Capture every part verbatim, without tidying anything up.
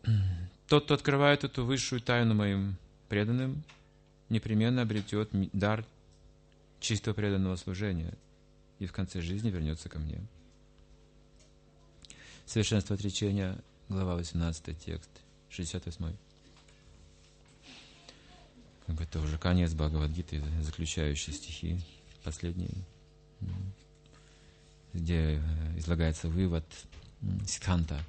Тот, кто открывает эту высшую тайну моим преданным, непременно обретет дар чистого преданного служения и в конце жизни вернется ко мне. Совершенство отречения, глава восемнадцатая, текст шестьдесят восемь. Как бы это уже конец Бхагавад-гиты, заключающие стихи, последние, где излагается вывод сиддханта,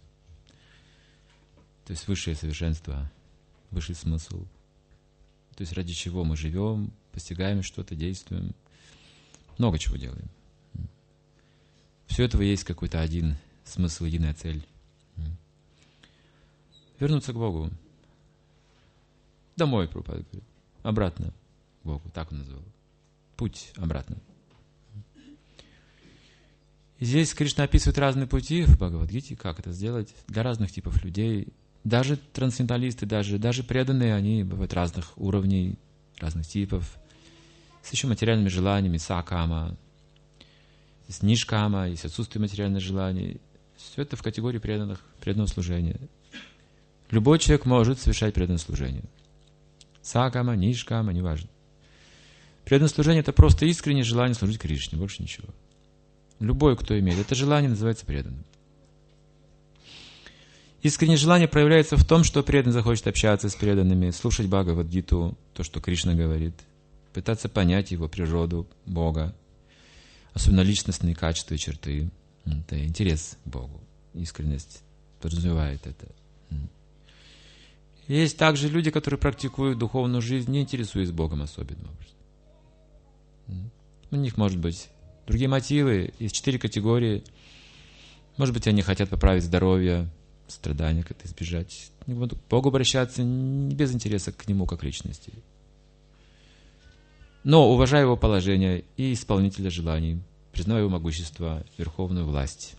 то есть высшее совершенство, высший смысл, то есть ради чего мы живем, постигаем что-то, действуем, много чего делаем. Все этого есть какой-то один смысл, единая цель. Вернуться к Богу. Домой, Прабхупада говорит. Обратно к Богу. Так он назвал. Путь обратно. И здесь Кришна описывает разные пути в Бхагавад-гите, как это сделать для разных типов людей. Даже трансценденталисты, даже, даже преданные, они бывают разных уровней, разных типов. С еще материальными желаниями, сакама, с нишкама, есть отсутствие материальных желаний. Все это в категории преданных, преданного служения. Любой человек может совершать преданное служение. Сакама, нишкама, неважно. Преданное служение – это просто искреннее желание служить Кришне, больше ничего. Любой, кто имеет это желание, называется преданным. Искреннее желание проявляется в том, что преданный захочет общаться с преданными, слушать Бхагавад-гиту, то, что Кришна говорит, пытаться понять его природу, Бога, особенно личностные качества и черты. Это интерес к Богу. Искренность подразумевает это. Есть также люди, которые практикуют духовную жизнь, не интересуясь Богом особенным образом. У них, может быть, другие мотивы. Есть четыре категории. Может быть, они хотят поправить здоровье, страдания как-то избежать. Они будут к Богу обращаться не без интереса к Нему как личности. Но уважая Его положение и исполнителя желаний, признавая Его могущество, верховную власть.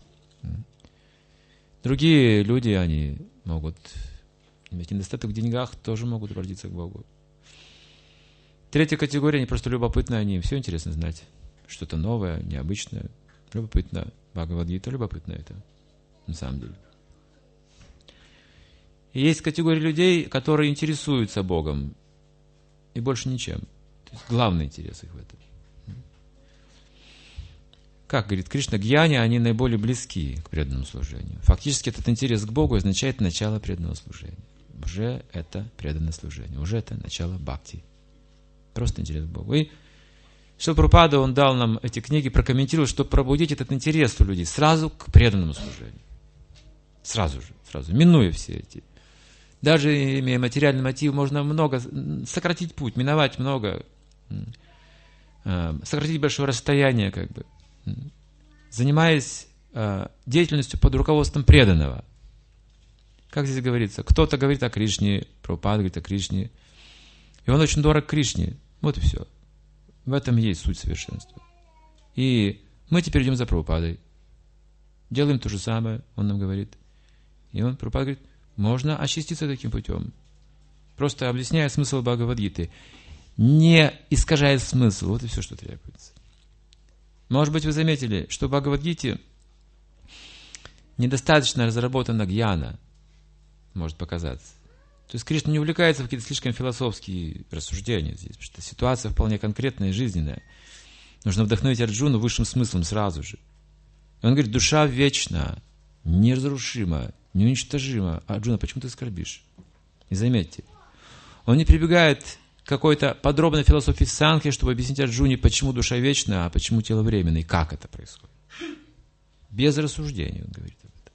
Другие люди, они могут иметь недостаток в деньгах, тоже могут обратиться к Богу. Третья категория, они просто любопытные, они все интересно знать. Что-то новое, необычное. Любопытно. Бхагавад-гита, любопытно это. На самом деле. И есть категория людей, которые интересуются Богом. И больше ничем. То есть главный интерес их в этом. Как говорит Кришна, гьяни, они наиболее близки к преданному служению. Фактически этот интерес к Богу означает начало преданного служения. Уже это преданное служение. Уже это начало бхакти. Просто интерес к Богу. И Шрила Прабхупада, он дал нам эти книги, прокомментировал, чтобы пробудить этот интерес у людей сразу к преданному служению. Сразу же, сразу, минуя все эти. Даже имея материальный мотив, можно много, сократить путь, миновать много, сократить большое расстояние, как бы, занимаясь деятельностью под руководством преданного. Как здесь говорится? Кто-то говорит о Кришне, Прабхупада говорит о Кришне, и он очень дорог Кришне. Вот и все. В этом и есть суть совершенства. И мы теперь идем за Прабхупадой. Делаем то же самое, он нам говорит. И он, Прабхупада, говорит, можно очиститься таким путем. Просто объясняя смысл Бхагавад-гиты, не искажая смысл. Вот и все, что требуется. Может быть, вы заметили, что в Бхагавад-гите недостаточно разработана гьяна, может показаться. То есть Кришна не увлекается в какие-то слишком философские рассуждения здесь, потому что ситуация вполне конкретная и жизненная. Нужно вдохновить Арджуну высшим смыслом сразу же. И он говорит, душа вечна, неразрушима, неуничтожима. Арджуна, почему ты скорбишь? И заметьте, он не прибегает к какой-то подробной философии санхи, чтобы объяснить Арджуне, почему душа вечна, а почему тело временно, и как это происходит. Без рассуждений он говорит об этом.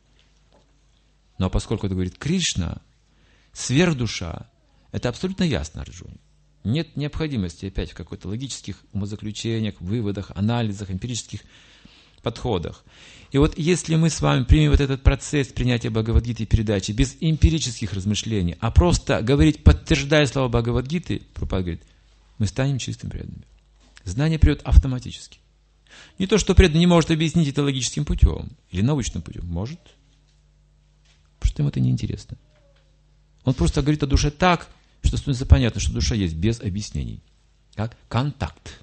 Но поскольку это говорит Кришна, сверхдуша, это абсолютно ясно Арджуне. Нет необходимости опять в какой-то логических умозаключениях, выводах, анализах, эмпирических подходах. И вот если мы с вами примем вот этот процесс принятия Бхагавад-гиты и передачи без эмпирических размышлений, а просто говорить, подтверждая слова Бхагавад-гиты, Прабхупада говорит, мы станем чистым преданными. Знание придет автоматически. Не то, что преданный не может объяснить это логическим путем или научным путем. Может. Потому что ему это неинтересно. Он просто говорит о душе так, что становится понятно, что душа есть без объяснений. Как контакт.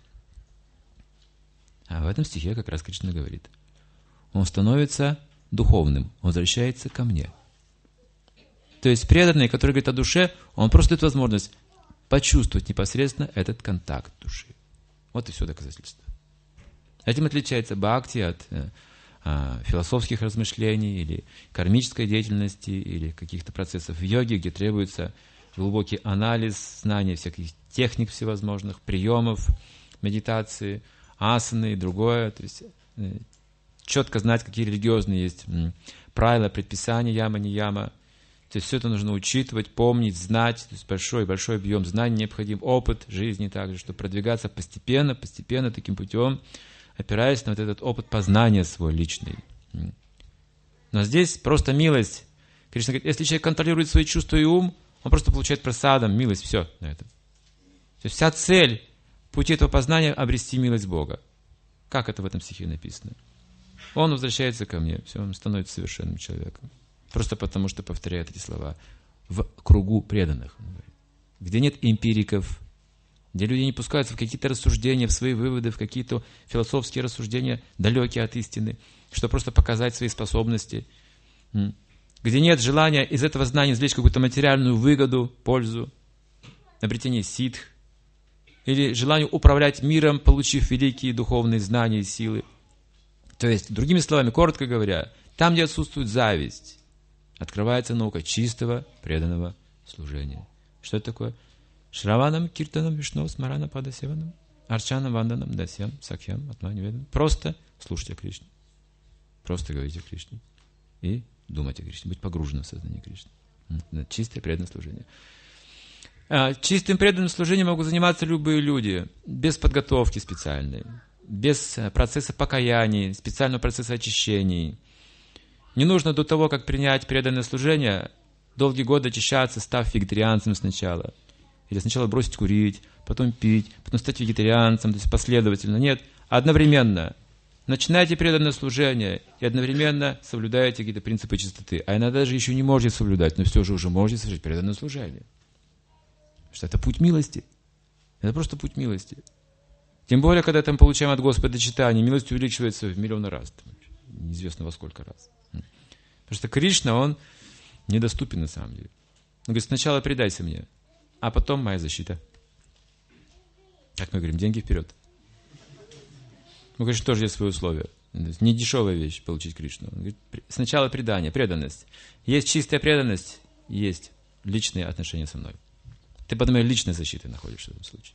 А в этом стихе как раз Кришна говорит. Он становится духовным, он возвращается ко мне. То есть преданный, который говорит о душе, он просто дает возможность почувствовать непосредственно этот контакт души. Вот и все доказательство. Этим отличается бхакти от э, э, философских размышлений или кармической деятельности или каких-то процессов в йоге, где требуется глубокий анализ, знание всяких техник всевозможных, приемов, медитации, асаны и другое. То есть э, четко знать, какие религиозные есть м, правила, предписания, яма, не яма. То есть все это нужно учитывать, помнить, знать. То есть большой-большой объем знаний необходим, опыт жизни также, чтобы продвигаться постепенно, постепенно таким путем, опираясь на вот этот опыт познания свой личный. Но здесь просто милость. Кришна говорит, если человек контролирует свои чувства и ум, он просто получает прасадам, милость, все на этом. То есть вся цель пути этого познания — обрести милость Бога. Как это в этом стихе написано? Он возвращается ко мне, все, он становится совершенным человеком. Просто потому, что повторяет эти слова. В кругу преданных, где нет эмпириков, где люди не пускаются в какие-то рассуждения, в свои выводы, в какие-то философские рассуждения, далекие от истины, чтобы просто показать свои способности, где нет желания из этого знания извлечь какую-то материальную выгоду, пользу, обретение ситх, или желание управлять миром, получив великие духовные знания и силы. То есть, другими словами, коротко говоря, там, где отсутствует зависть, открывается наука чистого, преданного служения. Что это такое? Шраванам, киртанам, вишну, смарана, падасеванам, арчанам, ванданам, дасьям, сакьям, атманиведам. Просто слушайте о Кришне. Просто говорите о Кришне. И думать о Кришне. Быть погруженным в сознание Кришны. Чистое преданное служение. Чистым преданным служением могут заниматься любые люди, без подготовки специальной, без процесса покаяний, специального процесса очищений. Не нужно до того, как принять преданное служение, долгие годы очищаться, став вегетарианцем сначала. Или сначала бросить курить, потом пить, потом стать вегетарианцем, то есть последовательно. Нет, одновременно. Начинайте преданное служение и одновременно соблюдаете какие-то принципы чистоты. А иногда даже еще не можете соблюдать, но все же уже можете совершить преданное служение. Потому что это путь милости. Это просто путь милости. Тем более, когда там получаем от Господа читание, милость увеличивается в миллионы раз. Там, неизвестно во сколько раз. Потому что Кришна, он недоступен на самом деле. Он говорит, сначала предайся мне, а потом моя защита. Как мы говорим, деньги вперед. Ну, конечно, тоже есть свои условия. Не дешевая вещь получить Кришну. Он говорит, сначала предание, преданность. Есть чистая преданность, есть личные отношения со мной. Ты под моей личной защитой находишься в этом случае.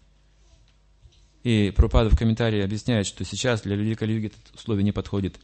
И Прабхупада в комментарии объясняет, что сейчас для людей Кали-юги это условие не подходит.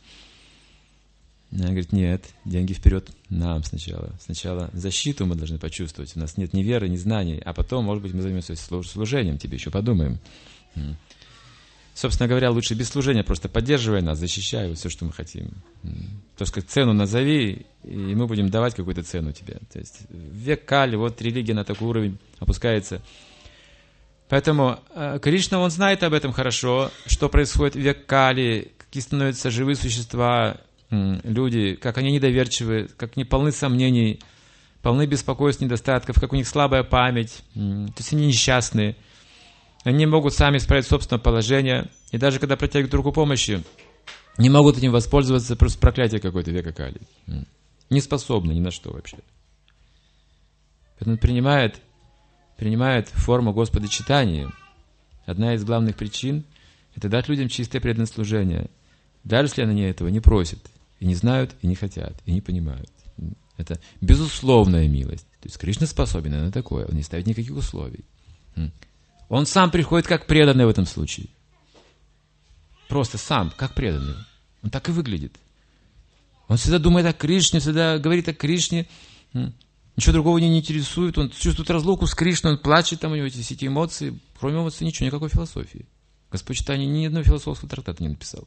Она говорит, нет, деньги вперед нам сначала. Сначала защиту мы должны почувствовать. У нас нет ни веры, ни знаний. А потом, может быть, мы займемся служением тебе, еще подумаем. Собственно говоря, лучше без служения, просто поддерживай нас, защищай вот все, что мы хотим. То есть, как цену назови, и мы будем давать какую-то цену тебе. То есть, век Кали, вот религия на такой уровень опускается. Поэтому Кришна, он знает об этом хорошо, что происходит в век Кали, какие становятся живые существа, люди, как они недоверчивы, как они полны сомнений, полны беспокойств, недостатков, как у них слабая память, то есть они несчастные. Они не могут сами исправить собственное положение, и даже когда протягивают руку помощи, не могут этим воспользоваться, просто проклятие какое-то века Кали. Не способны ни на что вообще. Поэтому он принимает, принимает форму Господа читания. Одна из главных причин – это дать людям чистое преданное служение, даже если они этого не просят, и не знают, и не хотят, и не понимают. Это безусловная милость. То есть Кришна способен на такое, он не ставит никаких условий. Он сам приходит как преданный в этом случае. Просто сам, как преданный. Он так и выглядит. Он всегда думает о Кришне, всегда говорит о Кришне. Ничего другого не интересует. Он чувствует разлуку с Кришной, он плачет, там у него эти, все эти эмоции. Кроме эмоций ничего, никакой философии. Господь читание ни одного философского трактата не написал.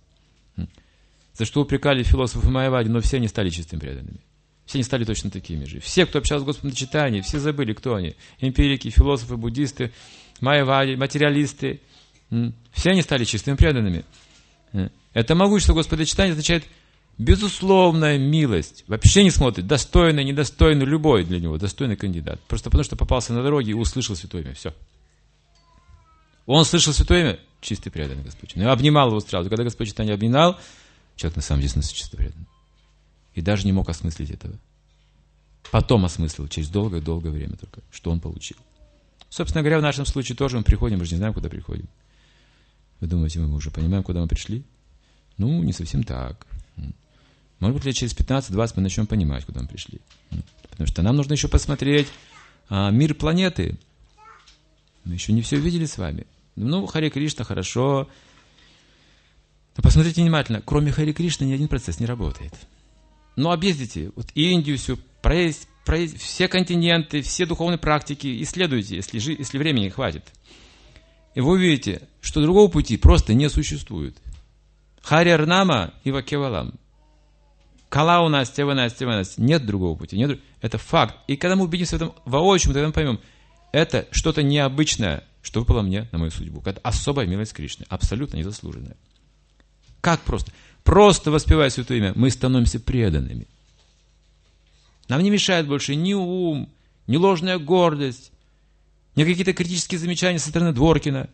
За что упрекали философы Майявади, но все они стали чистыми преданными. Все они стали точно такими же. Все, кто общался с Господом на читании, все забыли, кто они. Эмпирики, философы, буддисты, майявади, материалисты. Все они стали чистыми преданными. Это могущество Господа читания означает безусловная милость. Вообще не смотрит, достойный, недостойный, любой для него, достойный кандидат. Просто потому, что попался на дороге и услышал Святое Имя. Все. Он слышал Святое Имя, чистый преданный Господь. Но обнимал его сразу. Когда Господь читание обнимал, человек на самом деле становится чисто преданным. И даже не мог осмыслить этого. Потом осмыслил, через долгое-долгое время только, что он получил. Собственно говоря, в нашем случае тоже мы приходим, мы же не знаем, куда приходим. Вы думаете, мы уже понимаем, куда мы пришли? Ну, не совсем так. Может быть, лет через пятнадцать-двадцать мы начнем понимать, куда мы пришли. Потому что нам нужно еще посмотреть а, мир планеты. Мы еще не все видели с вами. Ну, Харе Кришна, хорошо. Но посмотрите внимательно. Кроме Харе Кришны ни один процесс не работает. Ну, объездите вот Индию всю, проесть, проесть все континенты, все духовные практики, исследуйте, если, жи, если времени хватит. И вы увидите, что другого пути просто не существует. Хари-Арнама и Вакевалам. Калауна, Стевана, Стевана. Нет другого пути. Нет, это факт. И когда мы убедимся в этом воочию, тогда мы поймем, это что-то необычное, что выпало мне на мою судьбу. Это особая милость Кришны, абсолютно незаслуженная. Как просто? Просто воспевая святое имя, мы становимся преданными. Нам не мешает больше ни ум, ни ложная гордость, ни какие-то критические замечания со стороны Дворкина.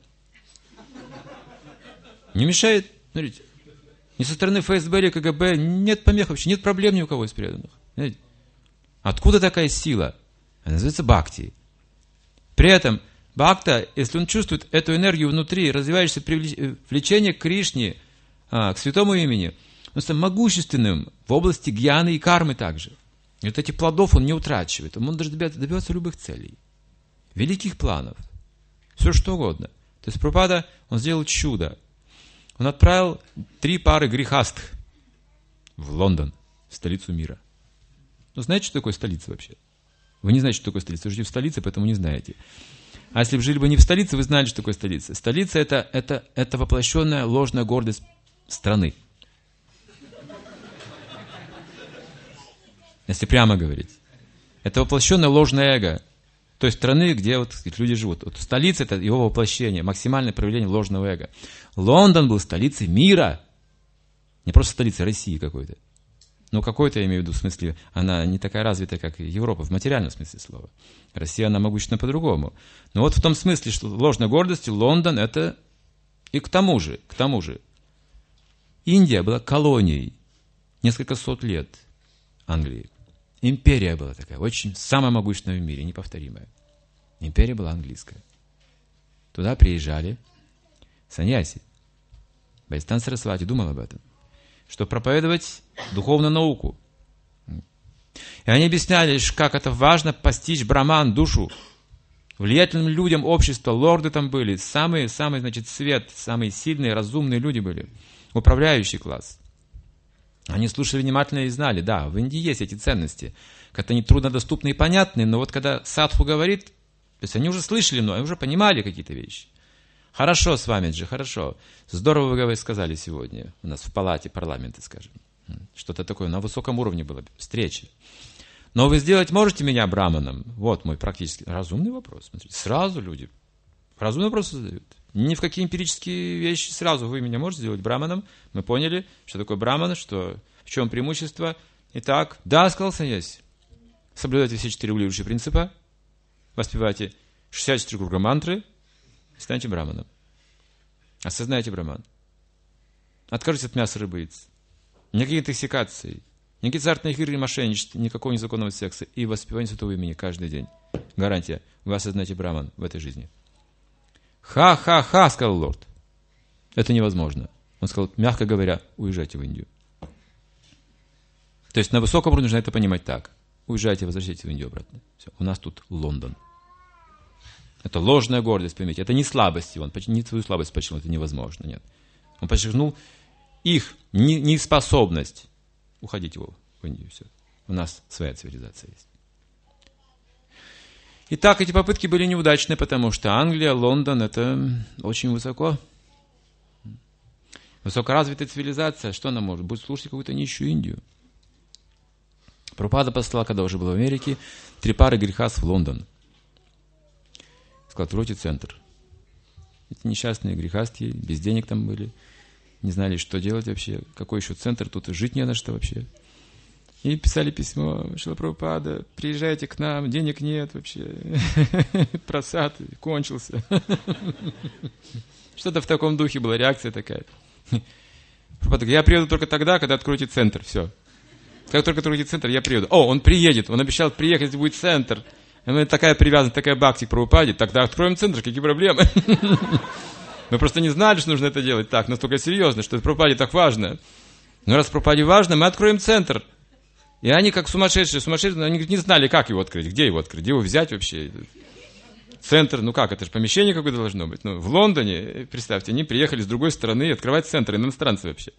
Не мешает, смотрите, ни со стороны эф эс бэ или ка гэ бэ, нет помех вообще, нет проблем ни у кого из преданных. Знаете? Откуда такая сила? Она называется бхакти. При этом бхакта, если он чувствует эту энергию внутри, развивающееся влечение к Кришне, к святому имени, он становится могущественным в области гьяны и кармы также. И вот этих плодов он не утрачивает. Он даже добивается, добивается любых целей. Великих планов. Все что угодно. То есть Прабхупада, он сделал чудо. Он отправил три пары грехастых в Лондон, в столицу мира. Ну, знаете, что такое столица вообще? Вы не знаете, что такое столица. Вы живете в столице, поэтому не знаете. А если бы жили бы не в столице, вы знали, что такое столица. Столица это, – это, это воплощенная ложная гордость страны. Если прямо говорить. Это воплощенное ложное эго той страны, где вот люди живут. Вот столица – это его воплощение, максимальное проявление ложного эго. Лондон был столицей мира. Не просто столицей России какой-то. Ну, какой-то, я имею в виду, в смысле, она не такая развитая, как Европа, в материальном смысле слова. Россия, она могущественна по-другому. Но вот в том смысле, что ложной гордости Лондон – это… И к тому же, к тому же, Индия была колонией несколько сот лет Англии. Империя была такая, очень самая могущественная в мире, неповторимая. Империя была английская. Туда приезжали саньяси. Бхаистан Сарасвати думал об этом, что проповедовать духовную науку. И они объясняли, как это важно постичь браман, душу. Влиятельным людям общества, лорды там были, самые-самые, значит, свет, самые сильные, разумные люди были, управляющий класс. Они слушали внимательно и знали, да, в Индии есть эти ценности, как-то они труднодоступны и понятны, но вот когда садху говорит, то есть они уже слышали, но они уже понимали какие-то вещи. Хорошо, Свамиджи, хорошо. Здорово вы сказали сегодня, у нас в палате парламента, скажем. Что-то такое, на высоком уровне была встреча. Но вы сделать можете меня браманом? Вот мой практически разумный вопрос. Смотрите, сразу люди разумный вопрос задают. Ни в какие эмпирические вещи сразу вы меня можете сделать браманом. Мы поняли, что такое браман, что, в чем преимущество. Итак, да, сказал саньяси. Соблюдайте все четыре регулирующие принципа, воспевайте шестьдесят четыре круга мантры и станьте браманом. Осознайте браман. Откажитесь от мяса, рыбы, яиц. Никаких интоксикаций, никаких азартных игр и мошенничеств, никакого незаконного секса и воспевание святого имени каждый день. Гарантия. Вы осознаете браман в этой жизни. Ха-ха-ха, сказал лорд. Это невозможно. Он сказал, мягко говоря, уезжайте в Индию. То есть на высоком уровне нужно это понимать так. Уезжайте, возвращайтесь в Индию обратно. Все. У нас тут Лондон. Это ложная гордость, поймите. Это не слабость его. Он не свою слабость подчеркнул, это невозможно. Нет. Он подчеркнул их неспособность уходить его в Индию. Все. У нас своя цивилизация есть. Итак, эти попытки были неудачны, потому что Англия, Лондон – это очень высоко. Высокоразвитая цивилизация, что она может? Будет слушать какую-то нищую Индию. Прабхупада послал, когда уже был в Америке, три пары грехас в Лондон. Сказал, откройте центр. Эти несчастные грехастки, без денег там были, не знали, что делать вообще, какой еще центр, тут жить не на что вообще. И писали письмо, Шрила Прабхупада, приезжайте к нам, денег нет вообще, просад кончился. Что-то в таком духе была, реакция такая. Прабхупада говорит, я приеду только тогда, когда откроете центр, все. Как только другой центр, я приеду. О, он приедет, он обещал приехать, будет центр. У меня такая привязанность, такая бхакти к Прабхупаде. Тогда откроем центр, какие проблемы? Мы просто не знали, что нужно это делать так, настолько серьезно, что Прабхупаде так важно. Но раз Прабхупаде важно, мы откроем центр. И они как сумасшедшие, сумасшедшие, они не знали, как его открыть, где его открыть, где его взять вообще. Центр, ну как, это же помещение какое-то должно быть. Ну, в Лондоне, представьте, они приехали с другой стороны открывать центр, иностранцы вообще.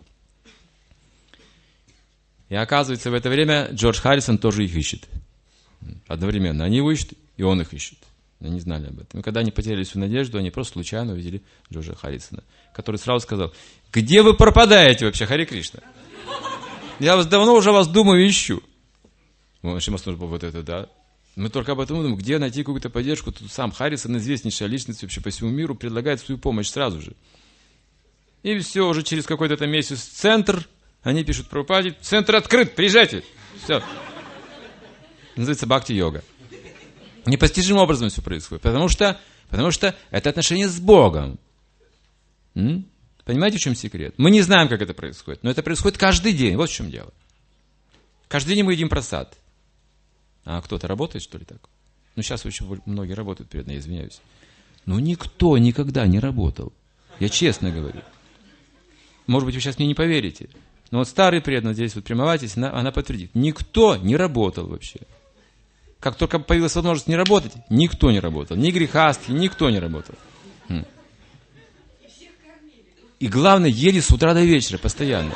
И оказывается, в это время Джордж Харрисон тоже их ищет. Одновременно. Они его ищут, и он их ищет. Они не знали об этом. И когда они потеряли всю надежду, они просто случайно увидели Джорджа Харрисона, который сразу сказал: где вы пропадаете вообще, Харе Кришна? Я вас давно уже вас думаю и ищу. Вот это, да. Мы только об этом думаем, где найти какую-то поддержку. Тут сам Харрисон, известнейшая личность вообще по всему миру, предлагает свою помощь сразу же. И все, уже через какой-то там месяц центр, они пишут Прабхупаде: центр открыт, приезжайте. Все. Называется бхакти-йога. Непостижимым образом все происходит, потому что, потому что это отношение с Богом. М? Понимаете, в чем секрет? Мы не знаем, как это происходит, но это происходит каждый день. Вот в чем дело. Каждый день мы едим просад. А кто-то работает, что ли, так? Ну, сейчас очень многие работают, перед я извиняюсь. Но никто никогда не работал. Я честно говорю. Может быть, вы сейчас мне не поверите. Но вот старый преданный, здесь вот Примаватис, она, она подтвердит. Никто не работал вообще. Как только появилась возможность не работать, никто не работал. Ни грехастхи, никто не работал. И главное, ели с утра до вечера, постоянно.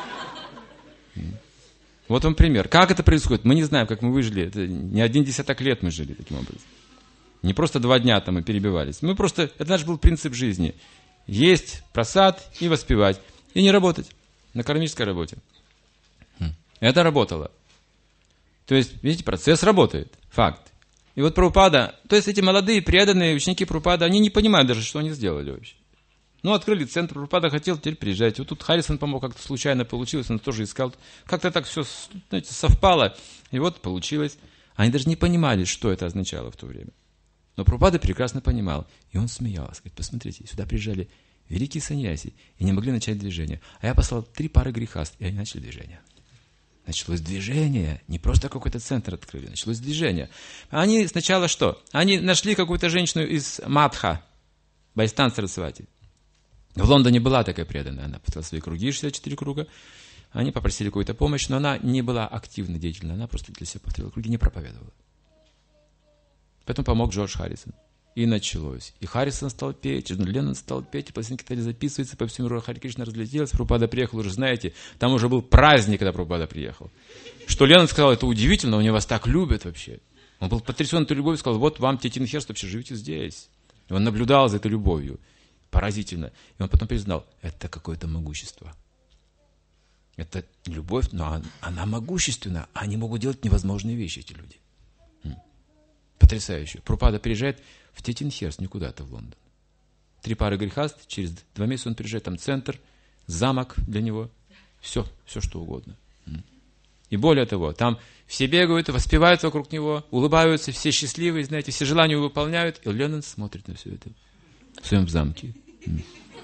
Вот вам пример. Как это происходит? Мы не знаем, как мы выжили. Это не один десяток лет мы жили таким образом. Не просто два дня там мы перебивались. Мы просто, это наш был принцип жизни. Есть просад и воспевать. И не работать на кармической работе. Это работало. То есть, видите, процесс работает. Факт. И вот Прабхупада, то есть эти молодые, преданные ученики Прабхупада, они не понимают даже, что они сделали вообще. Ну, открыли центр, Прабхупада хотел, теперь приезжайте. Вот тут Харрисон помог, как-то случайно получилось, он тоже искал. Как-то так все, знаете, совпало, и вот получилось. Они даже не понимали, что это означало в то время. Но Прабхупада прекрасно понимал, и он смеялся. Говорит: посмотрите, сюда приезжали великие саньяси, и не могли начать движение. А я послал три пары грехаст, и они начали движение. Началось движение, не просто какой-то центр открыли, началось движение. Они сначала что? Они нашли какую-то женщину из Мадха, Байстан Сарасвати. В Лондоне была такая преданная, она поставила свои круги, шестьдесят четыре круга. Они попросили какую-то помощь, но она не была активно деятельна, она просто для себя повторила круги, не проповедовала. Поэтому помог Джордж Харрисон. И началось. И Харрисон стал петь, и Леннон стал петь, и пластинки стали записываться, по всему миру Харе Кришна разлетелась, Прабхупада приехал, уже знаете, там уже был праздник, когда Прабхупада приехал. Что Леннон сказал: это удивительно, они вас так любят вообще. Он был потрясен этой любовью, сказал: вот вам, Тетинхерст, вообще живите здесь. И он наблюдал за этой любовью. Поразительно. И он потом признал: это какое-то могущество. Это любовь, но она могущественна. Они могут делать невозможные вещи, эти люди. Потрясающе. Прабхупада приезжает в Тетинхерст, никуда-то в Лондон. Три пары грехаст, через два месяца он приезжает, там центр, замок для него. Все, все что угодно. И более того, там все бегают, воспевают вокруг него, улыбаются, все счастливые, знаете, все желания выполняют. И Леннон смотрит на все это в своем замке. Он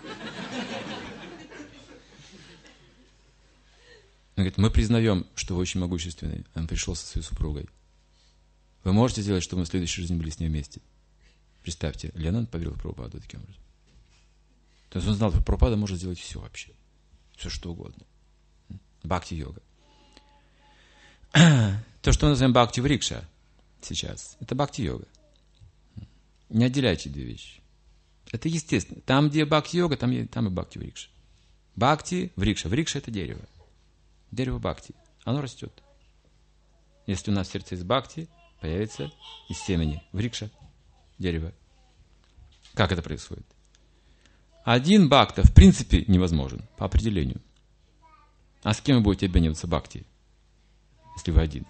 говорит: мы признаем, что вы очень могущественный. Он пришел со своей супругой. Вы можете сделать, чтобы мы в следующей жизни были с ней вместе? Представьте, Леннон поверил в Прабхупаду таким образом. То есть он знал, что Прабхупада может сделать все вообще. Все что угодно. Бхакти-йога. То, что мы называем бхакти-врикша сейчас, это бхакти-йога. Не отделяйте две вещи. Это естественно. Там, где бхакти-йога, там, там и бхакти-врикша. Бхакти-врикша. Врикша – это дерево. Дерево бхакти. Оно растет. Если у нас в сердце есть бхакти, появится из семени врикша, дерево. Как это происходит? Один бхакта в принципе невозможен, по определению. А с кем вы будете обмениваться бхакти, если вы один?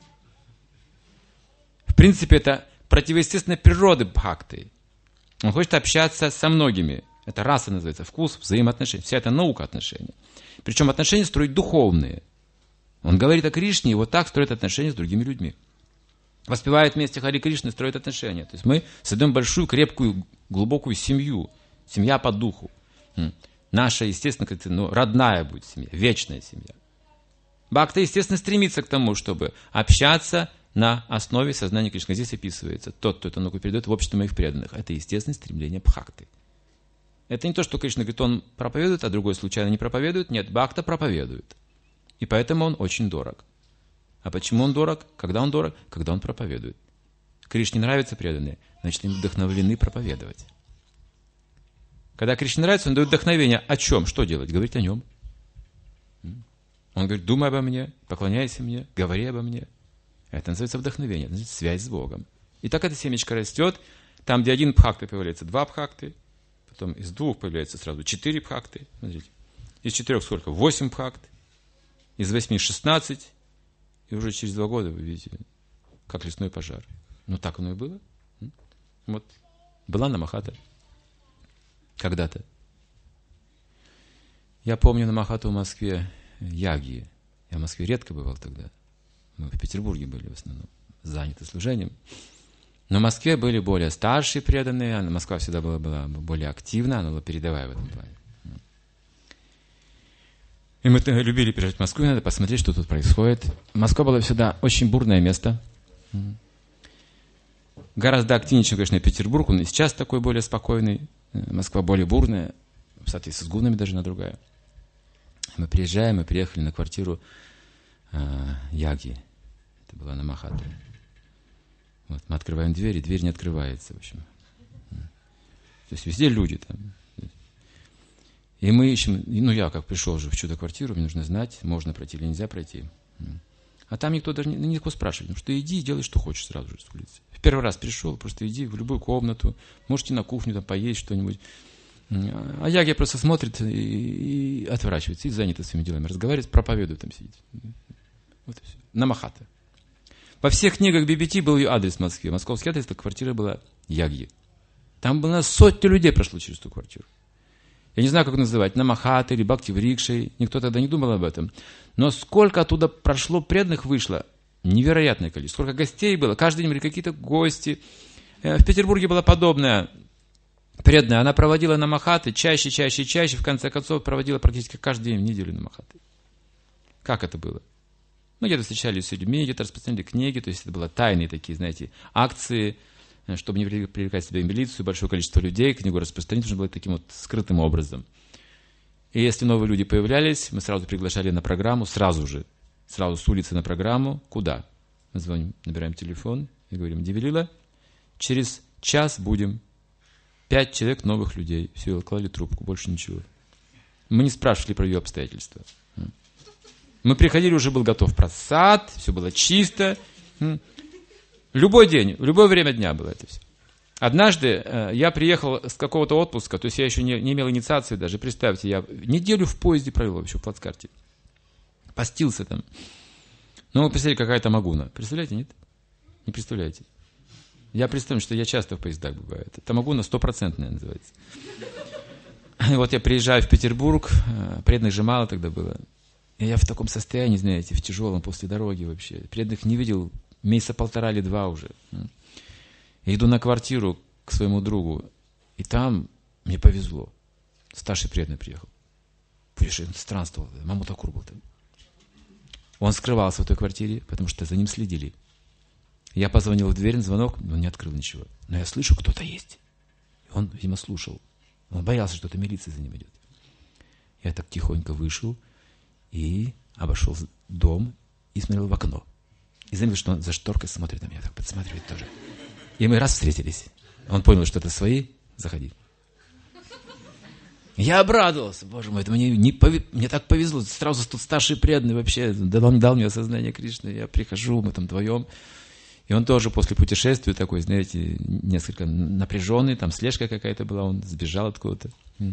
В принципе, это противоестественной природы бхакты. Он хочет общаться со многими. Это раса называется, вкус, взаимоотношения. Вся эта наука отношений. Причем отношения строить духовные. Он говорит о Кришне, и вот так строит отношения с другими людьми. Воспевает вместе Харе Кришны, строит отношения. То есть мы создаем большую, крепкую, глубокую семью. Семья по духу. Наша, естественно, как-то, ну, родная будет семья, вечная семья. Бхакта, естественно, стремится к тому, чтобы общаться на основе сознания Кришны. Здесь описывается. Тот, кто это науку передает в общество моих преданных. Это естественное стремление Бхакты. Это не то, что Кришна говорит, он проповедует, а другой случайно не проповедует. Нет, Бхакта проповедует. И поэтому он очень дорог. А почему он дорог? Когда он дорог? Когда он проповедует. Кришне нравятся преданные, значит, они вдохновлены проповедовать. Когда Кришне нравится, он дает вдохновение. О чем? Что делать? Говорить о нем. Он говорит, думай обо мне, поклоняйся мне, говори обо мне. Это называется вдохновение, это называется связь с Богом. И так эта семечка растет. Там, где один бхакта, появляется два бхакты. Потом из двух появляется сразу четыре бхакты. Смотрите. Из четырех сколько? Восемь бхакт. Из восьми шестнадцать. И уже через два года вы видите, как лесной пожар. Ну, так оно и было. Вот. Была Намахата. Когда-то. Я помню Намахату в Москве Яги. Я в Москве редко бывал тогда. Мы в Петербурге были в основном заняты служением. Но в Москве были более старшие преданные. Москва всегда была, была более активна, она была передовая в этом плане. И мы любили приезжать в Москву, и надо посмотреть, что тут происходит. Москва была всегда очень бурное место. Гораздо активнее, чем, конечно, Петербург. Он и сейчас такой более спокойный. Москва более бурная. В соответствии с гунами даже она другая. Мы приезжаем, мы приехали на квартиру э, Яги. Это была Намахата. Вот, мы открываем дверь, и дверь не открывается, в общем. То есть везде люди там. И мы ищем, ну я как пришел уже в чудо-квартиру, мне нужно знать, можно пройти или нельзя пройти. А там никто даже не, никого спрашивает, ну что иди и делай, что хочешь сразу же с улицы. В первый раз пришел, просто иди в любую комнату, можете на кухню там поесть что-нибудь. А Яги просто смотрит и, и отворачивается, и занято своими делами, разговаривает, проповедует там сидит. Вот и все. Намахата. Во всех книгах би би ти был ее адрес в Москве. Московский адрес, эта квартира была Яги. Там было сотни людей прошло через ту квартиру. Я не знаю, как называть, Намахата или Бхакти-врикшей. Никто тогда не думал об этом. Но сколько оттуда прошло, преданных вышло. Невероятное количество. Сколько гостей было. Каждый день были какие-то гости. В Петербурге была подобная преданная. Она проводила Намахаты чаще, чаще, чаще. В конце концов, проводила практически каждый день в неделю Намахаты. Как это было? Ну, где-то встречались с людьми, где-то распространяли книги. То есть это были тайные такие, знаете, акции. Чтобы не привлекать в себя милицию, большое количество людей, книгу распространить нужно было таким вот скрытым образом. И если новые люди появлялись, мы сразу приглашали на программу, сразу же, сразу с улицы на программу. Куда? Мы звоним, набираем телефон и говорим, Девелила, через час будем. Пять человек новых людей. Все, клали трубку, больше ничего. Мы не спрашивали про ее обстоятельства. Мы приходили, уже был готов просад, все было чисто. Любой день, в любое время дня было это все. Однажды э, я приехал с какого-то отпуска, то есть я еще не, не имел инициации даже, представьте, я неделю в поезде провел еще в плацкарте. Постился там. Ну, вы представляете, какая там агуна. Представляете, нет? Не представляете. Я представляю, что я часто в поездах бываю. Это агуна стопроцентная называется. И вот я приезжаю в Петербург, э, преданных же мало тогда было. И я в таком состоянии, знаете, в тяжелом после дороги вообще. Преданных не видел месяца полтора или два уже. Я иду на квартиру к своему другу, и там мне повезло. Старший преданный приехал. Он странствовал, Мамутакур был там. Он скрывался в той квартире, потому что за ним следили. Я позвонил в дверь, звонок, он не открыл ничего. Но я слышу, кто-то есть. Он, видимо, слушал. Он боялся, что это милиция за ним идет. Я так тихонько вышел и обошел дом и смотрел в окно. И заметил, что он за шторкой смотрит на меня, так подсматривает тоже. И мы раз встретились. Он понял, что это свои. Заходи. Я обрадовался. Боже мой, это мне, не пови... мне так повезло. Сразу тут старший преданный вообще дал, дал мне осознание Кришны. Я прихожу, мы там вдвоем. И он тоже после путешествия такой, знаете, несколько напряженный. Там слежка какая-то была, он сбежал откуда-то.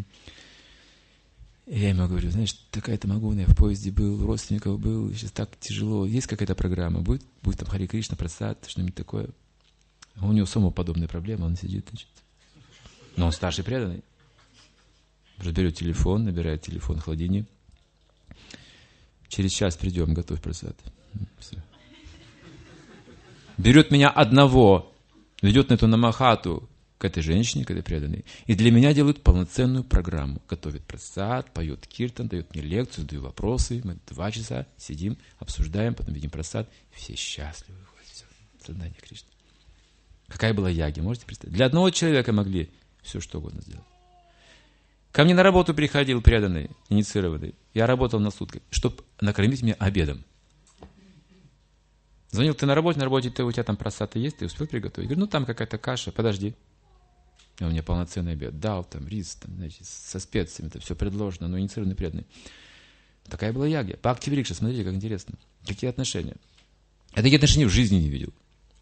И я ему говорю, знаешь, такая-то магуна, я в поезде был, у родственников был, сейчас так тяжело. Есть какая-то программа? Будет, будет там Хари Кришна, Прасад, что-нибудь такое? А у него самого подобные проблемы, он сидит, значит. Но он старший преданный. Берет телефон, набирает телефон Хладини. Через час придем, готовь Прасад. Все. Берет меня одного, ведет на эту Намахату, к этой женщине, к этой преданной. И для меня делают полноценную программу. Готовит прасад, поет киртан, дает мне лекцию, задаю вопросы. Мы два часа сидим, обсуждаем, потом видим прасад. Все счастливы. Все, сознание Кришны. Какая была яги, можете представить? Для одного человека могли все что угодно сделать. Ко мне на работу приходил преданный, инициированный. Я работал на сутках, чтобы накормить меня обедом. Звонил, ты на работе, на работе ты, у тебя там просад есть, ты успел приготовить? Я говорю, ну там какая-то каша, подожди. И он мне полноценный обед дал, там рис, там, знаете, со специями, это все предложено, но инициированный преданный. Такая была яги. Бхакти Врикша, смотрите, как интересно. Какие отношения. Я такие отношения в жизни не видел.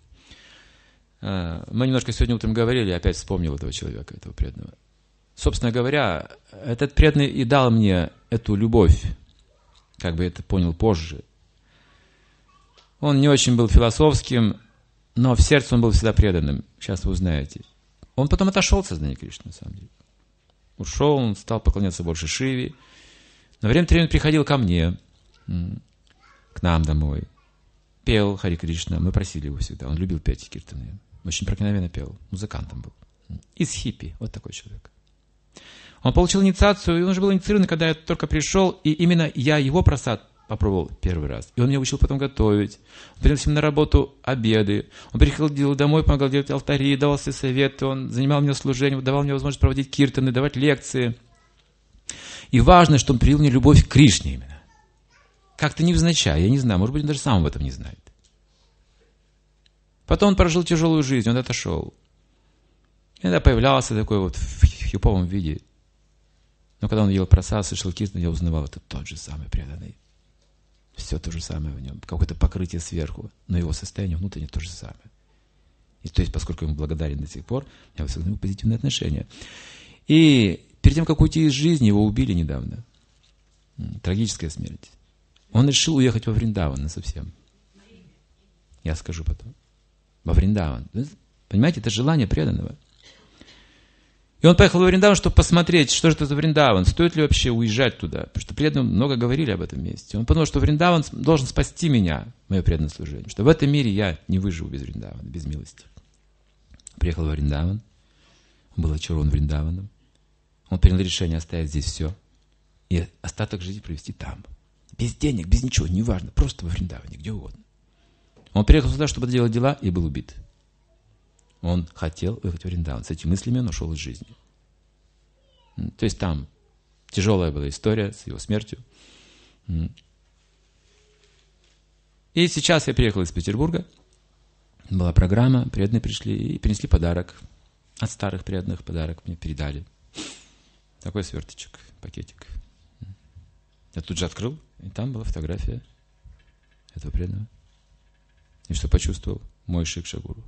Мы немножко сегодня утром говорили, опять вспомнил этого человека, этого преданного. Собственно говоря, этот преданный и дал мне эту любовь, как бы это понял позже. Он не очень был философским, но в сердце он был всегда преданным. Сейчас вы узнаете. Он потом отошел от сознания Кришны, на самом деле. Ушел, он стал поклоняться больше Шиве. Но время от времени приходил ко мне, к нам домой. Пел Хари Кришна. Мы просили его всегда. Он любил петь киртаны. Очень проникновенно пел. Музыкантом был. Из хиппи. Вот такой человек. Он получил инициацию, и он уже был инициирован, когда я только пришел, и именно я его прасад попробовал первый раз. И он меня учил потом готовить. Он приносил на работу обеды. Он приходил домой, помогал делать алтари, давал все советы. Он занимал меня служением, давал мне возможность проводить киртаны, давать лекции. И важно, что он привил мне любовь к Кришне именно. Как-то невзначай, я не знаю, может быть, он даже сам об этом не знает. Потом он прожил тяжелую жизнь, он отошел. Иногда появлялся такой вот в хиповом виде. Но когда он ел прасад, слышал киртан, я узнавал, это тот же самый преданный. Все то же самое в нем. Какое-то покрытие сверху. Но его состояние внутреннее то же самое. И то есть, поскольку я ему благодарен до сих пор, я всегда ему позитивные отношения. И перед тем, как уйти из жизни, его убили недавно. Трагическая смерть. Он решил уехать во Вриндаван совсем. Я скажу потом. Во Вриндаван. Понимаете, это желание преданного. И он поехал во Вриндаван, чтобы посмотреть, что же это за Вриндаван, стоит ли вообще уезжать туда. Потому что преданные много говорили об этом месте. Он подумал, что Вриндаван должен спасти меня, мое преданное служение. Что в этом мире я не выживу без Вриндавана, без милости. Приехал во Вриндаван. Он был очарован Вриндаваном. Он принял решение оставить здесь все. И остаток жизни провести там. Без денег, без ничего, неважно. Просто во Вриндаване, где угодно. Он приехал сюда, чтобы делать дела, и был убит. Он хотел уехать в Вриндаван. С этими мыслями он ушел из жизни. То есть там тяжелая была история с его смертью. И сейчас я приехал из Петербурга. Была программа, преданные пришли и принесли подарок. От старых преданных подарок мне передали. Такой сверточек, пакетик. Я тут же открыл, и там была фотография этого преданного. И что почувствовал? Мой Шикша-гуру.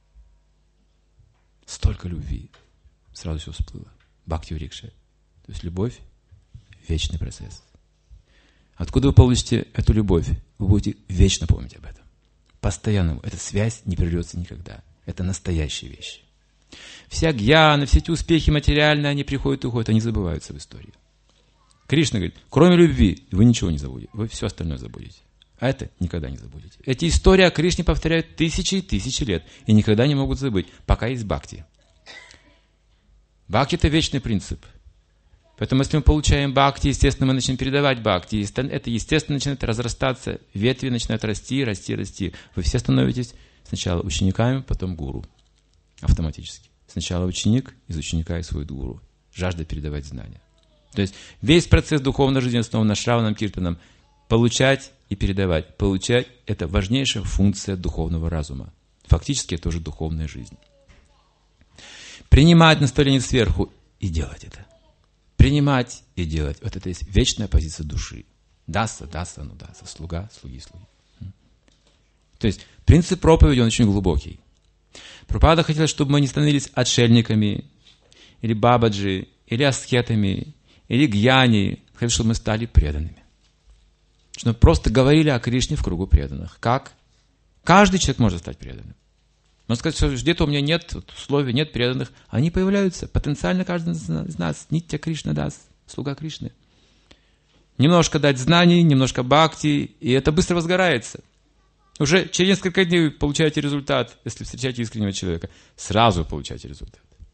Столько любви. Сразу все всплыло. Бхакти Врикша. То есть любовь – вечный процесс. Откуда вы получите эту любовь? Вы будете вечно помнить об этом. Постоянно. Эта связь не прервется никогда. Это настоящие вещи. Вся гьяна, все эти успехи материальные, они приходят и уходят, они забываются в истории. Кришна говорит, кроме любви вы ничего не забудете. Вы все остальное забудете. А это никогда не забудете. Эти истории о Кришне повторяют тысячи и тысячи лет. И никогда не могут забыть, пока есть бхакти. Бхакти – это вечный принцип. Поэтому, если мы получаем бхакти, естественно, мы начнем передавать бхакти. Это, естественно, начинает разрастаться. Ветви начинают расти, расти, расти. Вы все становитесь сначала учениками, потом гуру. Автоматически. Сначала ученик, из ученика исходит гуру. Жажда передавать знания. То есть, весь процесс духовной жизни основан на шраванам, киртанам. Получать и передавать. Получать – это важнейшая функция духовного разума. Фактически, это уже духовная жизнь. Принимать наставление сверху и делать это. Принимать и делать. Вот это есть вечная позиция души. Даса, даса, ну даса. Слуга, слуги, слуги. То есть, принцип проповеди, он очень глубокий. Прабхупада хотел, чтобы мы не становились отшельниками, или бабаджи, или аскетами, или гьяни. Хотел, чтобы мы стали преданными. Чтобы мы просто говорили о Кришне в кругу преданных. Как? Каждый человек может стать преданным. Можно сказать, что где-то у меня нет условий, нет преданных. Они появляются. Потенциально каждый из нас. Нитья Кришна даст, слуга Кришны. Немножко дать знаний, немножко бхакти, и это быстро возгорается. Уже через несколько дней вы получаете результат, если встречаете искреннего человека. Сразу получаете результат.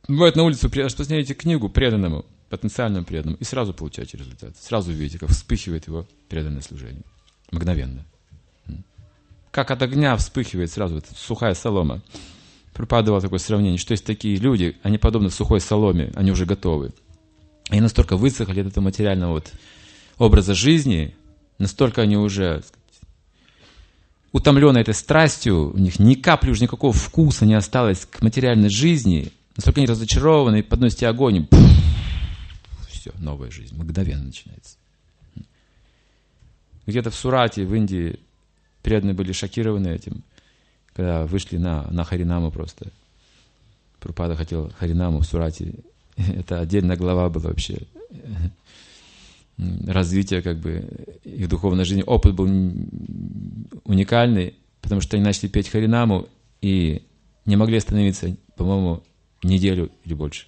Бывает, на улицу распространяете книгу преданному, потенциальному преданному, и сразу получаете результат. Сразу видите, как вспыхивает его преданное служение. Мгновенно. Как от огня вспыхивает сразу эта сухая солома. Преподавал такое сравнение, что есть такие люди, они подобны сухой соломе, они уже готовы. Они настолько высохли от этого материального вот образа жизни, настолько они уже утомлены этой страстью, у них ни капли уже никакого вкуса не осталось к материальной жизни, настолько они разочарованы, и подносите огонь, и пфф, все, новая жизнь, мгновенно начинается. Где-то в Сурате, в Индии, преданные были шокированы этим, когда вышли на, на Харинаму просто. Прабхупада хотел Харинаму в Сурате. Это отдельная глава была вообще. Развитие как бы их духовной жизни. Опыт был уникальный, потому что они начали петь Харинаму и не могли остановиться, по-моему, неделю или больше.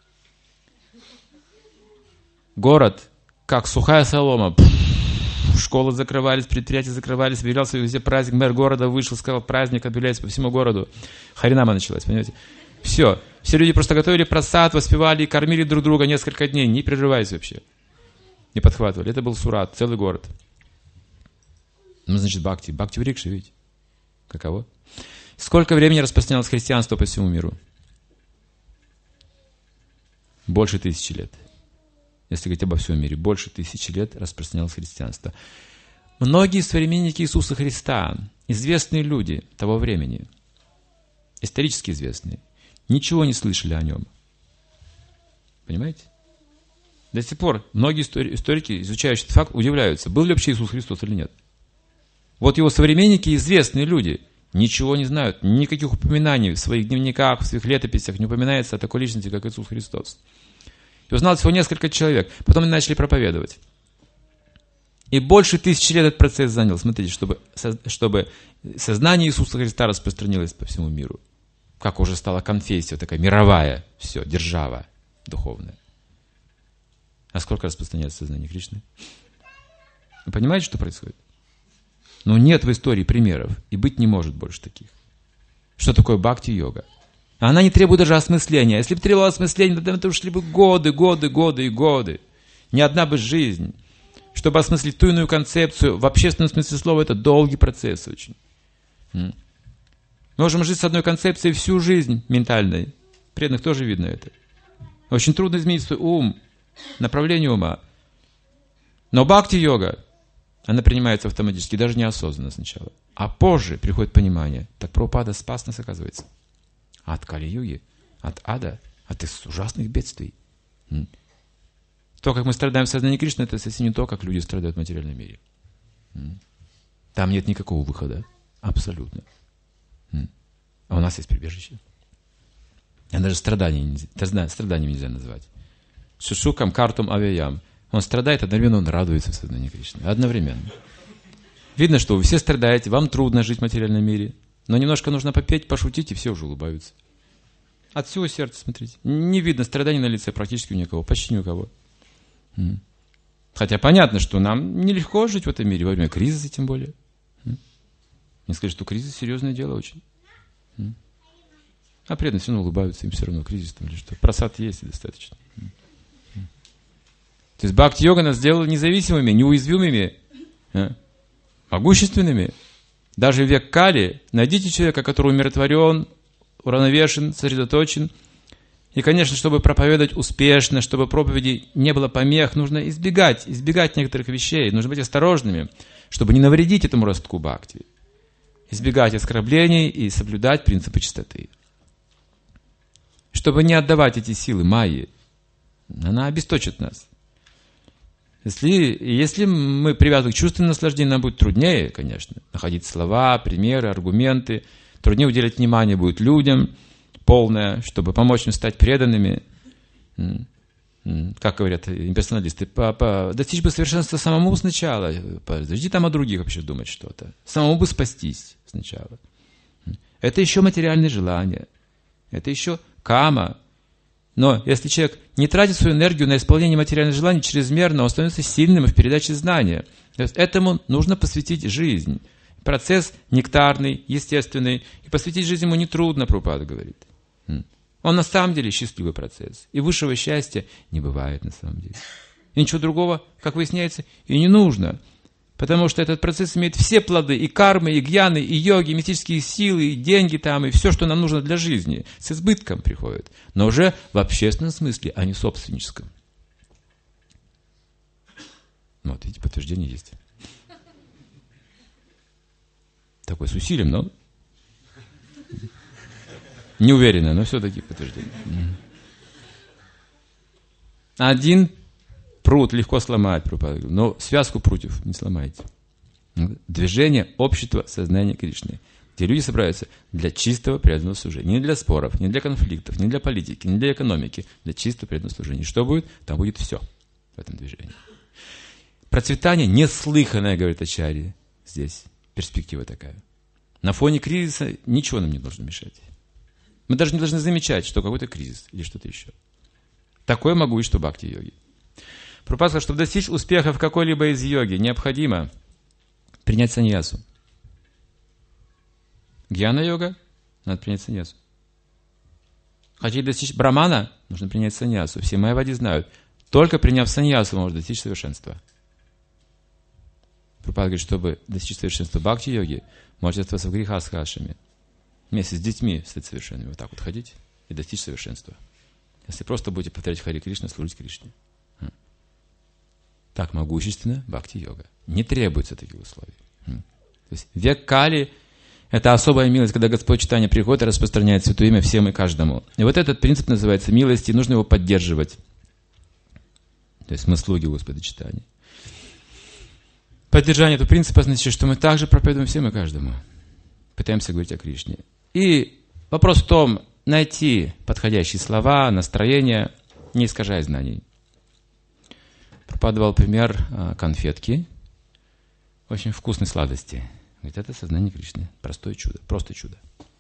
Город, как сухая солома. Школы закрывались, предприятия закрывались, объявлялся везде праздник, мэр города вышел, сказал, праздник объявляется по всему городу. Харинама началась, понимаете? Все. Все люди просто готовили прасад, воспевали, кормили друг друга несколько дней, не прерываясь вообще. Не подхватывали. Это был Сурат, целый город. Ну, значит, бхакти. Бхакти в рикше, видите? Каково? Сколько времени распространялось христианство по всему миру? Больше тысячи лет. Если говорить обо всем мире, больше тысячи лет распространялось христианство. Многие современники Иисуса Христа, известные люди того времени, исторически известные, ничего не слышали о нем. Понимаете? До сих пор многие историки, изучающие этот факт, удивляются, был ли вообще Иисус Христос или нет. Вот его современники, известные люди, ничего не знают, никаких упоминаний в своих дневниках, в своих летописях не упоминается о такой личности, как Иисус Христос. И узнал всего несколько человек. Потом они начали проповедовать. И больше тысячи лет этот процесс занял. Смотрите, чтобы, чтобы сознание Иисуса Христа распространилось по всему миру. Как уже стала конфессия такая мировая. Все, держава духовная. А сколько распространяется сознание Кришны? Вы понимаете, что происходит? Но нет в истории примеров. И быть не может больше таких. Что такое бхакти-йога? Она не требует даже осмысления. Если бы требовала осмысления, то это ушли бы годы, годы, годы и годы. Ни одна бы жизнь. Чтобы осмыслить ту иную концепцию, в общественном смысле слова, это долгий процесс очень. Мы можем жить с одной концепцией всю жизнь ментальной. Преданных тоже видно это. Очень трудно изменить свой ум, направление ума. Но бхакти-йога, она принимается автоматически, даже неосознанно сначала. А позже приходит понимание. Так Прабхупада спас нас, оказывается. От Кали-юги, от ада, от ужасных бедствий. То, как мы страдаем в сознании Кришны, это совсем не то, как люди страдают в материальном мире. Там нет никакого выхода. Абсолютно. А у нас есть прибежище. А даже страдания нельзя, страданием нельзя назвать. Шушукам картум авиям. Он страдает, одновременно он радуется в сознании Кришны. Одновременно. Видно, что вы все страдаете, вам трудно жить в материальном мире. Но немножко нужно попеть, пошутить, и все уже улыбаются. От всего сердца, смотрите. Не видно страданий на лице практически у никого, почти ни у кого. Хотя понятно, что нам нелегко жить в этом мире, во время кризиса тем более. Не сказать, что кризис серьезное дело очень. А преданные все равно улыбаются, им все равно кризис там или что. Просад есть и достаточно. То есть бхакти-йога нас сделала независимыми, неуязвимыми, могущественными. Даже в век Кали найдите человека, который умиротворен, уравновешен, сосредоточен. И, конечно, чтобы проповедовать успешно, чтобы проповеди не было помех, нужно избегать, избегать некоторых вещей. Нужно быть осторожными, чтобы не навредить этому ростку бхакти. Избегать оскорблений и соблюдать принципы чистоты. Чтобы не отдавать эти силы майи. Она обесточит нас. Если, если мы привязаны к чувственному наслаждению, нам будет труднее, конечно, находить слова, примеры, аргументы. Труднее уделять внимание будет людям полное, чтобы помочь им стать преданными. Как говорят имперсоналисты, папа, достичь бы совершенства самому сначала. Подожди там о других вообще думать что-то. Самому бы спастись сначала. Это еще материальные желания. Это еще кама. Но если человек не тратит свою энергию на исполнение материальных желаний чрезмерно, он становится сильным в передаче знания. То есть этому нужно посвятить жизнь. Процесс нектарный, естественный. И посвятить жизнь ему нетрудно, Прабхупада говорит. Он на самом деле счастливый процесс. И высшего счастья не бывает на самом деле. И ничего другого, как выясняется, и не нужно. Потому что этот процесс имеет все плоды, и кармы, и гьяны, и йоги, и мистические силы, и деньги там, и все, что нам нужно для жизни. С избытком приходит. Но уже в общественном смысле, а не в собственническом. Вот, видите, подтверждение есть. Такое с усилием, но не уверенно, но все-таки подтверждение. Один прут легко сломать, но связку прутьев не сломаете. Движение общества сознания Кришны, где люди собираются для чистого преданного служения. Не для споров, не для конфликтов, не для политики, не для экономики, для чистого преданного служения. И что будет? Там будет все в этом движении. Процветание неслыханное, говорит Ачарья, здесь. Перспектива такая. На фоне кризиса ничего нам не должно мешать. Мы даже не должны замечать, что какой-то кризис или что-то еще. Такое могущество бхакти-йоги. Прабхупада сказал, чтобы достичь успеха в какой-либо из йоги, необходимо принять саньясу. Гьяна-йога, надо принять саньясу. Хотите достичь брамана, нужно принять саньясу. Все майявади знают, только приняв саньясу можно достичь совершенства. Прабхупада говорит, чтобы достичь совершенства бхакти-йоги, можете остаться в грихастха-ашраме. Вместе с детьми стать совершенными. Вот так вот ходить и достичь совершенства. Если просто будете повторять Хари Кришна, служить Кришне. Так могущественно бхакти-йога. Не требуется таких условий. То есть век Кали – это особая милость, когда Господь читания приходит и распространяет святое имя всем и каждому. И вот этот принцип называется милость, и нужно его поддерживать. То есть мы слуги Господа читания. Поддержание этого принципа означает, что мы также проповедуем всем и каждому. Пытаемся говорить о Кришне. И вопрос в том, найти подходящие слова, настроение, не искажая знаний. Прабхупада давал пример конфетки, очень вкусной сладости. Говорит, это сознание Кришны, простое чудо, просто чудо.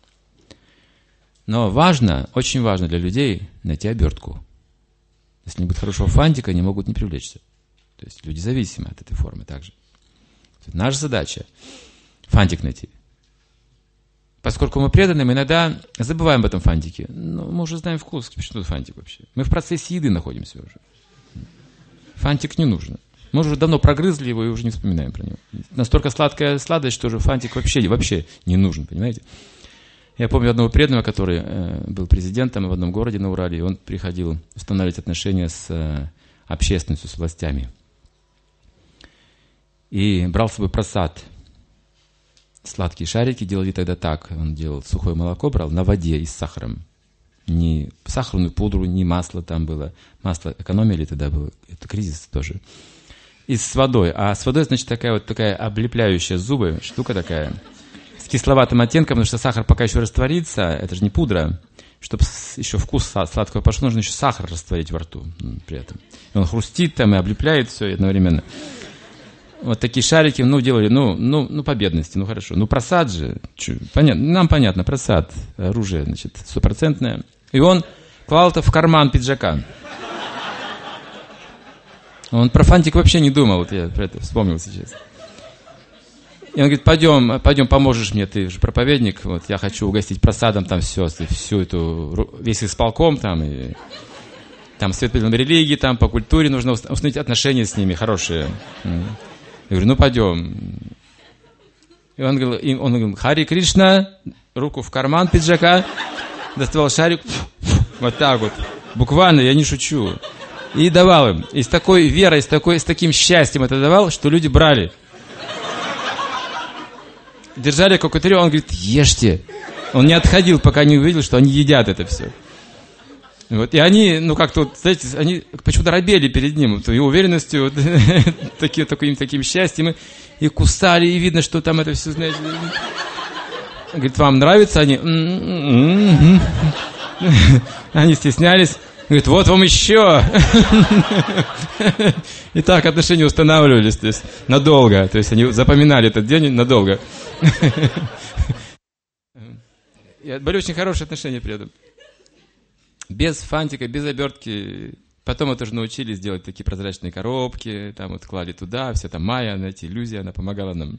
Но важно, очень важно для людей найти обертку. Если не будет хорошего фантика, они могут не привлечься. То есть люди зависимы от этой формы также. Наша задача фантик найти. Поскольку мы преданы, мы иногда забываем об этом фантике. Но мы уже знаем вкус. Что это фантик вообще? Мы в процессе еды находимся уже. Фантик не нужен. Мы уже давно прогрызли его и уже не вспоминаем про него. Настолько сладкая сладость, что уже фантик вообще, вообще не нужен, понимаете? Я помню одного преданного, который э, был президентом в одном городе на Урале, и он приходил устанавливать отношения с э, общественностью, с властями. И брал с собой просад. Сладкие шарики делали тогда так. Он делал сухое молоко, брал на воде и с сахаром. Ни сахарную пудру, ни масло там было. Масло экономили тогда было. Это кризис тоже. И с водой. А с водой, значит, такая вот такая облепляющая зубы штука такая. С кисловатым оттенком, потому что сахар пока еще растворится. Это же не пудра. Чтобы еще вкус сладкого пошел, нужно еще сахар растворить во рту при этом. И он хрустит там и облепляет все одновременно. Вот такие шарики, ну, делали, ну, ну, ну, по бедности, ну, хорошо. Ну, просад же, чё, понятно, нам понятно, просад, оружие, значит, стопроцентное. И он клал это в карман пиджака. Он про фантик вообще не думал, вот я про это вспомнил сейчас. И он говорит, пойдем, пойдем, поможешь мне, ты же проповедник, вот, я хочу угостить просадом там все, всю эту, весь исполком там, и там свет по религии, там по культуре, нужно установить отношения с ними хорошие. Я говорю, ну пойдем. И он говорил, он говорил, Хари Кришна, руку в карман пиджака, доставал шарик, вот так вот, буквально, я не шучу. И давал им. И с такой верой, с, такой, с таким счастьем это давал, что люди брали. Держали какую-то, он говорит, ешьте. Он не отходил, пока не увидел, что они едят это все. Вот, и они, ну как-то, вот, знаете, они почему-то робели перед ним, вот, и уверенностью, вот, таким, таким, таким счастьем, и, и кусали, и видно, что там это все, знаете. Говорит, вам нравится? Они, они стеснялись. Говорит, вот вам еще. И так отношения устанавливались, то есть надолго, то есть они запоминали этот день надолго. И были очень хорошие отношения при этом. Без фантика, без обертки. Потом это же научились делать такие прозрачные коробки, там вот клали туда, вся там Майя, знаете, иллюзия, она помогала нам.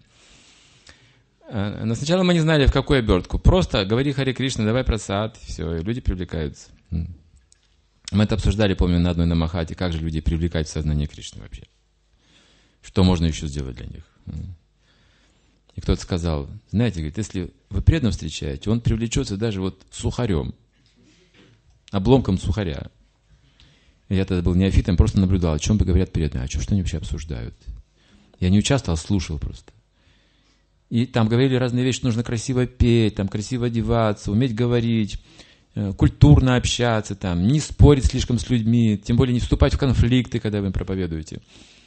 Но сначала мы не знали, в какую обертку. Просто говори Хари Кришна, давай просад, все, и люди привлекаются. Мы это обсуждали, помню, на одной намахате, как же людей привлекать в сознание Кришны вообще. Что можно еще сделать для них. И кто-то сказал, знаете, говорит, если вы преданного встречаете, он привлечется даже вот сухарем, обломком сухаря. И я тогда был неофитом, просто наблюдал, о чем говорят преданные, о чем, что они вообще обсуждают. Я не участвовал, слушал просто. И там говорили разные вещи, нужно красиво петь, там красиво одеваться, уметь говорить, культурно общаться, там, не спорить слишком с людьми, тем более не вступать в конфликты, когда вы им проповедуете.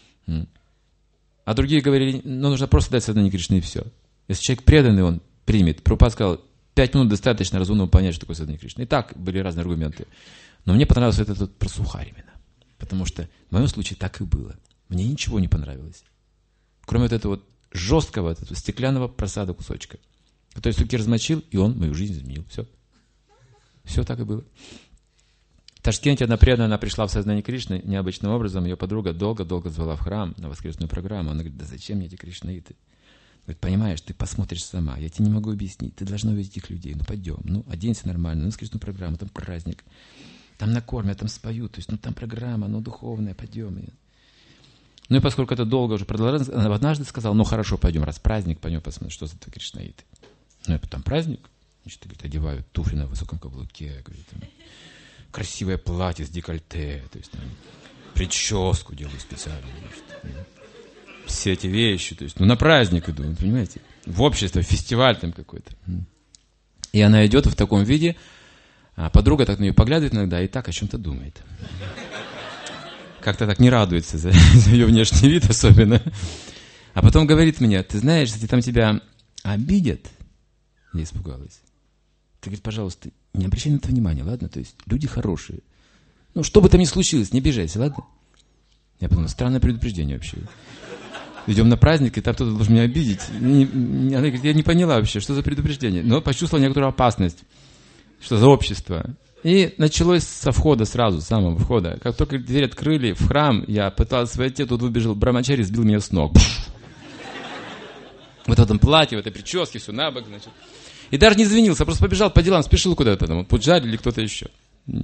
А другие говорили, ну, нужно просто дать сознание Кришны и все. Если человек преданный, он примет. Прабхупада сказал, пять минут достаточно разумного понять, что такое сознание Кришны. И так были разные аргументы. Но мне понравился этот, этот про сухарь именно. Потому что в моем случае так и было. Мне ничего не понравилось. Кроме вот этого вот жесткого, вот этого стеклянного просада кусочка. Который суки размочил, и он мою жизнь изменил. Все. Все так и было. В Ташкенте одна преданная, она пришла в сознание Кришны необычным образом. Ее подруга долго-долго звала в храм на воскресную программу. Она говорит, да зачем мне эти кришнаиты? Говорит, понимаешь, ты посмотришь сама, я тебе не могу объяснить. Ты должна увидеть этих людей. Ну пойдем, ну оденься нормально, на воскресную программу, там праздник. Там накормят, там споют. То есть, ну там программа, ну духовная, пойдем. Ну и поскольку это долго уже продолжалось, она однажды сказала, ну хорошо, пойдем, раз праздник, пойдем посмотрим, что за это кришнаиты. Ну и потом праздник. Значит, говорит, одевают туфли на высоком каблуке, говорит, там, красивое платье с декольте, то есть там, прическу делаю специально. Значит, все эти вещи, то есть, ну на праздник иду, понимаете, в общество, в фестиваль там какой-то. И она идет в таком виде, а подруга так на нее поглядывает иногда и так о чем-то думает. Как-то так не радуется за, за ее внешний вид особенно. А потом говорит мне, ты знаешь, если там тебя обидят, я испугалась. Ты, говорит, пожалуйста, не обращай на это внимания, ладно? То есть люди хорошие. Ну, что бы там ни случилось, не обижайся, ладно? Я подумал, странное предупреждение вообще. Идем на праздник, и там кто-то должен меня обидеть. Не, не, она говорит, я не поняла вообще, что за предупреждение. Но почувствовала некоторую опасность. Что за общество. И началось со входа сразу, с самого входа. Как только дверь открыли в храм, я пытался войти, тут выбежал брамачари, сбил меня с ног. Вот в этом платье, в этой прическе, все на бок, значит. И даже не извинился, просто побежал по делам, спешил куда-то там, Пуджари или кто-то еще. И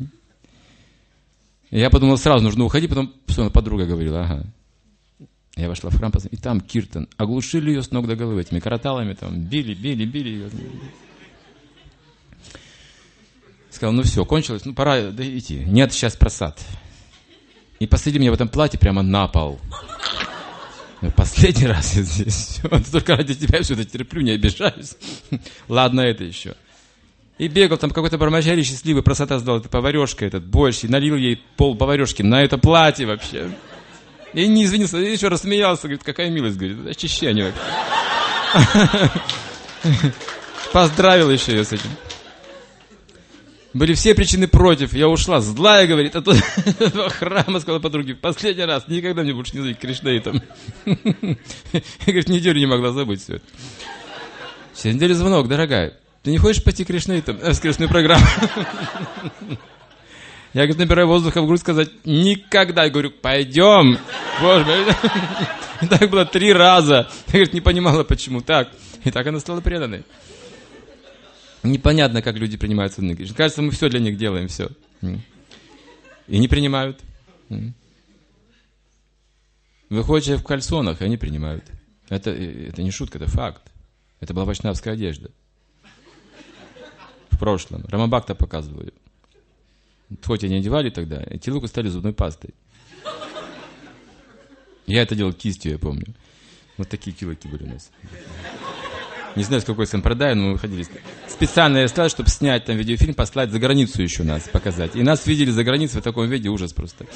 я подумал, сразу нужно уходить, потом все, подруга говорила, ага. Я вошла в храм, и там киртан. Оглушили ее с ног до головы этими караталами, там, били, били, били ее. Сказал, ну все, кончилось, ну пора да, идти. Нет, сейчас просад. И посадили меня в этом платье прямо на пол. Последний раз я здесь. Только ради тебя все это терплю, не обижаюсь. Ладно, это еще. И бегал, там какой-то брамачари счастливый, просота сдал, это поварешка, этот борщ, и налил ей пол поварешки на это платье вообще. И не извинился, и еще рассмеялся, говорит, какая милость, говорит, это очищение вообще. Поздравил еще ее с этим. Были все причины против. Я ушла злая, говорит, от этого храма, сказала подруге, последний раз, никогда мне больше не зовите кришнаитом. Говорит, неделю не могла забыть все это. Через неделю звонок, дорогая, ты не хочешь пойти кришнаитом? Воскресную программу. Я, говорит, набираю воздуха в грудь, сказать, никогда. Я говорю, пойдем. Боже мой. И так было три раза. Я, говорит, не понимала, почему так. И так она стала преданной. Непонятно, как люди принимают сознание Кришны. Кажется, мы все для них делаем, все. И не принимают. Выходят в кальсонах, и они принимают. Это, это не шутка, это факт. Это была вайшнавская одежда. В прошлом. Рамабхакта показывал ее. Тхоти не одевали тогда, и тилуку стали зубной пастой. Я это делал кистью, я помню. Вот такие килоки были у нас. Не знаю, с какой сампрадай, но мы выходили. Специально я стал, чтобы снять там видеофильм, послать за границу еще нас показать. И нас видели за границей в таком виде, ужас просто.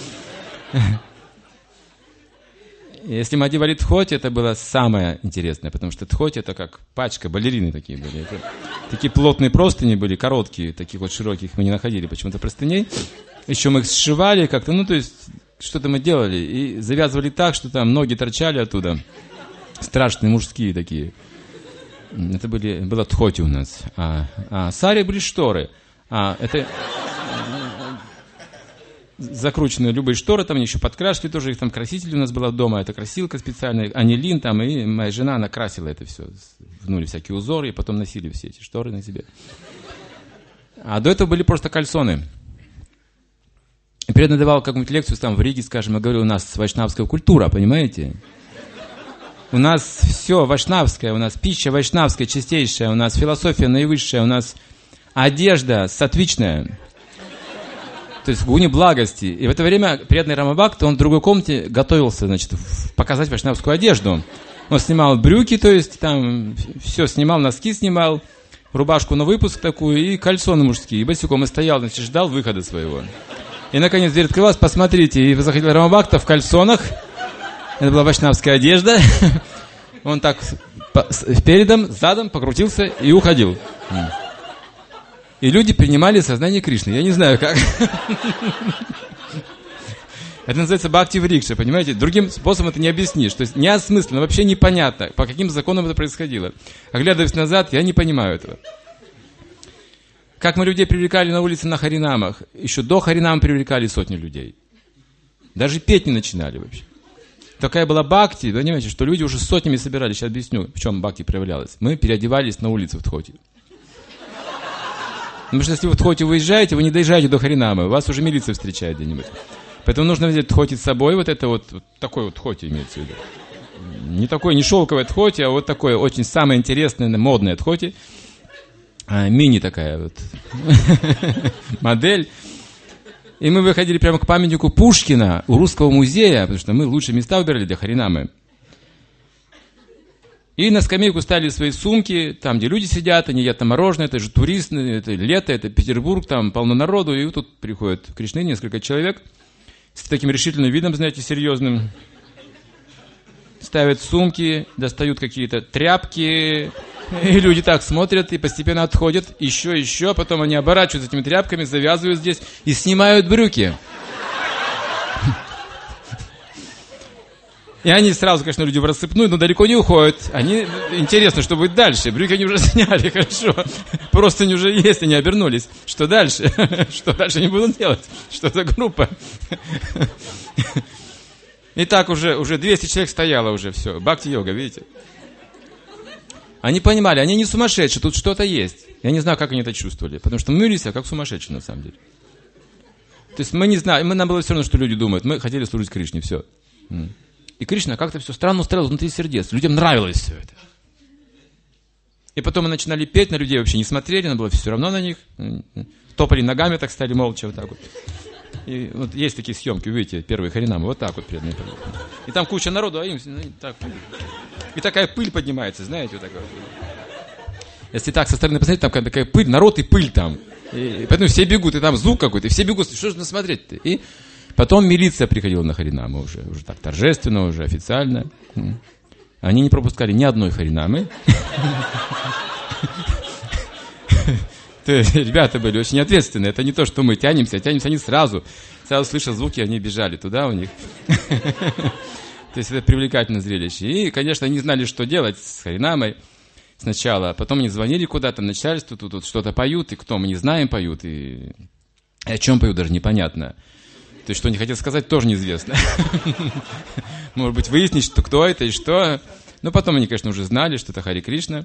Если мы одевали тхоти, это было самое интересное, потому что тхоти это как пачка, балерины такие были. Это, такие плотные простыни были, короткие, таких вот широких мы не находили почему-то простыней. Еще мы их сшивали как-то, ну то есть что-то мы делали. И завязывали так, что там ноги торчали оттуда. Страшные мужские такие. Это были, было тхоти у нас. А, а сари были шторы. А, это закрученные любые шторы, там они еще подкрашивали тоже, их там краситель у нас была дома, это красилка специальная, анилин там, и моя жена, она красила это все, внули всякие узоры, и потом носили все эти шторы на себе. А до этого были просто кальсоны. Преданный давал какую-нибудь лекцию там в Риге, скажем, я говорю, у нас вайшнавская культура, понимаете? У нас все вайшнавское, у нас пища вайшнавская, чистейшая, у нас философия наивысшая, у нас одежда сатвичная. То есть в гуне благости. И в это время преданный Рамабхакта, он в другой комнате готовился, значит, показать вайшнавскую одежду. Он снимал брюки, то есть там все снимал, носки снимал, рубашку на выпуск такую и кальсоны мужские. И босиком и стоял, значит, ждал выхода своего. И наконец дверь открылась, посмотрите, и заходил Рамабхакта в кальсонах. Это была вайшнавская одежда. Он так передом, задом покрутился и уходил. И люди принимали сознание Кришны. Я не знаю, как. Это называется бхакти врикша, понимаете? Другим способом это не объяснишь. То есть неосмысленно, вообще непонятно, по каким законам это происходило. Оглядываясь назад, я не понимаю этого. Как мы людей привлекали на улице на харинамах. Еще до харинама привлекали сотни людей. Даже петь не начинали вообще. Такая была бхакти, понимаете, что люди уже сотнями собирались. Сейчас объясню, в чем бхакти проявлялась. Мы переодевались на улице в Тхоте. Потому что если вы в Тхоте выезжаете, вы не доезжаете до харинамы, вас уже милиция встречает где-нибудь. Поэтому нужно взять Тхоти с собой, вот это вот, вот такой вот Тхоти имеется в виду. Не такой, не шелковый Тхоти, а вот такое очень самое интересное, модное Тхоти. А, мини такая вот модель. И мы выходили прямо к памятнику Пушкина у Русского музея, потому что мы лучшие места выбирали для харинамы. И на скамейку ставили свои сумки, там, где люди сидят, они едят на мороженое, это же туристы, это лето, это Петербург, там полно народу, и тут приходят Кришны, несколько человек, с таким решительным видом, знаете, серьезным, ставят сумки, достают какие-то тряпки, и люди так смотрят и постепенно отходят, еще, еще, потом они оборачиваются этими тряпками, завязывают здесь и снимают брюки. И они сразу, конечно, люди в рассыпную, но далеко не уходят. Они, интересно, что будет дальше. Брюки они уже сняли, хорошо. Просто они уже есть, они обернулись. Что дальше? Что дальше они будут делать? Что за группа? И так уже, уже двести человек стояло уже, все. Бхакти-йога, видите? Они понимали, они не сумасшедшие, тут что-то есть. Я не знаю, как они это чувствовали. Потому что мы вели себя как сумасшедшие, на самом деле. То есть мы не знаем, мы, нам было все равно, что люди думают. Мы хотели служить Кришне, все. И Кришна как-то все странно устраивал внутри сердец. Людям нравилось все это. И потом мы начинали петь, на людей вообще не смотрели, нам было все равно на них. Топали ногами, так стали молча, вот так вот. И вот есть такие съемки, видите, первые харинамы, вот так вот преданные. И там куча народу, а им ну, так. И такая пыль поднимается, знаете, вот такая. Если так со стороны посмотреть, там такая пыль, народ и пыль там. И поэтому все бегут, и там звук какой-то, и все бегут, что же смотреть-то? И потом милиция приходила на харинамы уже, уже так торжественно, уже официально. Они не пропускали ни одной харинамы. Ребята были очень ответственные. Это не то, что мы тянемся, тянемся они сразу. Сразу слыша звуки, они бежали туда у них. То есть это привлекательное зрелище. И, конечно, они знали, что делать с харинамой сначала. Потом они звонили куда-то, начальству, тут, тут что-то поют, и кто, мы не знаем, поют. И о чем поют, даже непонятно. То есть, что они хотят сказать, тоже неизвестно. Может быть, выяснить, что кто это и что. Но потом они, конечно, уже знали, что это Хари Кришна.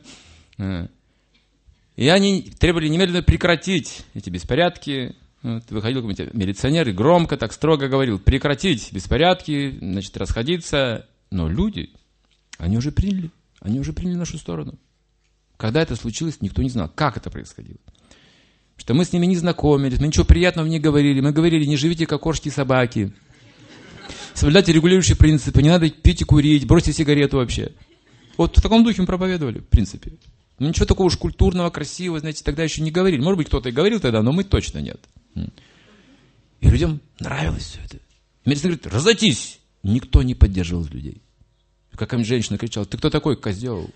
И они требовали немедленно прекратить эти беспорядки. Вот, выходил какой-нибудь милиционер и громко, так строго говорил, прекратить беспорядки, значит, расходиться. Но люди, они уже приняли, они уже приняли нашу сторону. Когда это случилось, никто не знал, как это происходило. Что мы с ними не знакомились, мы ничего приятного не говорили. Мы говорили, не живите как кошки и собаки. Соблюдайте регулирующие принципы, не надо пить и курить, бросьте сигарету вообще. Вот в таком духе мы проповедовали, в принципе. Ну ничего такого уж культурного, красивого, знаете, тогда еще не говорили. Может быть, кто-то и говорил тогда, но мы точно нет. И людям нравилось все это. Милиция говорит, разойтись. Никто не поддерживал людей. Какая-нибудь женщина кричала, ты кто такой, козел?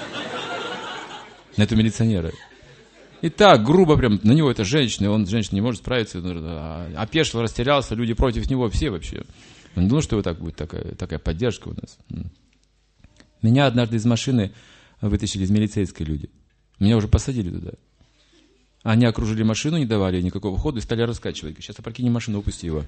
На этого милиционера. И так, грубо прям, на него эта женщина, он, женщина не может справиться, опешил, растерялся, люди против него, все вообще. Он не думал, что вот так будет такая, такая поддержка у нас. Меня однажды из машины вытащили из милицейской люди. Меня уже посадили туда. Они окружили машину, не давали никакого хода и стали раскачивать. Сейчас опрокинем машину, упусти его.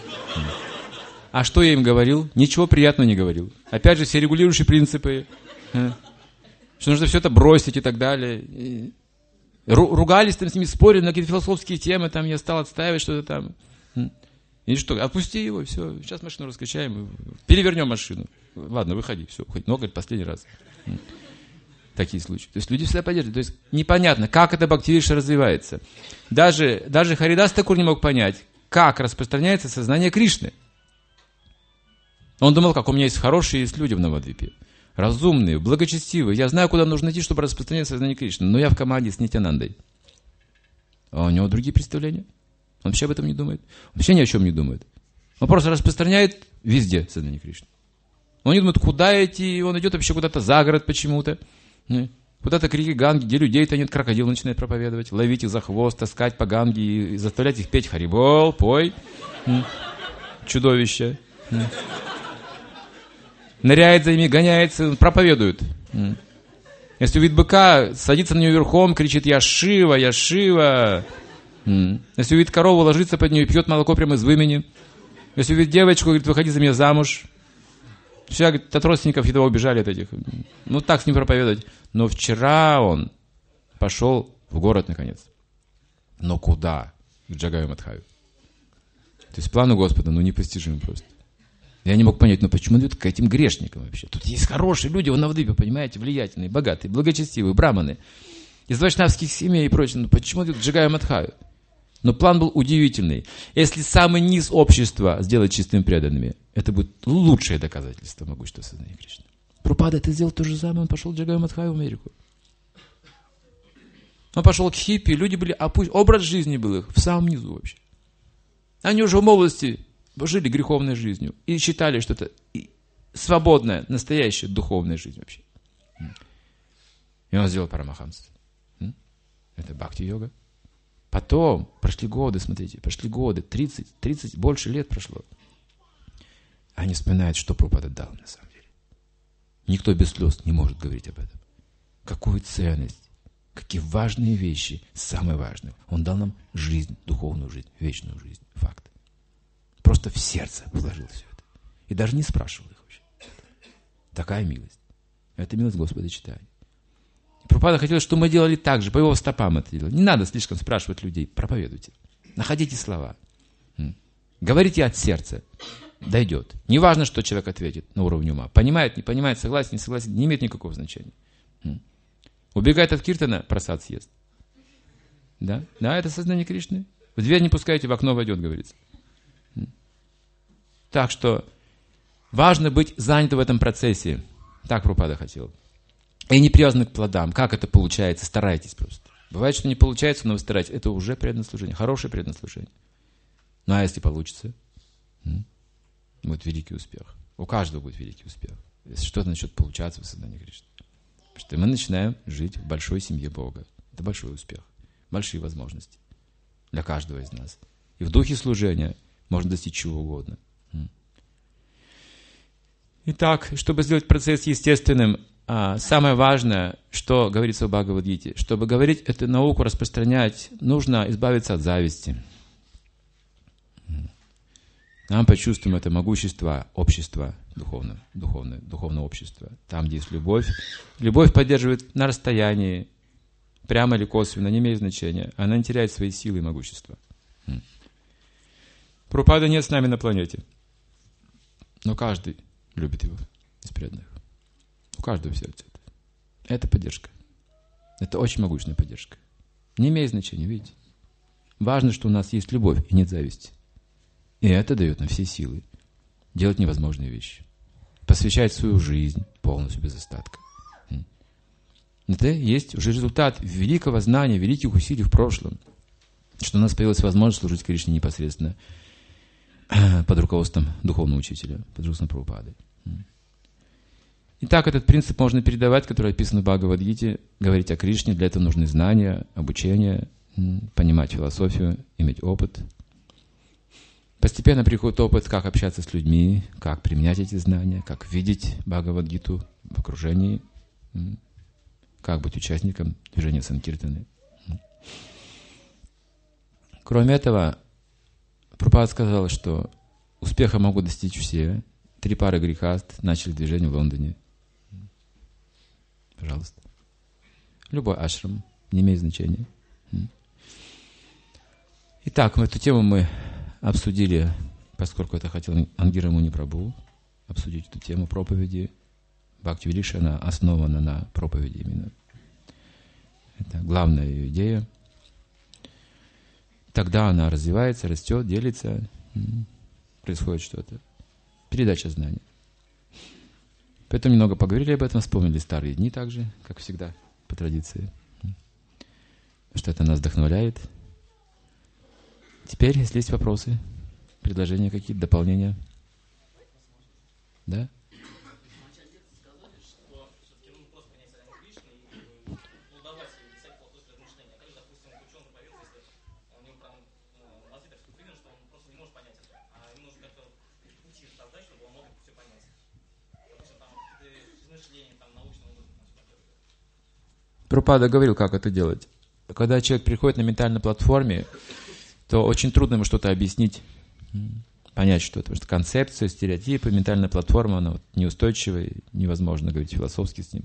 А что я им говорил? Ничего приятного не говорил. Опять же, все регулирующие принципы. Что нужно все это бросить и так далее. Ругались там с ними, спорили на какие-то философские темы, там я стал отстаивать что-то там. И что, отпусти его, все, сейчас машину раскачаем, перевернем машину. Ладно, выходи, все, хоть, но, говорит, последний раз. Такие случаи. То есть люди всегда поддерживают. То есть непонятно, как эта бхакти-вирша развивается. Даже, даже Харидас Такур не мог понять, как распространяется сознание Кришны. Он думал, как у меня есть хорошие есть люди в Навадвипе. Разумные, благочестивые. Я знаю, куда нужно идти, чтобы распространять сознание Кришны. Но я в команде с Нитянандой. А у него другие представления. Он вообще об этом не думает. Он вообще ни о чем не думает. Он просто распространяет везде сознание Кришны. Он не думает, куда идти. Он идет вообще куда-то за город почему-то. Куда-то к реке Ганги, где людей-то нет, крокодил начинает проповедовать. Ловить их за хвост, таскать по Ганге и заставлять их петь харибол, пой. Чудовище. Ныряет за ними, гоняется, проповедует. Если увидит быка, садится на него верхом, кричит «Я Шива, я Шива». Если увидит корову, ложится под нее и пьет молоко прямо из вымени. Если увидит девочку, говорит, выходи за меня замуж. Все, говорит, от родственников едва убежали от этих. Ну, так с ним проповедовать. Но вчера он пошел в город, наконец. Но куда? К Джагаю Мадхаю. То есть план у Господа, ну, непостижим просто. Я не мог понять, ну, почему он идет к этим грешникам вообще? Тут есть хорошие люди в Навадвипе, понимаете, влиятельные, богатые, благочестивые, браманы. Из вайшнавских семей и прочее. Ну, почему он идет к Джагаю Мадхаю? Но план был удивительный. Если самый низ общества сделать чистыми преданными, это будет лучшее доказательство могущества сознания Кришны. Прабхупада это сделал то же самое, он пошел к Джагаю Мадхаю в Америку. Он пошел к хиппи, люди были опущены, образ жизни был их в самом низу вообще. Они уже в молодости жили греховной жизнью и считали, что это свободная, настоящая духовная жизнь вообще. И он сделал Парамахамса. Это бхакти-йога. Потом, прошли годы, смотрите, прошли годы, тридцать, тридцать, больше лет прошло. Они вспоминают, что Прабхупада дал на самом деле. Никто без слез не может говорить об этом. Какую ценность, какие важные вещи, самое важное. Он дал нам жизнь, духовную жизнь, вечную жизнь, факт. Просто в сердце вложил все это. И даже не спрашивал их вообще. Такая милость. Это милость Господа читания. Прабхупада хотел, чтобы мы делали так же, по его стопам это делали. Не надо слишком спрашивать людей, проповедуйте. Находите слова. Говорите от сердца. Дойдет. Не важно, что человек ответит на уровне ума. Понимает, не понимает, согласен, не согласен, не имеет никакого значения. Убегает от киртана, просад съест. Да? Да, это сознание Кришны. В дверь не пускайте, в окно войдет, говорится. Так что важно быть занятым в этом процессе. Так Прабхупада хотел. И не привязаны к плодам. Как это получается? Старайтесь просто. Бывает, что не получается, но вы стараетесь. Это уже преданное служение. Хорошее преданное служение. Ну, а если получится? Будет великий успех. У каждого будет великий успех. Если что-то начнет получаться в сознании Кришны. Потому что мы начинаем жить в большой семье Бога. Это большой успех. Большие возможности. Для каждого из нас. И в духе служения можно достичь чего угодно. Итак, чтобы сделать процесс естественным, самое важное, что говорится в Бхагавад-гите, чтобы говорить эту науку, распространять, нужно избавиться от зависти. Нам почувствуем это могущество общества духовного, духовного, духовного общества. Там, где есть любовь. Любовь поддерживает на расстоянии, прямо или косвенно, не имеет значения. Она не теряет свои силы и могущества. Прабхупада нет с нами на планете. Но каждый любит его из преданных. У каждого в сердце это. Это поддержка. Это очень могущественная поддержка. Не имеет значения, видите. Важно, что у нас есть любовь и нет зависти. И это дает нам все силы делать невозможные вещи. Посвящать свою жизнь полностью, без остатка. Это есть уже результат великого знания, великих усилий в прошлом. Что у нас появилась возможность служить Кришне непосредственно под руководством духовного учителя, под руководством Прабхупады. Итак, этот принцип можно передавать, который описан в Бхагавад-гите, говорить о Кришне. Для этого нужны знания, обучение, понимать философию, иметь опыт. Постепенно приходит опыт, как общаться с людьми, как применять эти знания, как видеть Бхагавад-гиту в окружении, как быть участником движения Санкиртаны. Кроме этого, Прабхупада сказал, что успеха могут достичь все. Три пары грехаст начали движение в Лондоне. Пожалуйста. Любой ашрам, не имеет значения. Итак, эту тему мы обсудили поскольку это хотел Ангира Муни Прабху, обсудить эту тему проповеди. Бхакти Виликша, она основана на проповеди именно. Это главная ее идея. Тогда она развивается, растет, делится, происходит что-то. Передача знаний. Поэтому немного поговорили об этом, вспомнили старые дни также, как всегда, по традиции. Что это нас вдохновляет. Теперь, если есть вопросы, предложения какие-то, дополнения. Да? Прабхупада говорил, как это делать. Когда человек приходит на ментальной платформе, то очень трудно ему что-то объяснить, понять что-то. Потому что концепция, стереотипы, ментальная платформа, она вот неустойчивая, невозможно говорить философски с ним.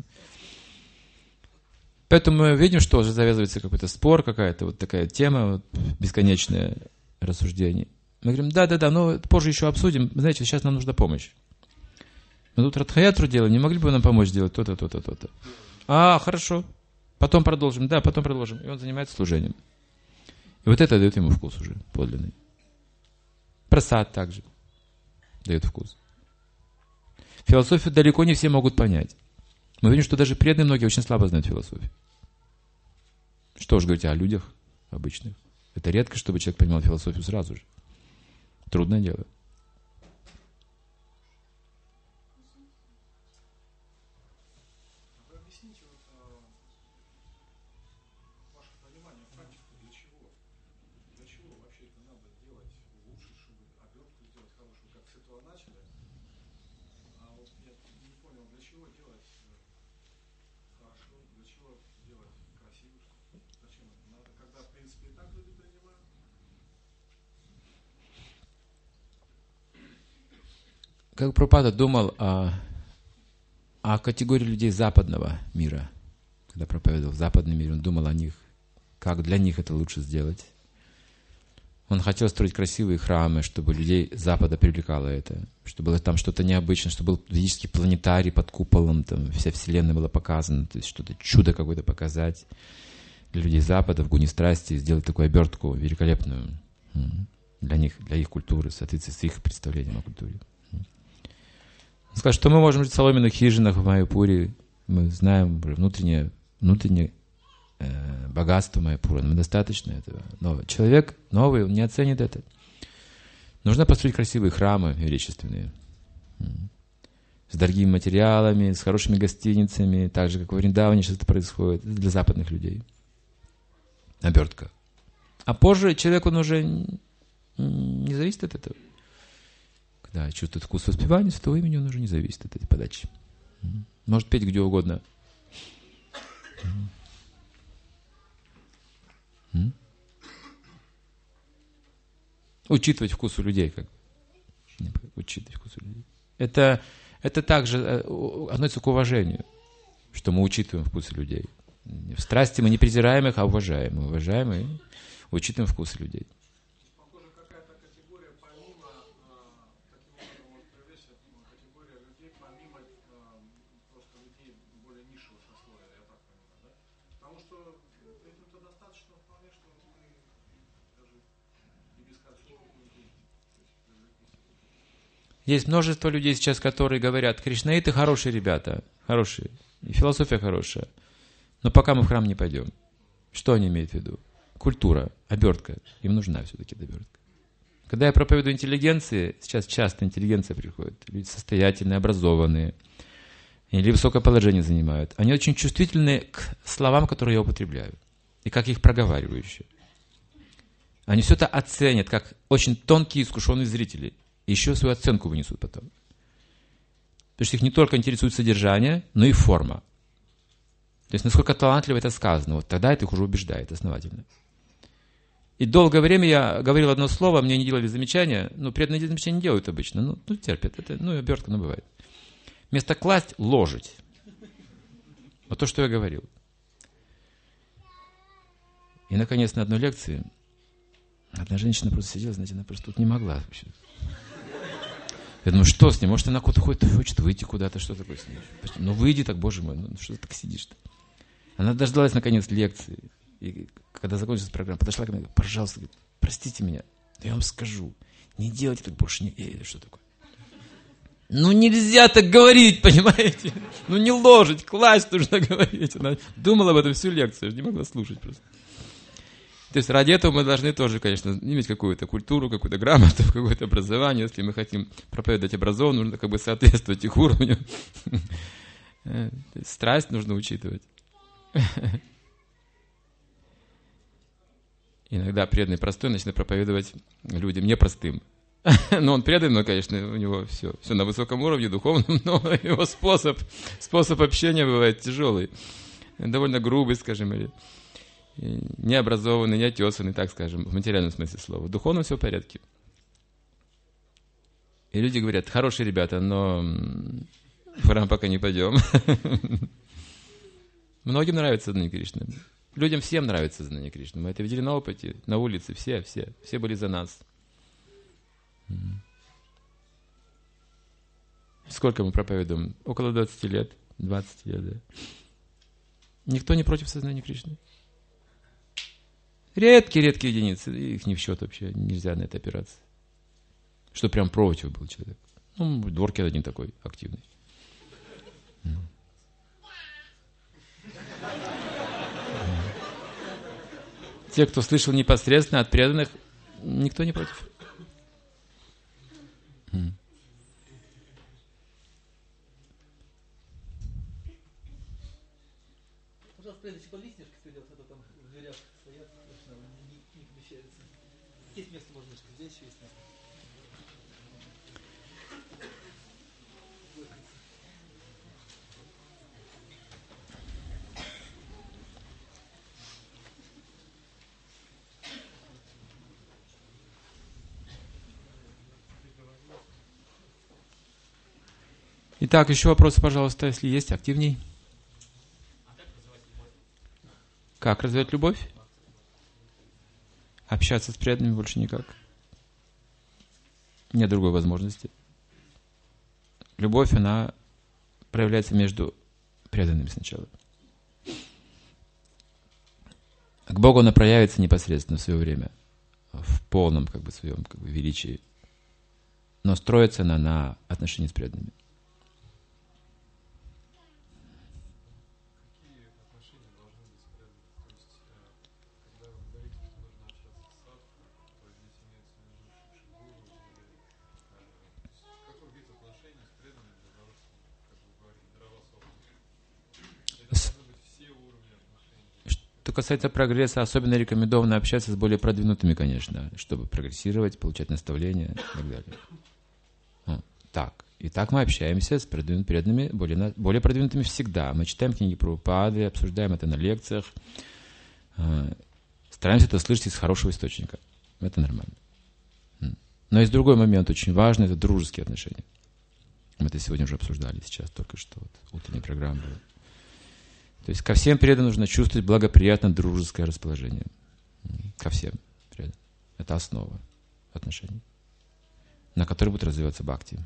Поэтому мы видим, что уже завязывается какой-то спор, какая-то вот такая тема, вот, бесконечное рассуждение. Мы говорим, да-да-да, но позже еще обсудим. Знаете, сейчас нам нужна помощь. Мы тут Радхаятру делаем, не могли бы вы нам помочь сделать то-то, то-то, то-то? А, хорошо. Потом продолжим, да, потом продолжим. И он занимается служением. И вот это дает ему вкус уже подлинный. Прасад также дает вкус. Философию далеко не все могут понять. Мы видим, что даже преданные многие очень слабо знают философию. Что уж говорить о людях обычных. Это редко, чтобы человек понимал философию сразу же. Трудное дело. Как Прабхупада думал о, о категории людей западного мира, когда проповедовал в западном мире, он думал о них, как для них это лучше сделать. Он хотел строить красивые храмы, чтобы людей Запада привлекало это, чтобы было там что-то необычное, чтобы был ведический планетарий под куполом, там вся вселенная была показана, то есть что-то чудо какое-то показать для людей Запада в гуне страсти, сделать такую обертку великолепную для них, для их культуры, в соответствии с их представлением о культуре. Он сказал, что мы можем жить в соломенных хижинах в Майяпуре, мы знаем внутреннее, внутреннее э, богатство Майяпура, нам достаточно этого. Но человек новый, он не оценит это. Нужно построить красивые храмы величественные, с дорогими материалами, с хорошими гостиницами, так же, как в Вриндаване сейчас это происходит, для западных людей. Обертка. А позже человек, он уже не зависит от этого. Когда чувствует вкус воспевания, с того имени он уже не зависит от этой подачи. Может петь где угодно. Учитывать вкус у людей. Как? Учитывать вкус у людей. Это, это также относится к уважению, что мы учитываем вкусы людей. В страсти мы не презираем их, а уважаем. Мы уважаем и учитываем вкусы людей. Есть множество людей сейчас, которые говорят, кришнаиты хорошие ребята, хорошие, и философия хорошая, но пока мы в храм не пойдем. Что они имеют в виду? Культура, обертка. Им нужна все-таки обертка. Когда я проповедую интеллигенции, сейчас часто интеллигенция приходит, люди состоятельные, образованные, или высокое положение занимают. Они очень чувствительны к словам, которые я употребляю, и как их проговариваю еще. Они все это оценят, как очень тонкие, искушенные зрители. И еще свою оценку вынесут потом. Потому что их не только интересует содержание, но и форма. То есть, насколько талантливо это сказано. Вот тогда это их уже убеждает основательно. И долгое время я говорил одно слово, мне не делали замечания. Ну, преданные замечания не делают обычно. Ну, ну терпят. Это, ну, обертка, ну, бывает. Вместо класть – ложить. Вот то, что я говорил. И, наконец, на одной лекции одна женщина просто сидела, знаете, она просто тут не могла вообще. Я думаю, что с ним? Может, она куда-то ходит, хочет выйти куда-то, что такое с ней? Ну, выйди так, Боже мой, ну что ты так сидишь-то? Она дождалась, наконец, лекции. И когда закончилась программа, подошла ко мне и говорит, пожалуйста, говорит, простите меня, я вам скажу, не делайте так больше. Не... Я, что такое? Ну, нельзя так говорить, понимаете? Ну, не ложить, класть нужно говорить. Она думала об этом всю лекцию, не могла слушать просто. То есть ради этого мы должны тоже, конечно, иметь какую-то культуру, какую-то грамоту, какое-то образование. Если мы хотим проповедовать образованно, нужно как бы соответствовать их уровню. Страсть нужно учитывать. Иногда преданный простой начинает проповедовать людям непростым. Но он преданный, но, конечно, у него все, все на высоком уровне, духовном, но его способ, способ общения бывает тяжелый. Довольно грубый, скажем, или необразованный, неотесанный, так скажем, в материальном смысле слова. В духовном все в порядке. И люди говорят, хорошие ребята, но в храм пока не пойдем. Многим нравится сознание Кришны. Людям всем нравится сознание Кришны. Мы это видели на опыте, на улице, все, все. Все были за нас. Сколько мы проповедуем? Около двадцати лет. двадцать лет, да. Никто не против сознания Кришны. Редкие-редкие единицы. Их не в счет вообще. Нельзя на это опираться. Что прям против был человек. Ну, Дворкин один такой активный. Те, кто слышал непосредственно от преданных, никто не против. Пожалуйста, следующий полистничка вперед, а то там в дверях стоят, не, не помещаются. Есть место, можно здесь еще есть место. Итак, еще вопросы, пожалуйста, если есть, активней. Как развивать любовь? Общаться с преданными больше никак. Нет другой возможности. Любовь, она проявляется между преданными сначала. К Богу она проявится непосредственно в свое время, в полном как бы, своем как бы, величии. Но строится она на отношении с преданными. Что касается прогресса, особенно рекомендовано общаться с более продвинутыми, конечно, чтобы прогрессировать, получать наставления и так далее. Ну, так. И так мы общаемся с преданными, более, более продвинутыми всегда. Мы читаем книги Прабхупады, обсуждаем это на лекциях, стараемся это слышать из хорошего источника. Это нормально. Но есть другой момент, очень важный, это дружеские отношения. Мы это сегодня уже обсуждали, сейчас только что, вот, утренняя программа была. То есть ко всем преданным нужно чувствовать благоприятное дружеское расположение. Ко всем преданным. Это основа отношений, на которой будет развиваться бхакти.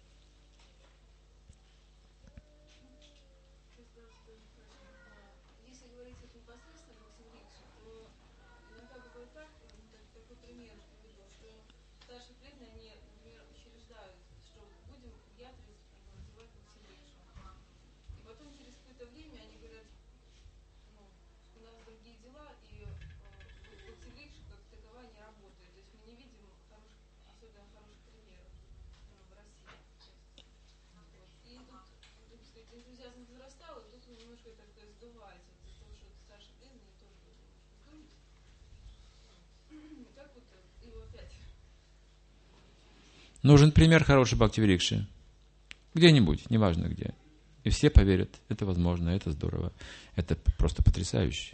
Нужен пример хорошей бхакти-врикши. Где-нибудь, неважно где. И все поверят. Это возможно, это здорово. Это просто потрясающе.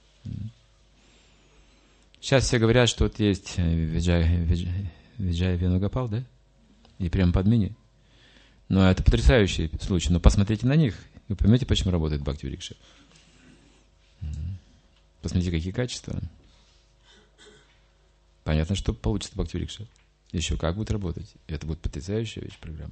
Сейчас все говорят, что вот есть Виджай, Виджай, Виджай Венугопал, да? И прямо под мини. Но это потрясающий случай. Но посмотрите на них. Вы поймете, почему работает бхакти-врикша. Посмотрите, какие качества. Понятно, что получится бхакти-врикша. Еще как будет работать. Это будет потрясающая вещь, программа.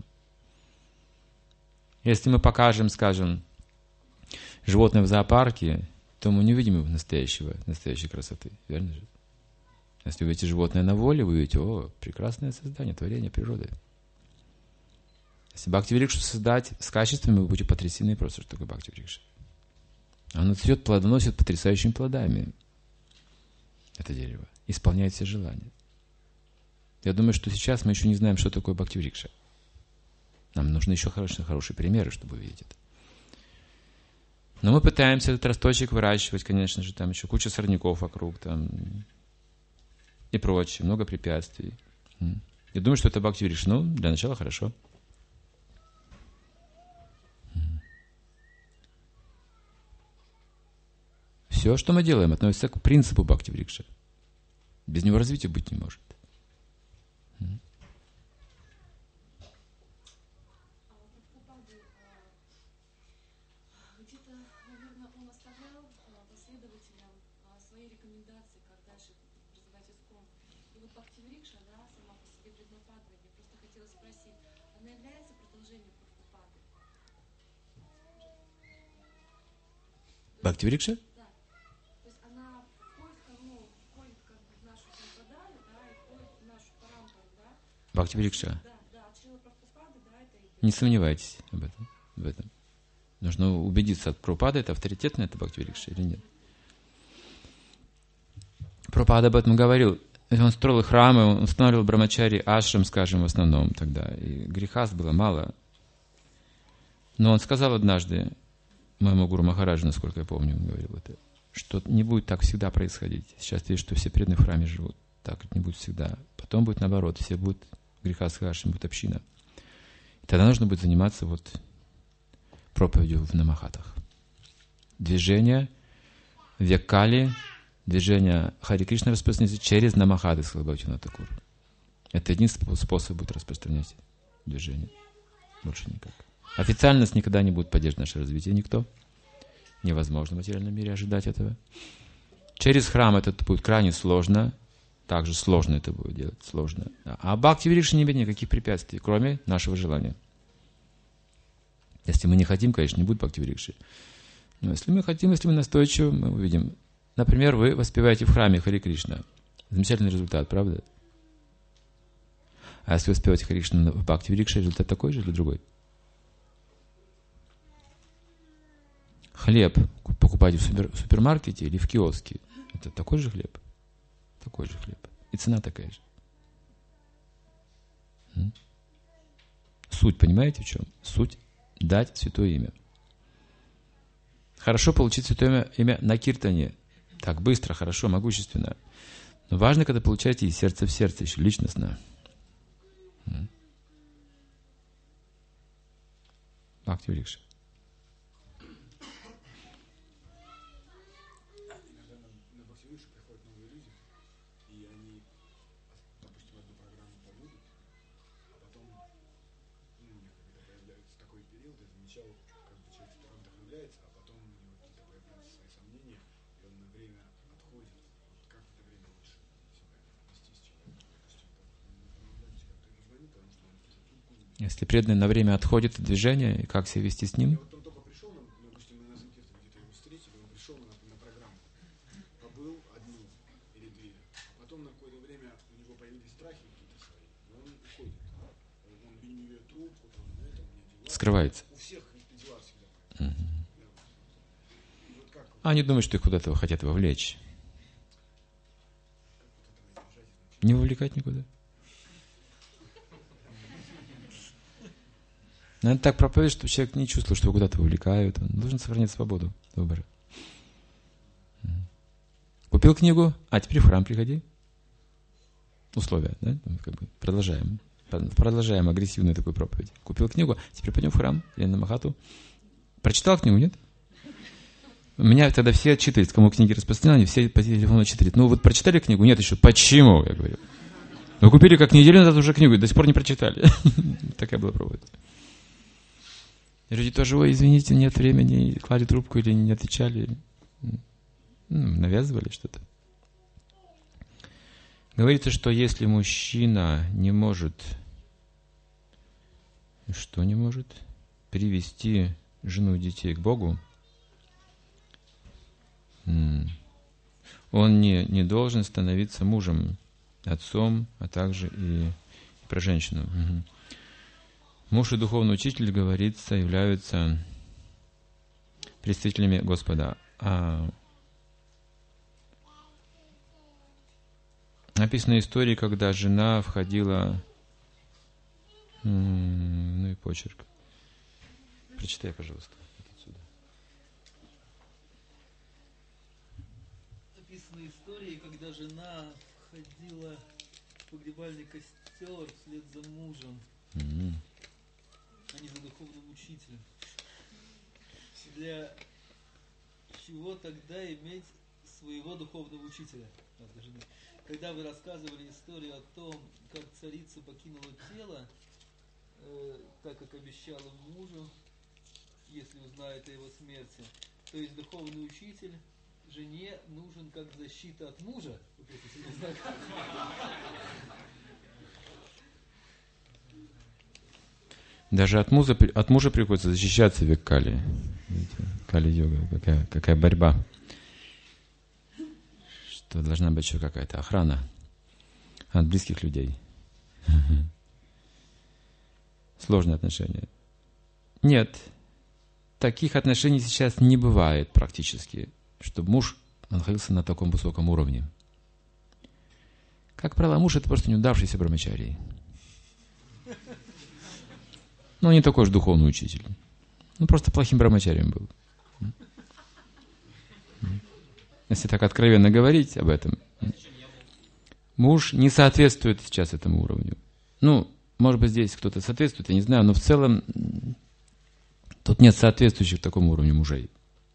Если мы покажем, скажем, животное в зоопарке, то мы не увидим его настоящего, настоящей красоты. Верно же? Если вы видите животное на воле, вы увидите, о, прекрасное создание, творение природы. Если бхакти-врикшу создать с качествами, вы будете потрясены просто, что такое бхакти-врикша. Оно цветет, плодоносит потрясающими плодами. Это дерево. Исполняет все желания. Я думаю, что сейчас мы еще не знаем, что такое бхакти-врикша. Нам нужны еще хорошие, хорошие примеры, чтобы увидеть это. Но мы пытаемся этот росточек выращивать, конечно же, там еще куча сорняков вокруг, там, и прочее, много препятствий. Я думаю, что это бхакти-врикша. Ну, для начала хорошо. Все, что мы делаем, относится к принципу бхакти-врикша. Без него развития быть не может. Где-то, наверное, он оставлял последователям свои рекомендации, как дальше развивать искон. И вот бхакти-врикша, да, сама по себе преднападная, мне просто хотелось спросить, она является продолжением Прабхупады? Бхакти-врикша? Бхакти-врикша. Не сомневайтесь об этом, в этом. Нужно убедиться, от Прабхупады это авторитетно, это бхакти-врикша или нет. Прабхупада об этом говорил. Он строил храмы, он устанавливал брамачари ашрам, скажем, в основном тогда. И грехас было мало. Но он сказал однажды, моему гуру Махараджу, насколько я помню, он говорил это, что не будет так всегда происходить. Сейчас видишь, что все преданные в храме живут. Так не будет всегда. Потом будет наоборот, все будут грехас ашрам, будет община. И тогда нужно будет заниматься вот проповедью в намахатах. Движение веккали, движение Хари Кришна распространяется через намахаты, сказал Бхактивинода Тхакур. Это единственный способ будет распространять движение. Больше никак. Официально нас никогда не будет поддерживать наше развитие никто. Невозможно в материальном мире ожидать этого. Через храм это будет крайне сложно. Также сложно это будет делать. Сложно. А бхакти-врикша не имеет никаких препятствий, кроме нашего желания. Если мы не хотим, конечно, не будет бхакти-врикши. Но если мы хотим, если мы настойчивы, мы увидим. Например, вы воспеваете в храме Хари Кришна. Замечательный результат, правда? А если вы воспеваете Хари Кришна в бхакти-врикше, результат такой же или другой? Хлеб покупаете в, супер, в супермаркете или в киоске. Это такой же хлеб? Такой же хлеб. И цена такая же. М? Суть, понимаете, в чем? Суть — дать святое имя. Хорошо получить святое имя, имя на киртане. Так быстро, хорошо, могущественно. Но важно, когда получаете из сердца в сердце, еще личностно. Бхакти-врикша. Если преданный на время отходит от движения, и как себя вести с ним? Он только пришел, допустим, мы на Занкиртане где-то его встретили, он пришел на, на программу, побыл одну или две, а потом на какое-то время у него появились страхи какие-то свои, и он уходит. Он бенюет трубку, там, на этом, мне дела. Скрывается. У всех дела всегда. Угу. Вот как, Они думают, что их куда-то хотят вовлечь. Не вовлекать никуда. Надо так проповедовать, чтобы человек не чувствовал, что его куда-то вовлекают. Он должен сохранять свободу выбора. Купил книгу, а теперь в храм приходи. Условия, да? Как бы продолжаем. Продолжаем агрессивную такую проповедь. Купил книгу, теперь пойдем в храм или на Махату. Прочитал книгу, нет? У меня тогда все отчитывались, кому книги распространяли, все по телефону отчитывались. Ну вот прочитали книгу? Нет еще. Почему? Я говорю. Вы купили как неделю назад уже книгу, до сих пор не прочитали. Такая была проповедь. И люди тоже, ой, извините, нет времени, клали трубку или не отвечали. Ну, навязывали что-то. Говорится, что если мужчина не может, что не может, привести жену и детей к Богу, он не, не должен становиться мужем, отцом, а также и про женщину. Угу. Муж и духовный учитель, говорится, являются представителями Господа. А написана история, когда жена входила... Ну и почерк. Прочитай, пожалуйста. Отсюда. Написана история, когда жена входила в погребальный костер вслед за мужем, Mm-hmm. а не за духовным учителем. Для чего тогда иметь своего духовного учителя? Когда вы рассказывали историю о том, как царица покинула тело, э, так как обещала мужу, если узнает о его смерти, то есть духовный учитель жене нужен как защита от мужа. Даже от мужа, от мужа приходится защищаться век Кали. Кали-йога, какая, какая борьба. Что должна быть еще какая-то охрана от близких людей. Сложные отношения. Нет, таких отношений сейчас не бывает практически, чтобы муж находился на таком высоком уровне. Как правило, муж — это просто неудавшийся брамачарий. Ну, не такой же духовный учитель. Ну, просто плохим брамачарием был. Если так откровенно говорить об этом. Муж не соответствует сейчас этому уровню. Ну, может быть, здесь кто-то соответствует, я не знаю, но в целом тут нет соответствующих такому уровню мужей.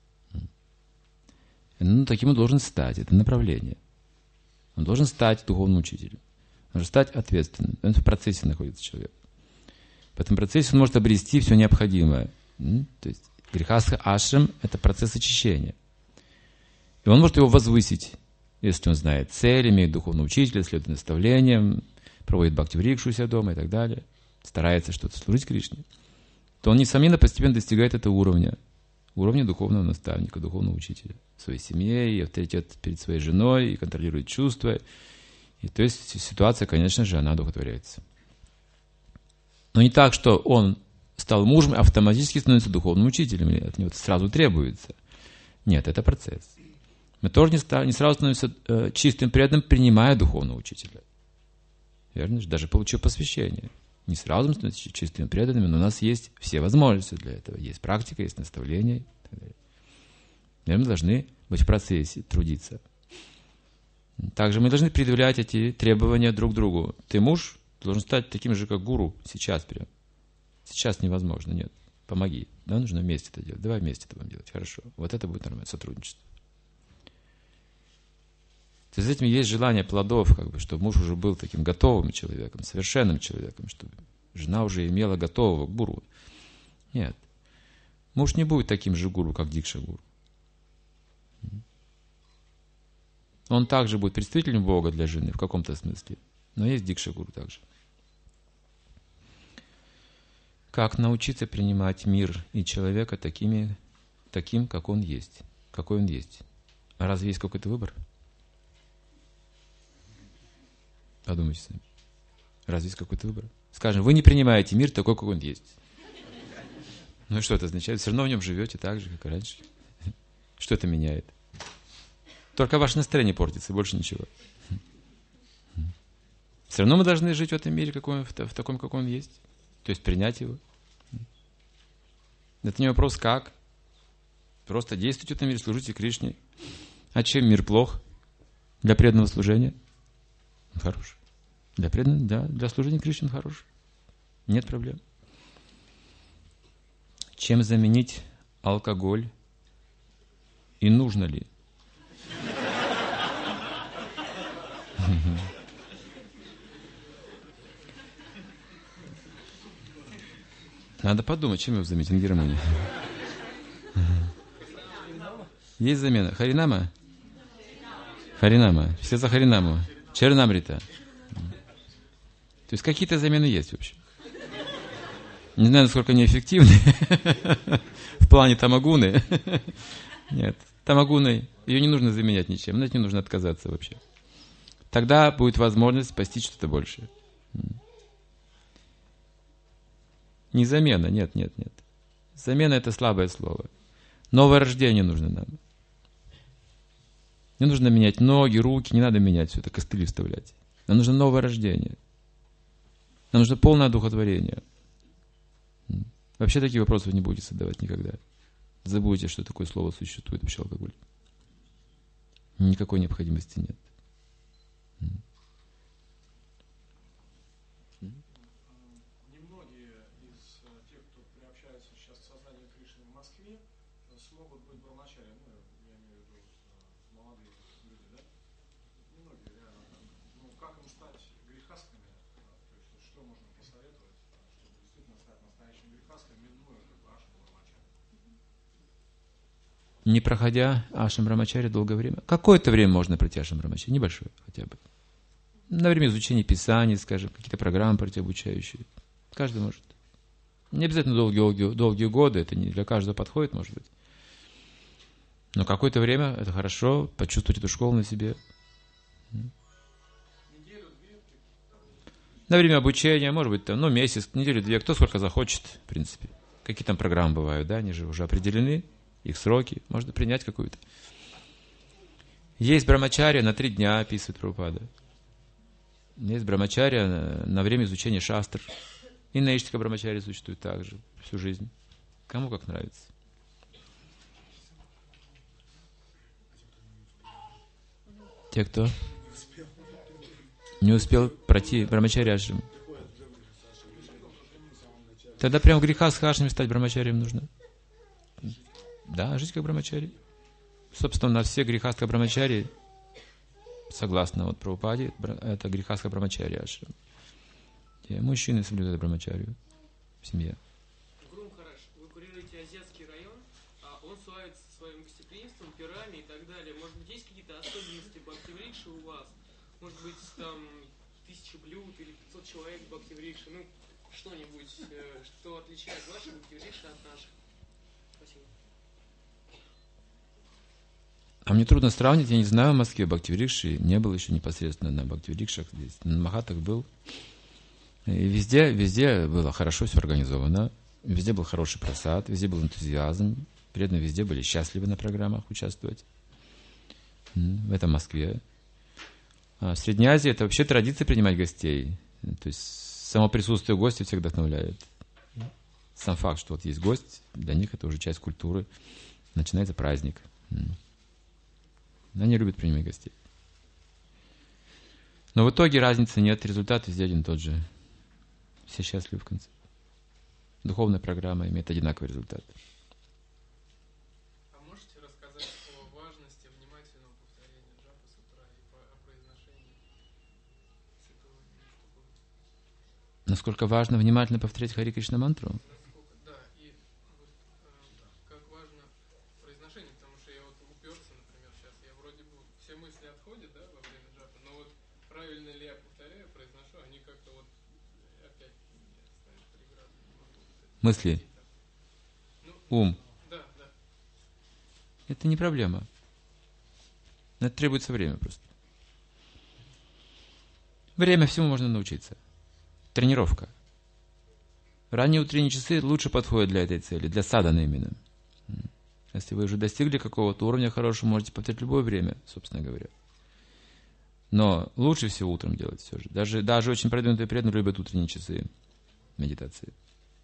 Ну, таким он должен стать, это направление. Он должен стать духовным учителем. Он должен стать ответственным. Он в процессе находится человек. В этом процессе он может обрести все необходимое. То есть грехастха ашрам – это процесс очищения. И он может его возвысить, если он знает цель, имеет духовного учителя, следует наставлениям, проводит бхакти-врикшу у себя дома и так далее, старается что-то служить Кришне, то он, несомненно, постепенно достигает этого уровня, уровня духовного наставника, духовного учителя в своей семье, и авторитет перед своей женой, и контролирует чувства. И то есть ситуация, конечно же, она одухотворяется. Но не так, что он стал мужем, автоматически становится духовным учителем, и от него это сразу требуется. Нет, это процесс. Мы тоже не, став, не сразу становимся э, чистым преданным, принимая духовного учителя. Верно? Даже получив посвящение. Не сразу мы становимся чистыми преданными, но у нас есть все возможности для этого. Есть практика, есть наставление и так далее. И мы должны быть в процессе, трудиться. Также мы должны предъявлять эти требования друг другу. Ты муж, ты должен стать таким же, как гуру. Сейчас прям. Сейчас невозможно, нет. Помоги. Да, нужно вместе это делать. Давай вместе это будем делать. Хорошо. Вот это будет нормально, сотрудничество. То есть с этим есть желание плодов, как бы, чтобы муж уже был таким готовым человеком, совершенным человеком, чтобы жена уже имела готового гуру. Нет. Муж не будет таким же гуру, как Дикша-гуру. Он также будет представителем Бога для жены в каком-то смысле. Но есть Дикша-гуру также. Как научиться принимать мир и человека такими, таким, как он есть? Какой он есть? А разве есть какой-то выбор? Подумайте сами. Разве есть какой-то выбор? Скажем, вы не принимаете мир такой, как он есть. Ну и что это означает? Все равно в нем живете так же, как и раньше. Что это меняет? Только ваше настроение портится, больше ничего. Все равно мы должны жить в этом мире, какой, в, в таком, каком он есть. То есть принять его. Это не вопрос как. Просто действуйте в этом мире, служите Кришне. А чем мир плох? Для преданного служения? Он хороший. Для преданного, да, для служения Кришне он хороший. Нет проблем. Чем заменить алкоголь? И нужно ли? Надо подумать, чем его заменить, Ингирамуни. Есть замена. Харинама? Харинама. Все за Харинаму. Чернамрита. То есть какие-то замены есть в общем. Не знаю, насколько они эффективны в плане тамагуны. Нет, тамагуной ее не нужно заменять ничем, но от нее нужно отказаться вообще. Тогда будет возможность постичь что-то большее. Не замена, нет, нет, нет. Замена — это слабое слово. Новое рождение нужно нам. Не нужно менять ноги, руки, не надо менять все это, костыли вставлять. Нам нужно новое рождение. Нам нужно полное одухотворение. Вообще такие вопросы вы не будете задавать никогда. Забудьте, что такое слово существует вообще алкоголь. Никакой необходимости нет. Немногие из тех, кто приобщается сейчас к сознанию Кришны в Москве, смогут быть брамачари. Ну, я имею в виду молодые люди, да? Немногие реально так. Ну, как им стать грехастами? То есть, что можно посоветовать, чтобы действительно стать настоящим грехастом, минуя как бы ашрам брамачари? Не проходя ашрам брамачари долгое время. Какое-то время можно пройти ашрам брамачари, небольшое хотя бы. На время изучения Писаний, скажем, какие-то программы противообучающие. Каждый может. Не обязательно долгие, долгие годы, это не для каждого подходит, может быть. Но какое-то время это хорошо, почувствовать эту школу на себе. На время обучения, может быть, там, ну, месяц, неделю-две, кто сколько захочет, в принципе. Какие там программы бывают, да, они же уже определены, их сроки, можно принять какую-то. Есть брамачарья на три дня, описывает Прабхупада. Есть брамачарья на, на время изучения шастр. И наиштика брамачарья существует также всю жизнь. Кому как нравится. Те, кто не успел пройти брамачарья ашрам. Тогда прям в греха с ашрами стать брамачарьем нужно. Да, жить как брамачарий. Собственно, на все грехастха брамачари, согласно вот Прабхупаде, это грехастха брамачари ашрам. И мужчины соблюдают брамачарию в семье. Гуру Махарадж, вы курируете азиатский район, а он славится своим гостеприимством, пирами и так далее. Может быть, есть какие-то особенности бхакти-врикши у вас? Может быть, там тысяча блюд или пятьсот человек бхакти-врикши? Ну, что-нибудь, что отличает ваши бхакти-врикши от наших? Спасибо. А мне трудно сравнить, я не знаю в Москве бхакти-врикши, не был еще непосредственно на бхакти-врикшах здесь. На Махатах был. И везде, везде было хорошо все организовано, везде был хороший просад, везде был энтузиазм, преданные везде были счастливы на программах участвовать. В этом Москве. А в Средней Азии это вообще традиция принимать гостей. То есть само присутствие гостя всех вдохновляет. Сам факт, что вот есть гость, для них это уже часть культуры. Начинается праздник. Они любят принимать гостей. Но в итоге разницы нет, результат везде один и тот же. Все счастливы в конце. Духовная программа имеет одинаковый результат. А можете рассказать о важности внимательного повторения джапы с утра и о произношении святого имени? Насколько важно внимательно повторять Хари Кришна мантру? Насколько, да, и вот, э, как важно произношение, потому что я вот уперся, например, сейчас, я вроде бы все мысли отходят, да, во время джапы, но вот правильно ли я повторяю, произношу, они как-то вот опять ставят преграды. Мысли. Ну, Ум. Да, да. Это не проблема. Это требуется время просто. Время всему можно научиться. Тренировка. Ранние утренние часы лучше подходят для этой цели, для садханы именно. Если вы уже достигли какого-то уровня хорошего, можете повторять любое время, собственно говоря. Но лучше всего утром делать все же. Даже, даже очень продвинутые преданные любят утренние часы медитации.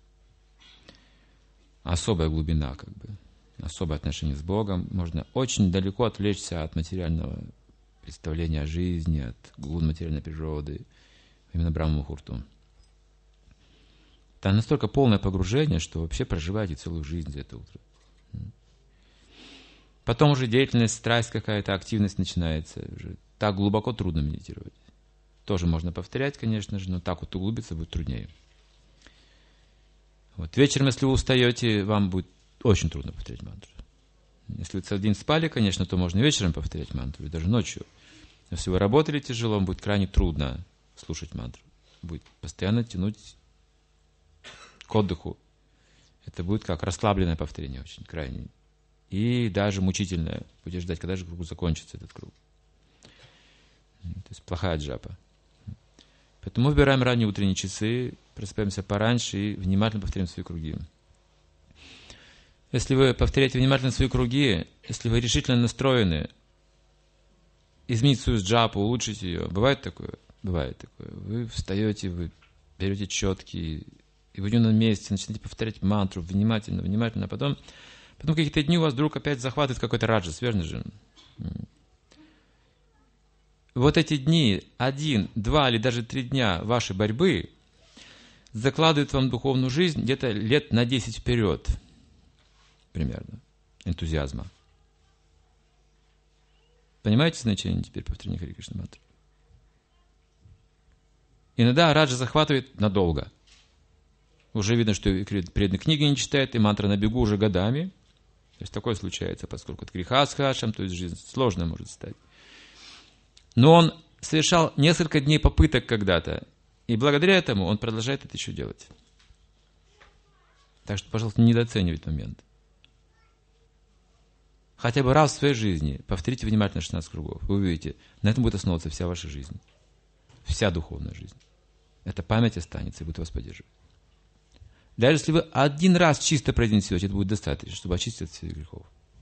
Особая глубина, как бы. Особое отношение с Богом. Можно очень далеко отвлечься от материального представления о жизни, от глубин материальной природы, именно Брахма-мухурту. Там настолько полное погружение, что вообще проживаете целую жизнь за это утро. Потом уже деятельность, страсть какая-то, активность начинается. Уже так глубоко трудно медитировать. Тоже можно повторять, конечно же, но так вот углубиться будет труднее. Вот. Вечером, если вы устаете, вам будет очень трудно повторять мантру. Если вы целый день спали, конечно, то можно вечером повторять мантру, и даже ночью. Если вы работали тяжело, вам будет крайне трудно слушать мантру. Будет постоянно тянуть к отдыху. Это будет как расслабленное повторение, очень крайне. И даже мучительное. Будете ждать, когда же круг закончится, этот круг. То есть плохая джапа. Поэтому выбираем ранние утренние часы, просыпаемся пораньше и внимательно повторяем свои круги. Если вы повторяете внимательно свои круги, если вы решительно настроены изменить свою джапу, улучшить ее, бывает такое? Бывает такое. Вы встаете, вы берете четки, и в удивленном месте начинаете повторять мантру внимательно, внимательно, а потом, потом какие-то дни у вас вдруг опять захватывает какой-то раджас, верно же? Вот эти дни, один, два или даже три дня вашей борьбы закладывают вам духовную жизнь где-то лет на десять вперед, примерно, энтузиазма. Понимаете значение теперь повторения Хари Кришна мантры? Иногда раджа захватывает надолго. Уже видно, что преданный книги не читает, и мантра на бегу уже годами. То есть такое случается, поскольку от греха с хашем, то есть жизнь сложно может стать. Но он совершал несколько дней попыток когда-то, и благодаря этому он продолжает это еще делать. Так что, пожалуйста, не недооценивайте момент. Хотя бы раз в своей жизни повторите внимательно шестнадцать кругов. Вы увидите, на этом будет основываться вся ваша жизнь. Вся духовная жизнь. Эта память останется и будет вас поддерживать. Даже если вы один раз чисто произнесете, это будет достаточно, чтобы очистить от всех грехов.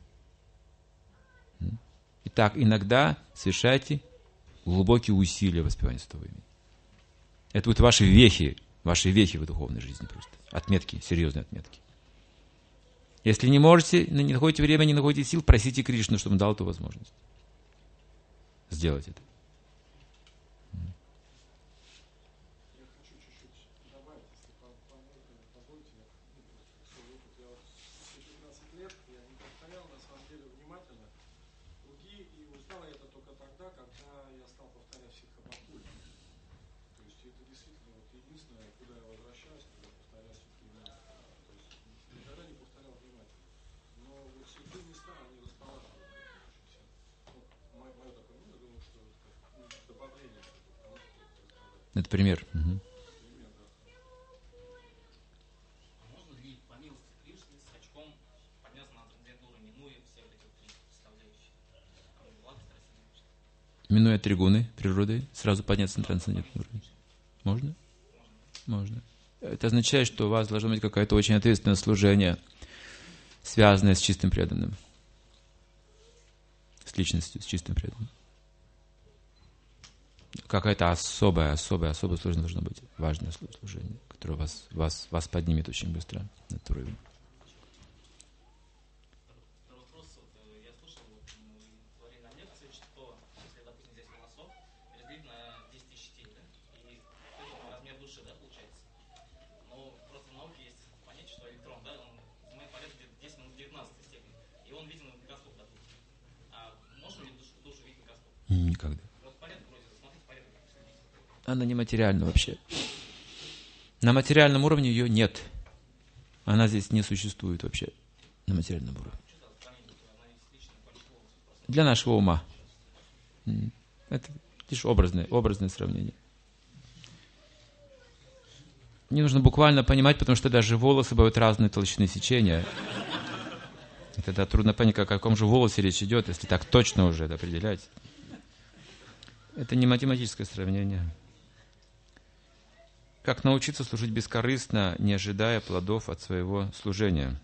Итак, иногда совершайте глубокие усилия воспевания святого имени. Это будут ваши вехи, ваши вехи в духовной жизни просто. Отметки, серьезные отметки. Если не можете, не находите время, не находите сил, просите Кришну, чтобы он дал эту возможность сделать это. Я хочу чуть-чуть добавить, если позволите. Я вот все пятнадцать лет я не повторял, на самом деле, внимательно круги, и узнал я это только тогда, когда я стал повторять Сикхабхакти. То есть это действительно вот единственное, куда я возвращаюсь, когда повторяю Сикхабхакти. То есть никогда не повторял внимательно. Но вот святые места, они располагают. Вот мое такое мнение, думаю, что это добавление. Это пример. Угу. Минуя тригуны природы, сразу подняться на трансцендентный уровень. Можно? Можно. Это означает, что у вас должно быть какое-то очень ответственное служение, связанное с чистым преданным. С личностью, с чистым преданным. Какая-то особая, особая, особое служение должно быть. Важное служение, которое вас, вас, вас поднимет очень быстро на этот уровень. Никогда. Она нематериальна вообще. На материальном уровне ее нет. Она здесь не существует вообще. На материальном уровне. Для нашего ума. Это лишь образное, образное сравнение. Не нужно буквально понимать, потому что даже волосы бывают разной толщины сечения. И тогда трудно понять, о каком же волосе речь идет, если так точно уже это определять. Это не математическое сравнение. Как научиться служить бескорыстно, не ожидая плодов от своего служения?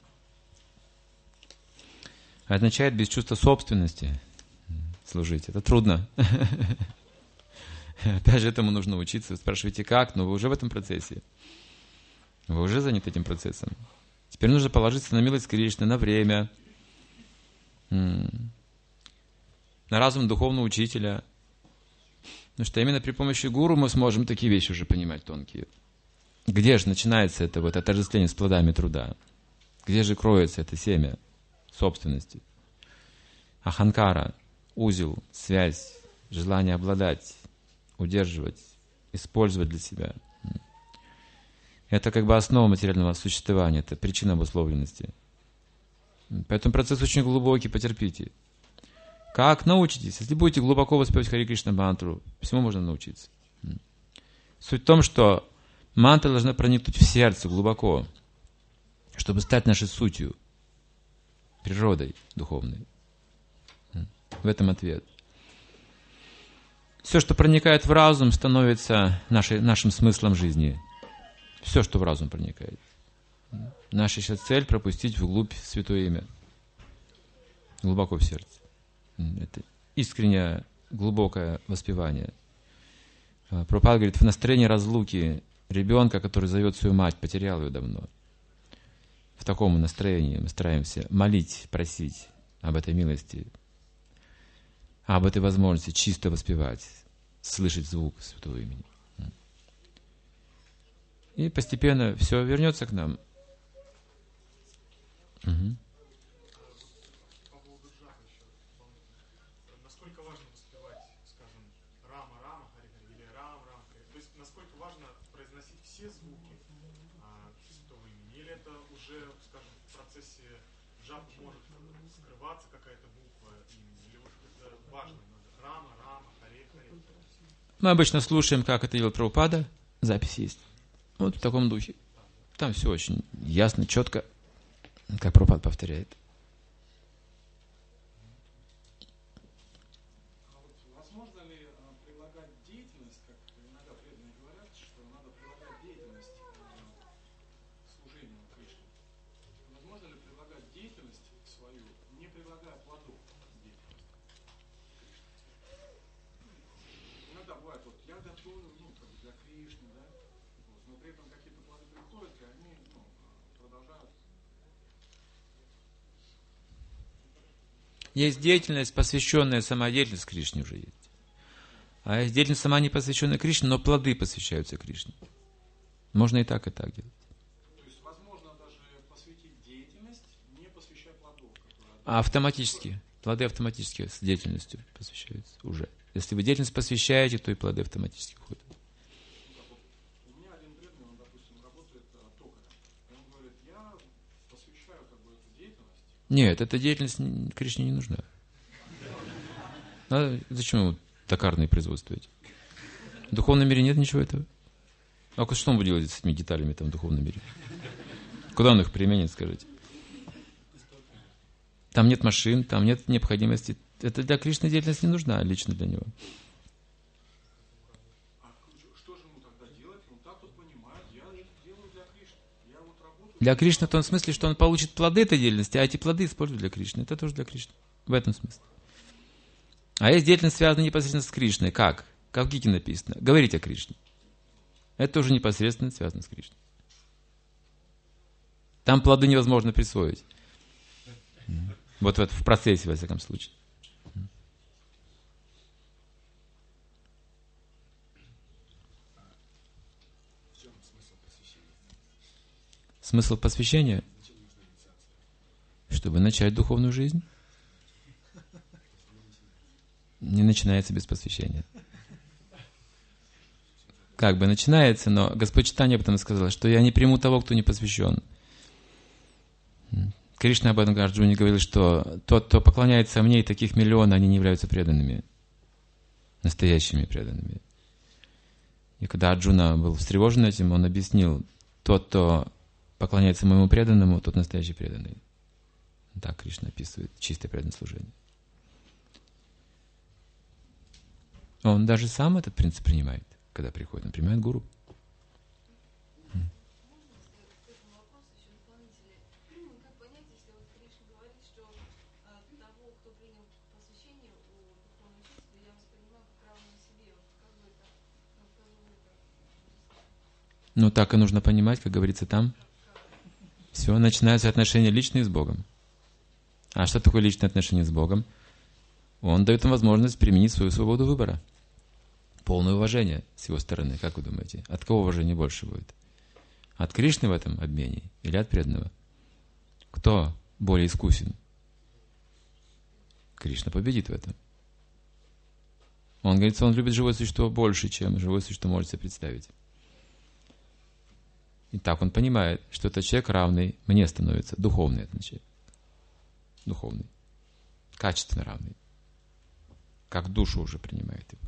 Означает без чувства собственности служить. Это трудно. Опять же, этому нужно учиться. Вы спрашиваете, как? Но вы уже в этом процессе. Вы уже заняты этим процессом. Теперь нужно положиться на милость Кришны, на время, на разум духовного учителя. Потому что именно при помощи гуру мы сможем такие вещи уже понимать тонкие. Где же начинается это вот отождествление с плодами труда? Где же кроется это семя собственности? Аханкара, узел, связь, желание обладать, удерживать, использовать для себя. Это как бы основа материального существования, это причина обусловленности. Поэтому процесс очень глубокий, потерпите. Как научитесь? Если будете глубоко воспевать Хари Кришна мантру, всему можно научиться. Суть в том, что мантра должна проникнуть в сердце глубоко, чтобы стать нашей сутью, природой духовной. В этом ответ. Все, что проникает в разум, становится нашей, нашим смыслом жизни. Все, что в разум проникает. Наша сейчас цель — пропустить вглубь святое имя. Глубоко в сердце. Это искреннее, глубокое воспевание. Прабхупада говорит, в настроении разлуки ребенка, который зовет свою мать, потерял ее давно. В таком настроении мы стараемся молить, просить об этой милости, об этой возможности чисто воспевать, слышать звук святого имени. И постепенно все вернется к нам. Угу. Насколько важно воспевать, скажем, Рама, Рама, Хари Хари, или Рам, Рам, Хари? То есть насколько важно произносить все звуки а, святого имени? Или это уже, скажем, в процессе джапа может скрываться какая-то буква имени? Или вот это важно? Рама, Рама, Хари Хари. Мы обычно слушаем, как это делает Прабхупада. Запись есть. Вот в таком духе. Там все очень ясно, четко, как Прабхупада повторяет. А вот возможно ли а, прилагать деятельность, как иногда преданные говорят, что надо прилагать деятельность к служению Кришне? Возможно ли прилагать деятельность свою, не прилагая плодов деятельности? Иногда бывает, вот я готовлю, ну, как бы для Кришны, да, вот, но при этом какие-то плоды приходят, и они, ну, продолжают. Есть деятельность, посвященная самодеятельность Кришне уже есть. А есть деятельность сама не посвященная Кришне, но плоды посвящаются Кришне. Можно и так, и так делать. То есть возможно даже посвятить деятельность, не посвящая плодов, которые... А автоматически. Плоды автоматически с деятельностью посвящаются уже. Если вы деятельность посвящаете, то и плоды автоматически входят. У меня один преданный, он, допустим, работает а, токарем. И он говорит, я посвящаю как бы эту деятельность. Нет, эта деятельность Кришне не нужна. А зачем ему токарные производства эти? В духовном мире нет ничего этого. А что он будет делать с этими деталями там в духовном мире? Куда он их применит, скажите? Там нет машин, там нет необходимости. Это для Кришны деятельность не нужна, лично для него. А что же ему тогда делать? Он так вот понимает, я это делаю для Кришны. Я вот работаю... Для Кришны в том смысле, что он получит плоды этой деятельности, а эти плоды используют для Кришны. Это тоже для Кришны. В этом смысле. А есть деятельность, связанная непосредственно с Кришной. Как? Как в Гите написано. Говорить о Кришне. Это тоже непосредственно связано с Кришной. Там плоды невозможно присвоить. Вот в, в процессе, во всяком случае. В чем смысл посвящения? Смысл посвящения? Зачем нужна инициация? Чтобы начать духовную жизнь. Не начинается без посвящения. Как бы начинается, но Господь Чайтанья об этом сказал, что я не приму того, кто не посвящен. Кришна об этом Арджуне говорил, что тот, кто поклоняется мне, и таких миллионов, они не являются преданными, настоящими преданными. И когда Арджуна был встревожен этим, он объяснил, тот, кто поклоняется моему преданному, тот настоящий преданный. Так Кришна описывает чистое преданное служение. Он даже сам этот принцип принимает, когда приходит. Он принимает гуру. Ну, так и нужно понимать, как говорится там. Все, начинаются отношения личные с Богом. А что такое личные отношения с Богом? Он дает им возможность применить свою свободу выбора. Полное уважение с его стороны. Как вы думаете? От кого уважение больше будет? От Кришны в этом обмене или от преданного? Кто более искусен? Кришна победит в этом. Он говорит, что он любит живое существо больше, чем живое существо может себе представить. И так он понимает, что этот человек равный мне становится. Духовный этот человек. Духовный. Качественно равный. как душу уже принимает его.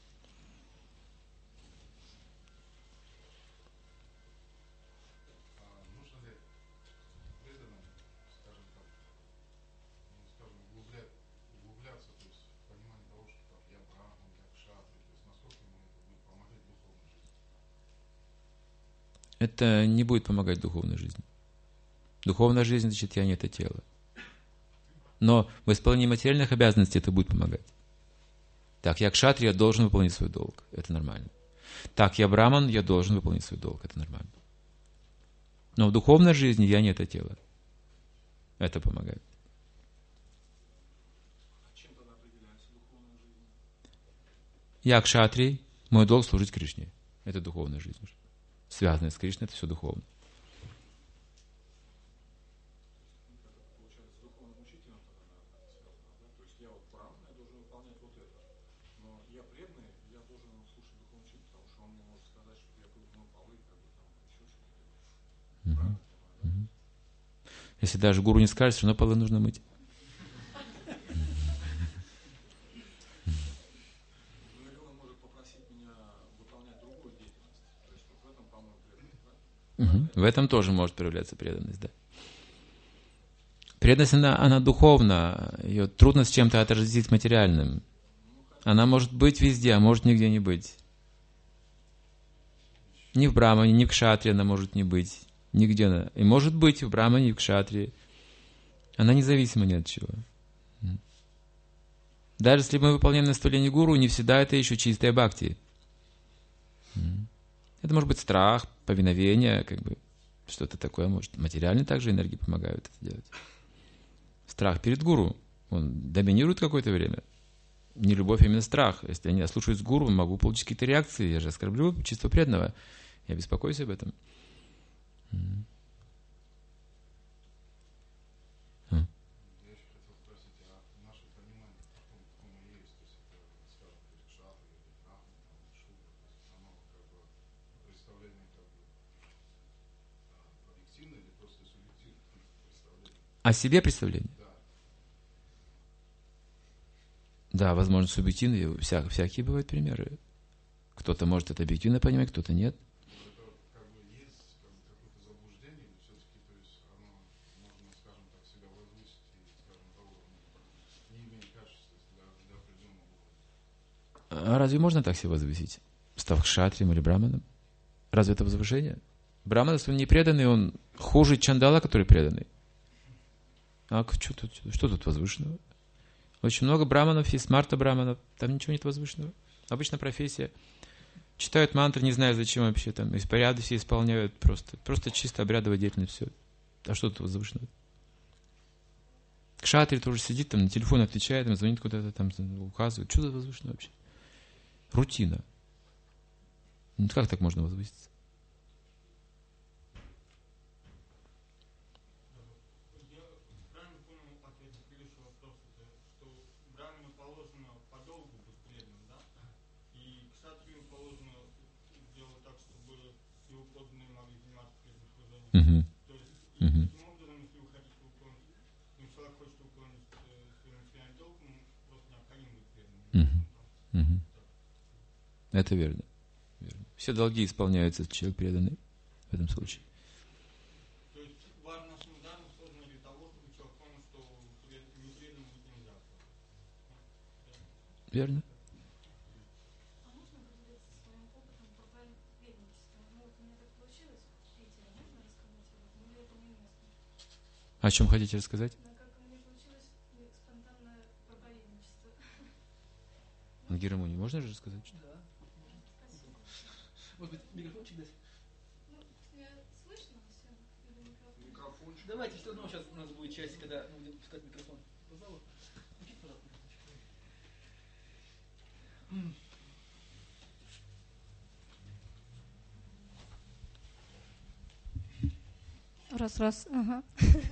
Это не будет помогать духовной жизни. Духовная жизнь, значит, я не это тело. Но в исполнении материальных обязанностей это будет помогать. Так, я кшатрия, я должен выполнить свой долг. Это нормально. Так, я браман, я должен выполнить свой долг. Это нормально. Но в духовной жизни я не это тело. Это помогает. А чем тогда определяется духовная жизнь? Я кшатрий, мой долг служить Кришне. Это духовная жизнь. Связанная с Кришной, это все духовно. Получается, с духовным учителем тогда связано, да? То есть я вот браман, я должен выполнять вот это. Но я преданный, я должен слушать духовного учителя, потому что он мне может сказать, что я помыл полы, как бы там еще что-то. Угу. Угу. Если даже гуру не скажет, все равно полы нужно мыть. Угу. В этом тоже может проявляться преданность, да. Преданность, она, она духовна, ее трудно с чем-то отразить материальным. Она может быть везде, а может нигде не быть. Ни в брамане, ни в кшатре она может не быть. Нигде она. И может быть в брамане, и в кшатре. Она независима ни от чего. Даже если мы выполняем наставление гуру, не всегда это еще чистая бхакти. Это может быть страх, повиновение, как бы что-то такое. Может, материально также энергии помогают это делать. Страх перед гуру, он доминирует какое-то время. Не любовь, а именно страх. Если я не ослушаюсь гуру, могу получить какие-то реакции. Я же оскорблю чувство преданного. Я беспокоюсь об этом. О себе представление? Да, возможно, субъективно. Вся, всякие бывают примеры. Кто-то может это объективно понимать, кто-то нет. Это как бы есть как бы, какое-то заблуждение, но все-таки, то есть оно можно, скажем так, себя возвысить и, скажем, того, не имеет качества для, для определенного уровня. А разве можно так себя возвысить? Став кшатрием или браманом? Разве это возвышение? Браман, если он не преданный, он хуже чандала, который преданный. А что тут, что тут возвышенного? Очень много браманов есть, марта браманов, там ничего нет возвышенного. Обычно профессия. Читают мантры, не знаю зачем вообще, там из порядка все исполняют, просто, просто чисто обрядовая деятельность, все. А что тут возвышенного? Кшатри тоже сидит, там на телефон отвечает, там, звонит куда-то, там указывает. Что тут возвышенного вообще? Рутина. Ну, как так можно возвыситься? Угу. То есть, Угу. таким образом, если вы хотите выполнить, ну, человек хочет выполнить э, свой материальный долг, ему просто необходимо быть преданным. Угу. Угу. Это верно. верно. Все долги исполняются, если человек преданный в этом случае. То есть, ваш нашим данным созданы для того, чтобы человек понял, что не преданным быть нельзя. Верно. О чем хотите рассказать? Как у меня получилось спонтанное проповедничество. Ангира Муни, можно же рассказать? Да. Может быть, микрофончик дать? Ну, меня слышно все? Или микрофон? Микрофончик. Давайте, все равно сейчас у нас будет часть, когда мы будем пускать микрофон по залу. Включите, пожалуйста, микрофончик. Раз, раз, ага.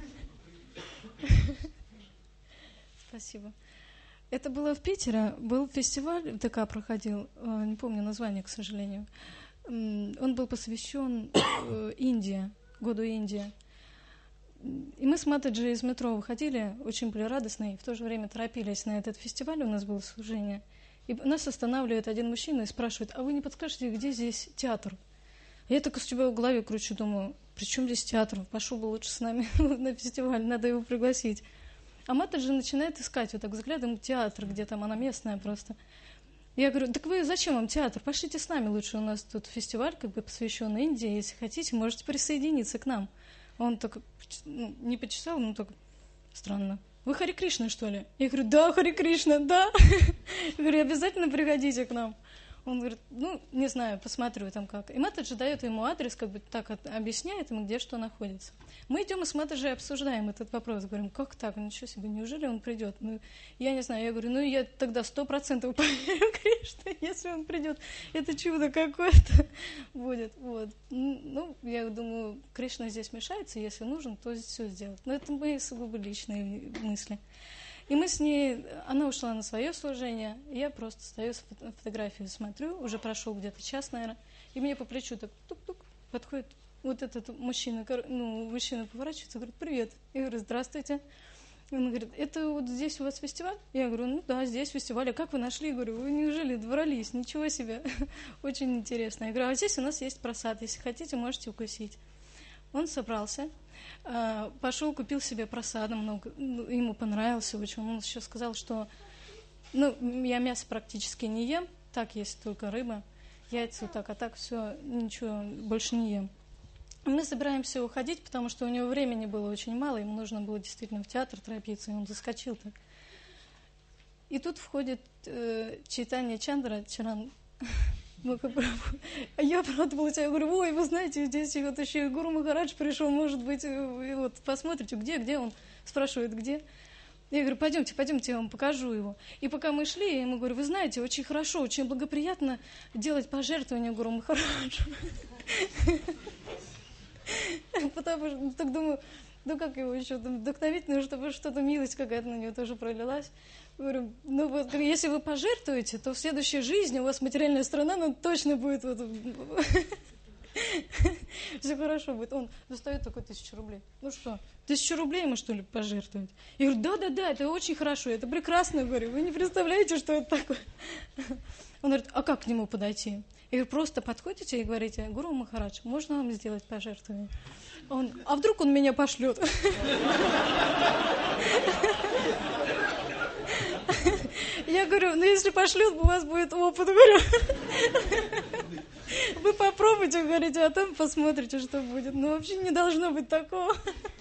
Спасибо. Это было в Питере, был фестиваль, ТК проходил, не помню название, к сожалению. Он был посвящен Индии, году Индии. И мы с Матаджи из метро выходили, очень были радостные, и в то же время торопились на этот фестиваль, у нас было служение. И нас останавливает один мужчина и спрашивает: а вы не подскажете, где здесь театр? Я так у себя в голове кручу, думаю, при чем здесь театр? Пошел бы лучше с нами на фестиваль, надо его пригласить. А Матаджи начинает искать вот так взглядом театр, где там, она местная просто. Я говорю: так вы зачем вам театр? Пошлите с нами лучше, у нас тут фестиваль, как бы посвященный Индии, если хотите, можете присоединиться к нам. Он так ну, не почесал, но так странно. Вы Хари Кришна, что ли? Я говорю: да, Хари Кришна, да. Я говорю: обязательно приходите к нам. Он говорит: ну, не знаю, посмотрю там как. И Матаджи дает ему адрес, как бы так объясняет ему, где что находится. Мы идем и с Матаджи обсуждаем этот вопрос. Говорим: как так? Ничего себе, неужели он придет? Ну, я не знаю. Я говорю: ну, я тогда сто процентов поверю Кришне, если он придет. Это чудо какое-то будет. Вот. Ну, я думаю, Кришна здесь мешается, если нужен, то все сделать. Но это мои сугубо личные мысли. И мы с ней, она ушла на свое служение, я просто стою, фотографию смотрю, уже прошел где-то час, наверное, и мне по плечу так тук-тук подходит вот этот мужчина, ну, мужчина поворачивается, говорит: привет. Я говорю: здравствуйте. Он говорит: это вот здесь у вас фестиваль? Я говорю: ну да, здесь фестиваль. А как вы нашли? Я говорю: вы неужели дворались? Ничего себе. Очень интересно. Я говорю: а здесь у нас есть просад, если хотите, можете укусить. Он собрался, пошел, купил себе просада много, ему понравился очень. Он еще сказал, что ну, я мясо практически не ем, так есть только рыба, яйца, так, а так все, ничего больше не ем. Мы собираемся уходить, потому что у него времени было очень мало, ему нужно было действительно в театр торопиться, и он заскочил так. И тут входит э, Чайтанья Чандра Чаран. А я порадовалась, я говорю: ой, вы знаете, здесь вот еще и Гуру Махарадж пришел, может быть, вот посмотрите, где, где он? Спрашивает, где? Я говорю: пойдемте, пойдемте, я вам покажу его. И пока мы шли, я ему говорю: вы знаете, очень хорошо, очень благоприятно делать пожертвования Гуру Махараджу. Потому что, так думаю, ну как его еще вдохновить, ну чтобы что-то милость какая-то на него тоже пролилась. Говорю: ну вот, если вы пожертвуете, то в следующей жизни у вас материальная страна, ну точно будет вот... Все хорошо будет. Он достает такой тысячу рублей. Ну что, тысячу рублей ему, что ли, пожертвовать? Я говорю: да-да-да, это очень хорошо, это прекрасно, говорю. Вы не представляете, что это такое? Он говорит: а как к нему подойти? Я говорю: просто подходите и говорите: Гуру Махарадж, можно вам сделать пожертвование? Он: а вдруг он меня пошлет? Я говорю: ну если пошлют, у вас будет опыт. Говорю: вы попробуйте, говорите, а там посмотрите, что будет. Ну вообще не должно быть такого.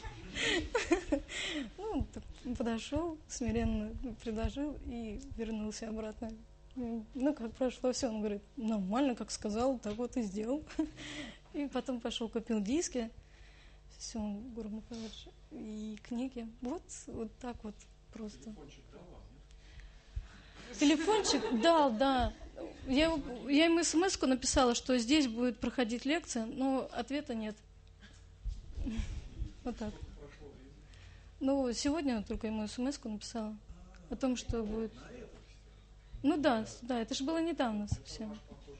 Ну, подошел, смиренно предложил и вернулся обратно. Ну, как прошло все, он говорит: нормально, как сказал, так вот и сделал. И потом пошел, купил диски, все, Гуру Махарадж, и книги. Вот, вот так вот просто. Телефончик дал, да. Я, я ему смс-ку написала, что здесь будет проходить лекция, но ответа нет. Вот так. Ну, сегодня только ему смс-ку написала о том, что будет... Ну да, да, это же было недавно совсем.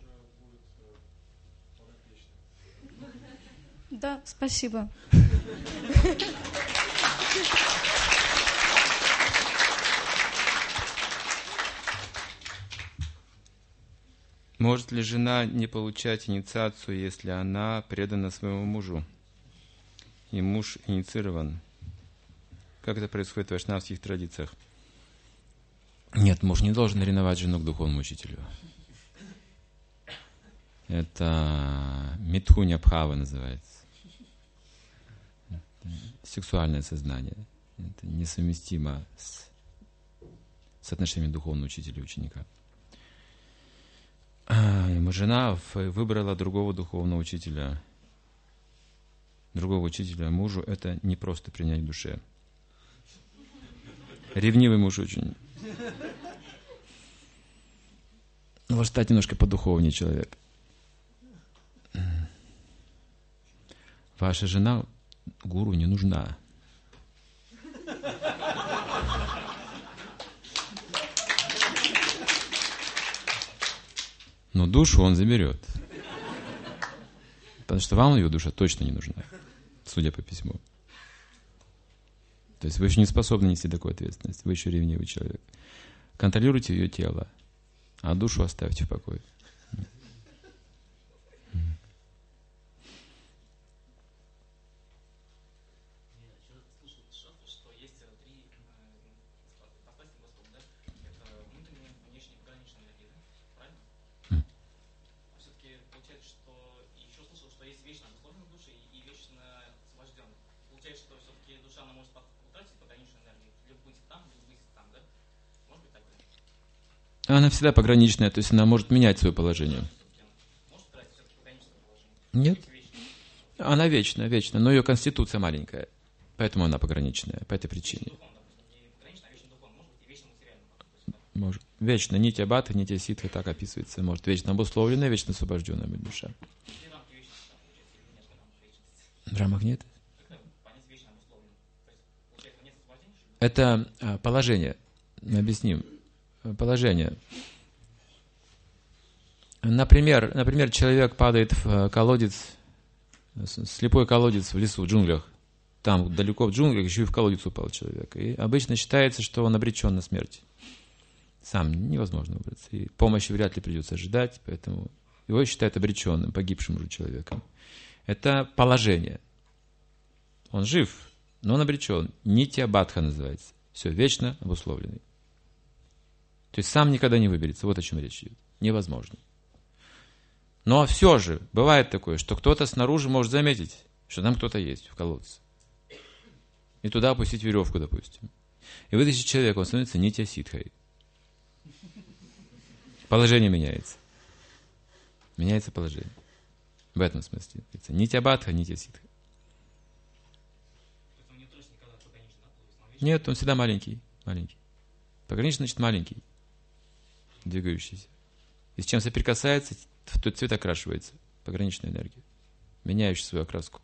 Да, спасибо. Может ли жена не получать инициацию, если она предана своему мужу? И муж инициирован? Как это происходит в вайшнавских традициях? Нет, муж не должен ревновать жену к духовному учителю. Это митхуня бхава называется. Это сексуальное сознание. Это несовместимо с, с отношением духовного учителя и ученика. Жена выбрала другого духовного учителя. Другого учителя мужу это не просто принять в душе. Ревнивый муж очень. Может стать немножко подуховнее человек. Ваша жена гуру не нужна. Но душу он заберет. Потому что вам ее душа точно не нужна, судя по письму. То есть вы еще не способны нести такую ответственность, вы еще ревнивый человек. Контролируйте ее тело, а душу оставьте в покое. Она всегда пограничная, то есть она может менять свое положение. Нет. Она вечная, вечная, но ее конституция маленькая, поэтому она пограничная, по этой причине. Может. Вечно нитья бхакти, нитья ситхи, так описывается. Может вечно обусловленная, вечно освобожденная быть душа. В рамах нет? Это положение. Объясним. Положение. Например, например, человек падает в колодец, слепой колодец в лесу, в джунглях. Там, далеко в джунглях, еще и в колодец упал человек. И обычно считается, что он обречен на смерть. Сам невозможно выбраться. И помощи вряд ли придется ожидать, поэтому его считают обреченным, погибшим уже человеком. Это положение. Он жив, но он обречен. Нитья бхакти называется. Все, вечно обусловленный. То есть сам никогда не выберется. Вот о чем речь идет. Невозможно. Но все же бывает такое, что кто-то снаружи может заметить, что там кто-то есть в колодце. И туда опустить веревку, допустим. И вытащить человека, он становится нитья ситхой. Положение меняется. Меняется положение. В этом смысле. Нитья бхакти, нитья ситха. Нет, он всегда маленький. Маленький. Пограничный значит маленький. Двигающийся. И с чем соприкасается, в тот цвет окрашивается. Пограничная энергия. Меняющая свою окраску.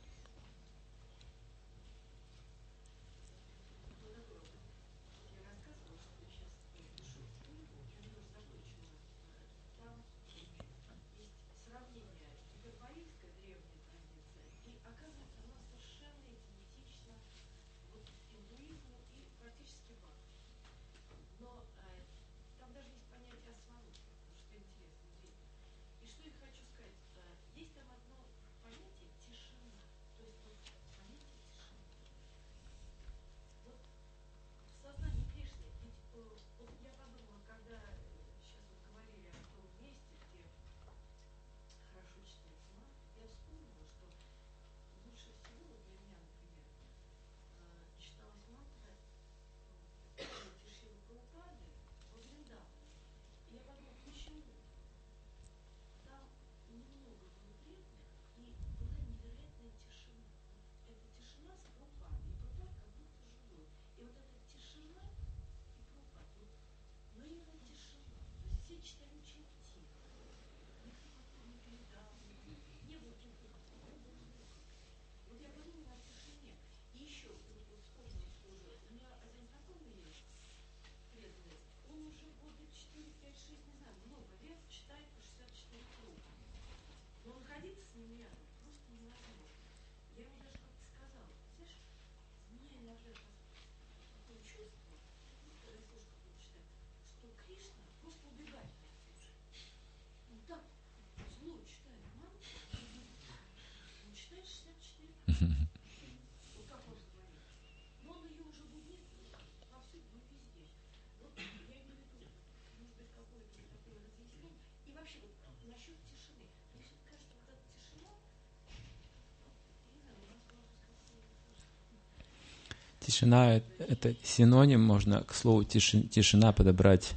Тишина – это синоним, можно к слову тишина подобрать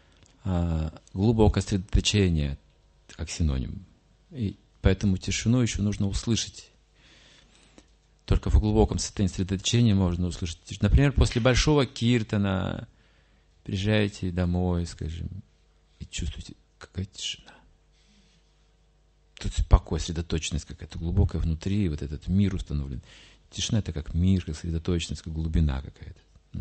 а, глубокое сосредоточение, как синоним. И поэтому тишину еще нужно услышать. Только в глубоком состоянии сосредоточения можно услышать тишину. Например, после большого киртана приезжаете домой, скажем, и чувствуете, какая тишина. Тут покой, сосредоточенность какая-то глубокая внутри, вот этот мир установлен. Тишина – это как мир, как сосредоточенность, как глубина какая-то.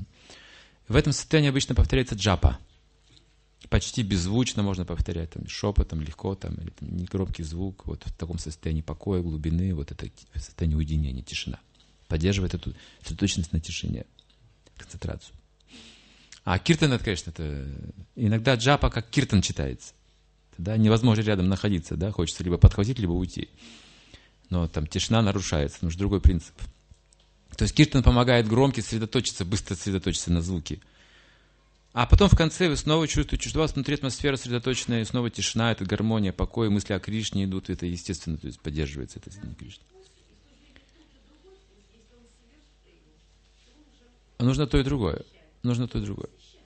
В этом состоянии обычно повторяется джапа. Почти беззвучно можно повторять, там, шепотом, легко, там, или там, негромкий звук. Вот в таком состоянии покоя, глубины, вот это состояние уединения, тишина. поддерживает эту сосредоточенность на тишине, концентрацию. А киртан, это, конечно, это иногда джапа как киртан читается. Тогда невозможно рядом находиться, да, хочется либо подхватить, либо уйти. Но там тишина нарушается, нужен другой принцип. То есть киртан помогает громко сосредоточиться, быстро сосредоточиться на звуке. А потом в конце вы снова чувствуете, что у вас внутри атмосфера сосредоточенная, и снова тишина, это гармония, покой, мысли о Кришне идут, это естественно, то есть поддерживается это сознание Кришны. Нужно то и другое. Нужно то и другое.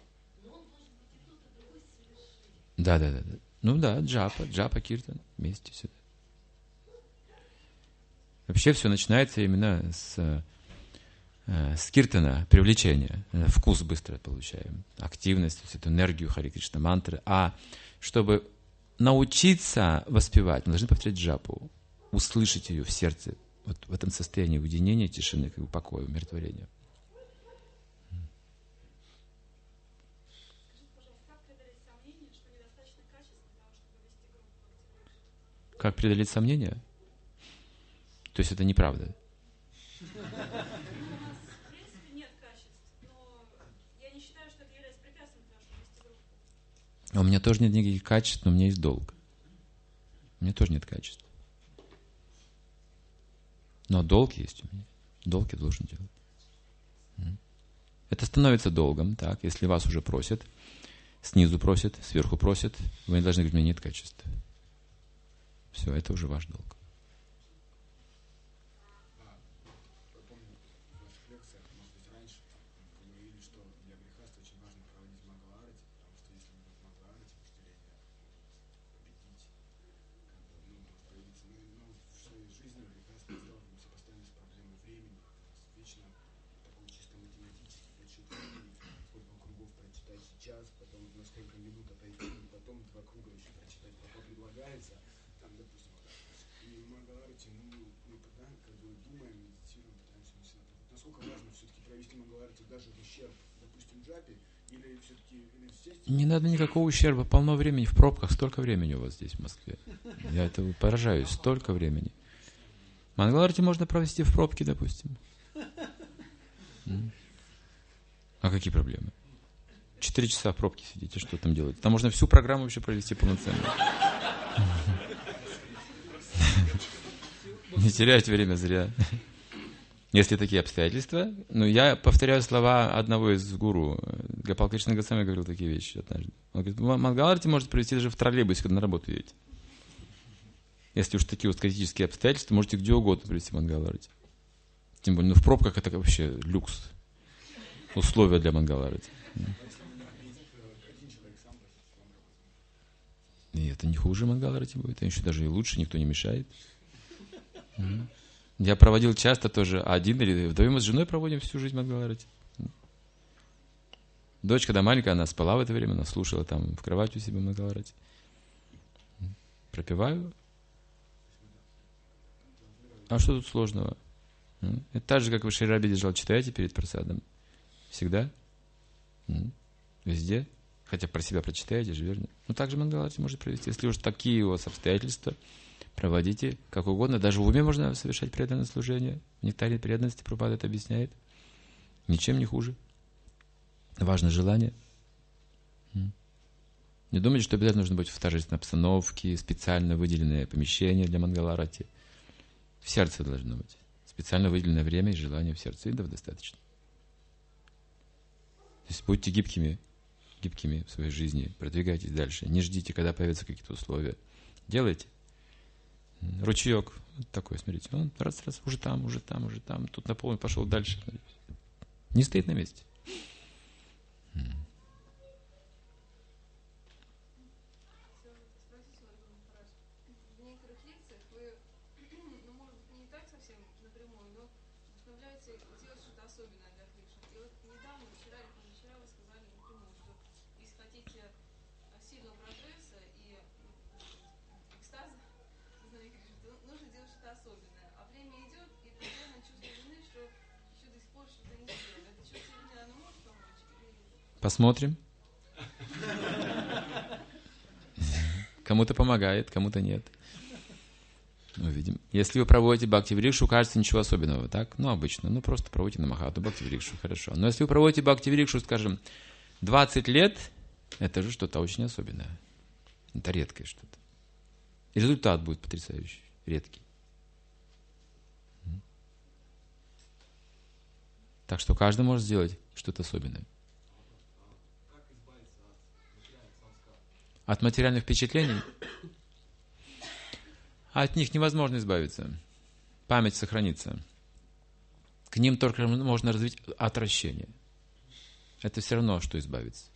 Да, да, да. Ну да, джапа, джапа, киртан, вместе все. Вообще все начинается именно с, с киртана, привлечения. Вкус быстро получаем, активность, то есть эту энергию Хари Кришна мантры. А чтобы научиться воспевать, мы должны повторять джапу, услышать ее в сердце, вот в этом состоянии уединения, тишины, как бы покоя, умиротворения. Как преодолеть сомнения? То есть это неправда. У нас, в принципе, нет качеств, но я не считаю, что это является препятствием для того, чтобы вести группу. У меня тоже нет никаких качеств, но у меня есть долг. У меня тоже нет качеств. Но долг есть у меня. Долг я должен делать. Это становится долгом, так, если вас уже просят, снизу просят, сверху просят, вы не должны говорить, у меня нет качеств. Все, это уже ваш долг. Не надо никакого ущерба, полно времени в пробках, столько времени у вас здесь, в Москве. Я этого поражаюсь, столько времени. Мангаларти можно провести в пробке, допустим. А какие проблемы? Четыре часа в пробке сидите, что там делать? Там можно всю программу вообще провести полноценно. Не теряйте время зря. Если такие обстоятельства, ну, я повторяю слова одного из гуру. Гопал Кришна Госвами говорил такие вещи однажды. Он говорит, Мангаларти может провести даже в троллейбусе, когда на работу едете. Если уж такие вот критические обстоятельства, можете где угодно провести Мангаларти. Тем более, ну, в пробках это вообще люкс. Условия для Мангаларти. И это не хуже Мангаларти будет, а еще даже и лучше, никто не мешает. Я проводил часто тоже один или вдвоем мы с женой проводим всю жизнь Мангаларати. Дочь, когда маленькая, она спала в это время, она слушала там в кровати у себя Мангаларати. Пропеваю. А что тут сложного? Это так же, как вы Шри-Раби держал, читаете перед просадом. Всегда. Везде. Хотя про себя прочитаете же, верно? Ну, так же Мангаларати может провести. Если уж такие у вас обстоятельства, проводите как угодно. Даже в уме можно совершать преданное служение. В нектаре преданности Прабхупада это объясняет. Ничем не хуже. Важно желание. Не думайте, что обязательно нужно быть в торжественной обстановке, специально выделенное помещение для Мангаларати. В сердце должно быть. Специально выделенное время и желание в сердце. И да, достаточно. То есть будьте гибкими, гибкими в своей жизни. Продвигайтесь дальше. Не ждите, когда появятся какие-то условия. Делайте. Ручеек вот такой, смотрите, он раз-раз, уже там, уже там, уже там, тут наполнен, пошел дальше. Не стоит на месте. В некоторых лекциях вы, ну, может быть, не так совсем напрямую, но вдохновляете делать что-то особенное для Кришны. И вот недавно, вчера или позавчера, вы сказали напрямую, что если хотите сильного прогресса и экстаза, нужно делать что-то особенное. А время идет, и постоянно чувство вины, что еще до сих пор что-то не сделано. Это чувство вины, оно может помочь? Или... Посмотрим. Кому-то помогает, кому-то нет. Увидим. Если вы проводите бхакти-врикшу, кажется ничего особенного, так? Ну, обычно. Ну, просто проводите на махату бхакти-врикшу, хорошо. Но если вы проводите бхакти-врикшу, скажем, двадцать лет, это же что-то очень особенное. Это редкое что-то. И результат будет потрясающий, редкий. Так что каждый может сделать что-то особенное. От материальных впечатлений? От них невозможно избавиться. Память сохранится. К ним только можно развить отвращение. Это все равно, что избавиться.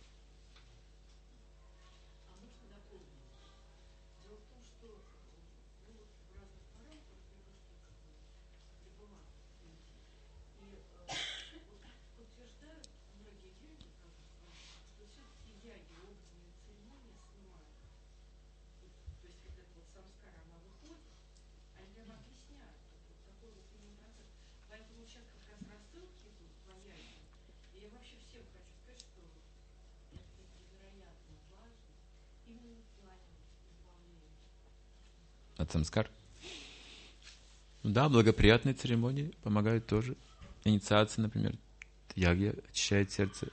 От самскар. Да, благоприятные церемонии помогают тоже. Инициация, например, ягья очищает сердце.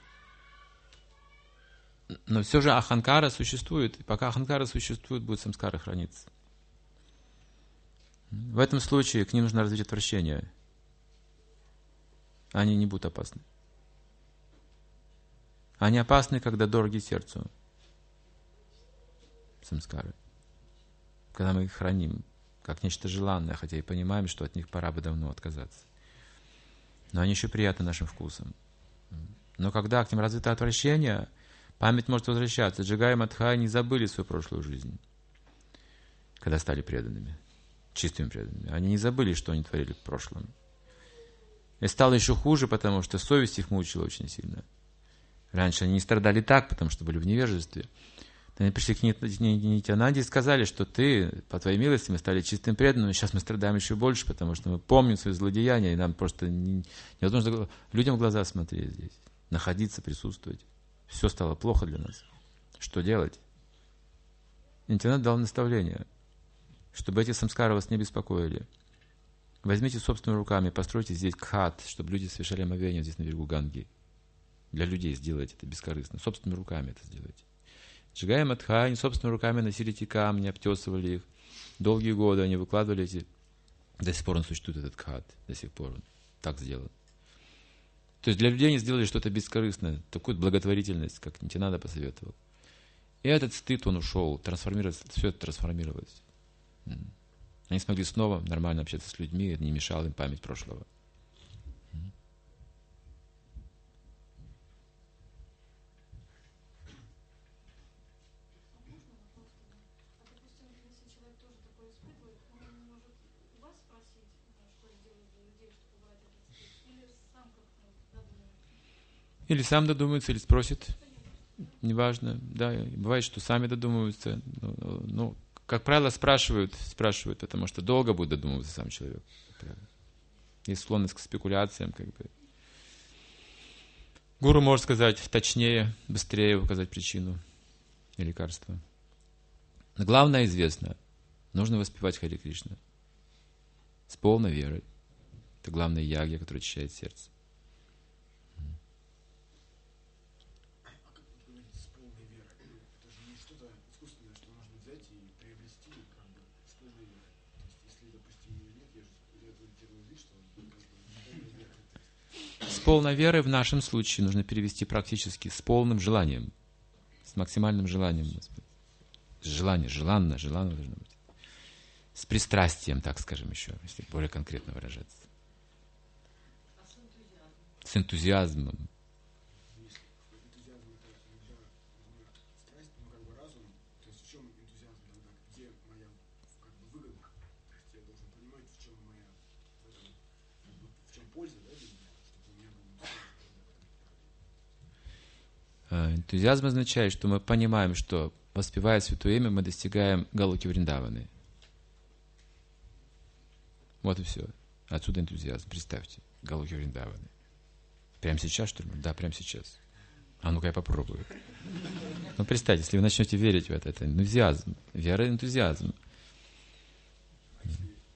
Но все же аханкара существует. И пока аханкара существует, будет самскара храниться. В этом случае к ним нужно развить отвращение. Они не будут опасны. Они опасны, когда дороги сердцу. Самскары. Когда мы их храним, как нечто желанное, хотя и понимаем, что от них пора бы давно отказаться. Но они еще приятны нашим вкусом. Но когда к ним развито отвращение, память может возвращаться. Джигай и Мадхай не забыли свою прошлую жизнь, когда стали преданными, чистыми преданными. Они не забыли, что они творили в прошлом. И стало еще хуже, потому что совесть их мучила очень сильно. Раньше они не страдали так, потому что были в невежестве. Они пришли к Нитьянанде и сказали, что ты, по твоей милости, мы стали чистым преданным, сейчас мы страдаем еще больше, потому что мы помним свои злодеяния, и нам просто не, невозможно людям в глаза смотреть здесь, находиться, присутствовать. Все стало плохо для нас. Что делать? Нитьянанда дал наставление, чтобы эти самскары вас не беспокоили. Возьмите собственными руками, постройте здесь кхат, чтобы люди совершали омовение здесь на берегу Ганги. Для людей сделайте это бескорыстно. Собственными руками это сделайте. Джигай и Мадхай, они собственными руками носили эти камни, обтесывали их. Долгие годы они выкладывали эти. До сих пор он существует, этот кхат. До сих пор он так сделан. То есть для людей они сделали что-то бескорыстное, такую благотворительность, как Нитьянанда посоветовал. И этот стыд, он ушел, трансформировался, все это трансформировалось. Они смогли снова нормально общаться с людьми, это не мешало им память прошлого. Или сам додумается, или спросит. Неважно. Да, бывает, что сами додумываются. Ну, ну, как правило, спрашивают, спрашивают, потому что долго будет додумываться сам человек. Есть склонность к спекуляциям, как бы. Гуру может сказать точнее, быстрее указать причину и лекарство. Но главное известно. Нужно воспевать Харе Кришна. С полной верой. Это главная ягья, которая очищает сердце. С полной верой в нашем случае нужно перевести практически с полным желанием, с максимальным желанием. Желание, желанно, желанно должно быть. С пристрастием, так скажем еще, если более конкретно выражаться. С энтузиазмом. Энтузиазм означает, что мы понимаем, что, воспевая Святое Имя, мы достигаем Галоки Вриндаваны. Вот и все. Отсюда энтузиазм. Представьте, Галоки Вриндаваны. Прямо сейчас, что ли? Да, прямо сейчас. А ну-ка я попробую. Ну, представьте, если вы начнете верить в это, это энтузиазм. Вера и энтузиазм.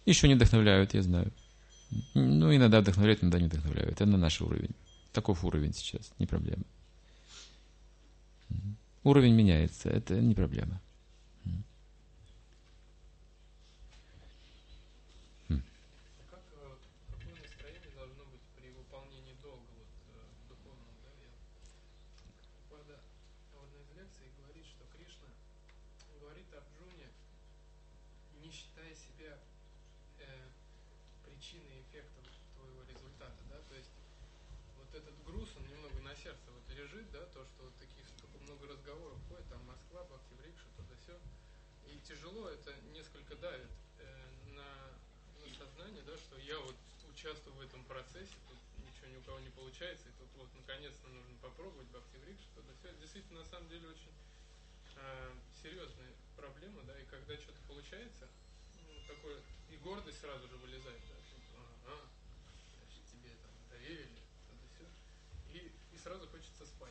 Еще не вдохновляют, я знаю. Ну, иногда вдохновляют, иногда не вдохновляют. Это на наш уровень. Таков уровень сейчас, не проблема. Уровень меняется, это не проблема. Как, какое настроение должно быть при выполнении долга вот, духовного? Да? Я, Прабхупада в одной из лекций говорит, что Кришна говорит Арджуне, не считая себя э, причиной и эффектом твоего результата. Да? То есть вот этот груз, он немного на сердце вот лежит, да, то, что вот таких столько много разговоров ходит, там Москва, Бхактиврикша, туда-сё. И тяжело, это несколько давит э, на, на сознание, да, что я вот участвую в этом процессе, тут ничего ни у кого не получается, и тут вот наконец-то нужно попробовать Бхактиврикша, туда-сё. Это действительно на самом деле очень э, серьезная проблема, да, и когда что-то получается, ну, такое, и гордость сразу же вылезает, да, типа, ага, значит, тебе там доверили, туда-сё. И, и сразу хочется спать.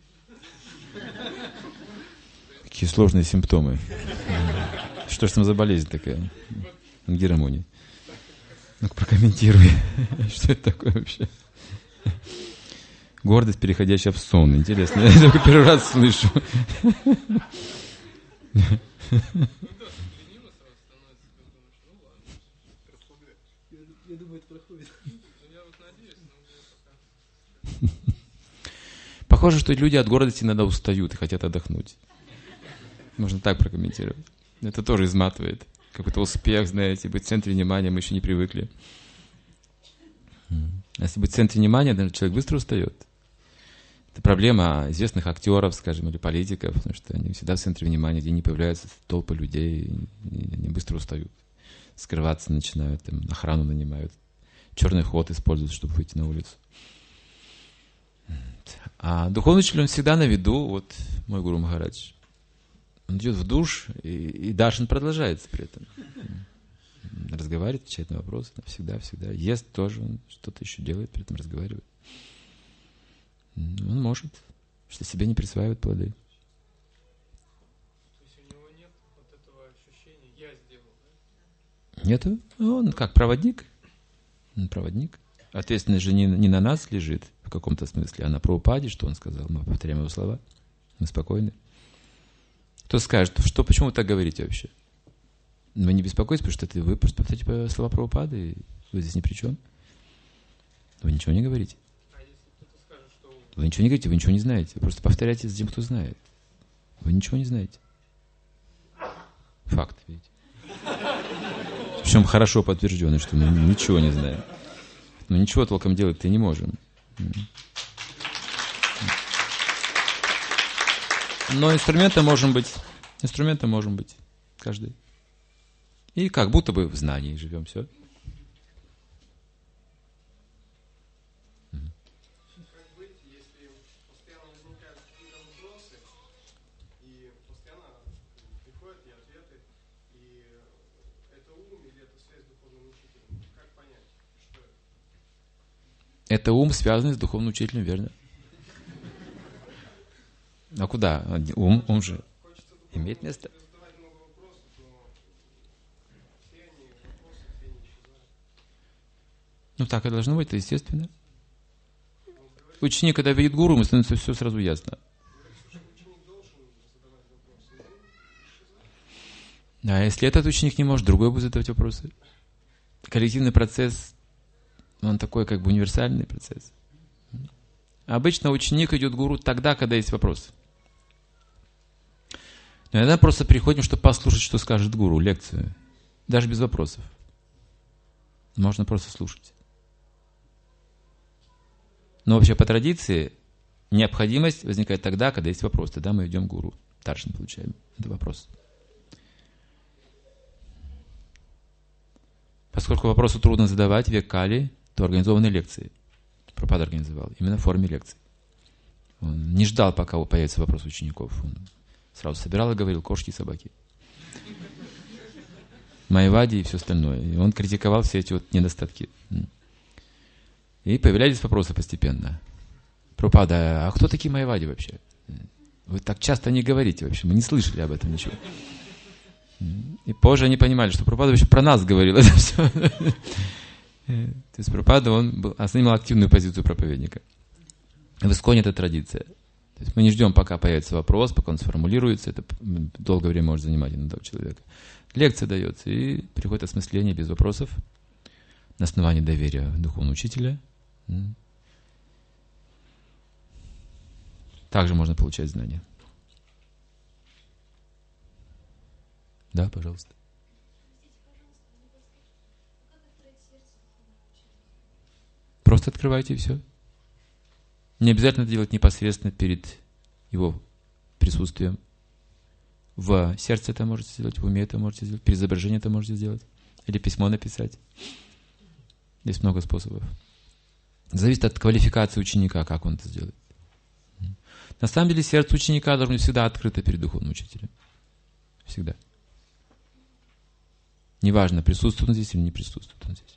Какие сложные симптомы. Что ж там за болезнь такая? Гирамуни. Ну-ка прокомментируй. Что это такое вообще? Гордость, переходящая в сон. Интересно. Я только первый раз слышу. Я думаю, это проходит. Похоже, что люди от гордости иногда устают и хотят отдохнуть. Можно так прокомментировать. Это тоже изматывает. Какой-то успех, знаете, быть в центре внимания, мы еще не привыкли. А если быть в центре внимания, даже человек быстро устает. Это проблема известных актеров, скажем, или политиков, потому что они всегда в центре внимания, где не появляются толпы людей, и они быстро устают. Скрываться начинают, там, охрану нанимают. Черный ход используют, чтобы выйти на улицу. А духовный учитель, он всегда на виду, вот мой гуру Махарадж. Он идет в душ, и, и даршан продолжается при этом. Разговаривает, отвечает на вопросы, всегда, всегда. Ест тоже, он что-то еще делает, при этом разговаривает. Он может, что себе не присваивает плоды. То есть у него нет вот этого ощущения «я сделал», да? Нету. Он как, проводник? Он проводник. Ответственность же не, не на нас лежит в каком-то смысле, а на Прабхупаде, что он сказал. Мы повторяем его слова. Мы спокойны. Кто скажет, что, почему вы так говорите вообще? Вы не беспокойтесь, потому что это вы просто повторяете слова Прабхупады, и вы здесь ни при чем. Вы ничего не говорите. А если кто-то скажет, что... Вы ничего не говорите, вы ничего не знаете. Вы просто повторяйте за тем, кто знает. Вы ничего не знаете. Факт, видите. Причем хорошо подтвержденный, что мы ничего не знаем. Мы ничего толком делать-то не можем. Но инструментом можем быть. Инструментом можем быть. Каждый. И как будто бы в знании живем. Все. Как быть, если постоянно возникают какие-то вопросы, и постоянно приходят и ответы, и это ум или это связь с духовным учителем? Как понять, что это? Это ум, связанный с духовным учителем, верно? А куда? Ум, ум же имеет место. Ну так и должно быть, это естественно. Ученик, когда видит гуру, ему становится все сразу ясно. А если этот ученик не может, другой будет задавать вопросы. Коллективный процесс, он такой как бы универсальный процесс. Обычно ученик идет к гуру тогда, когда есть вопрос. Но иногда просто приходим, чтобы послушать, что скажет гуру, лекцию. Даже без вопросов. Можно просто слушать. Но вообще по традиции необходимость возникает тогда, когда есть вопрос. Тогда мы идем к гуру. Даршан получаем. Это вопрос. Поскольку вопросы трудно задавать, век Кали, то организованы лекции. Прабхупада организовал. Именно в форме лекций. Он не ждал, пока появится вопрос учеников. Он сразу собирал и говорил: кошки и собаки. Майявади и все остальное. И он критиковал все эти вот недостатки. И появлялись вопросы постепенно. Прабхупада, а кто такие майявади вообще? Вы так часто не говорите вообще. Мы не слышали об этом ничего. И позже они понимали, что Прабхупада вообще про нас говорил это все. То есть Прабхупада, он был, занимал активную позицию проповедника. В Исконе это традиция. То есть мы не ждем, пока появится вопрос, пока он сформулируется. Это долгое время может занимать иногда у человека. Лекция дается, и приходит осмысление без вопросов на основании доверия духовного учителя. Также можно получать знания. Да, пожалуйста. Просто открывайте и все. Не обязательно это делать непосредственно перед его присутствием. В сердце это можете сделать, в уме это можете сделать, при изображении это можете сделать. Или письмо написать. Есть много способов. Зависит от квалификации ученика, как он это сделает. На самом деле сердце ученика должно быть всегда открыто перед духовным учителем. Всегда. Неважно, присутствует он здесь или не присутствует он здесь.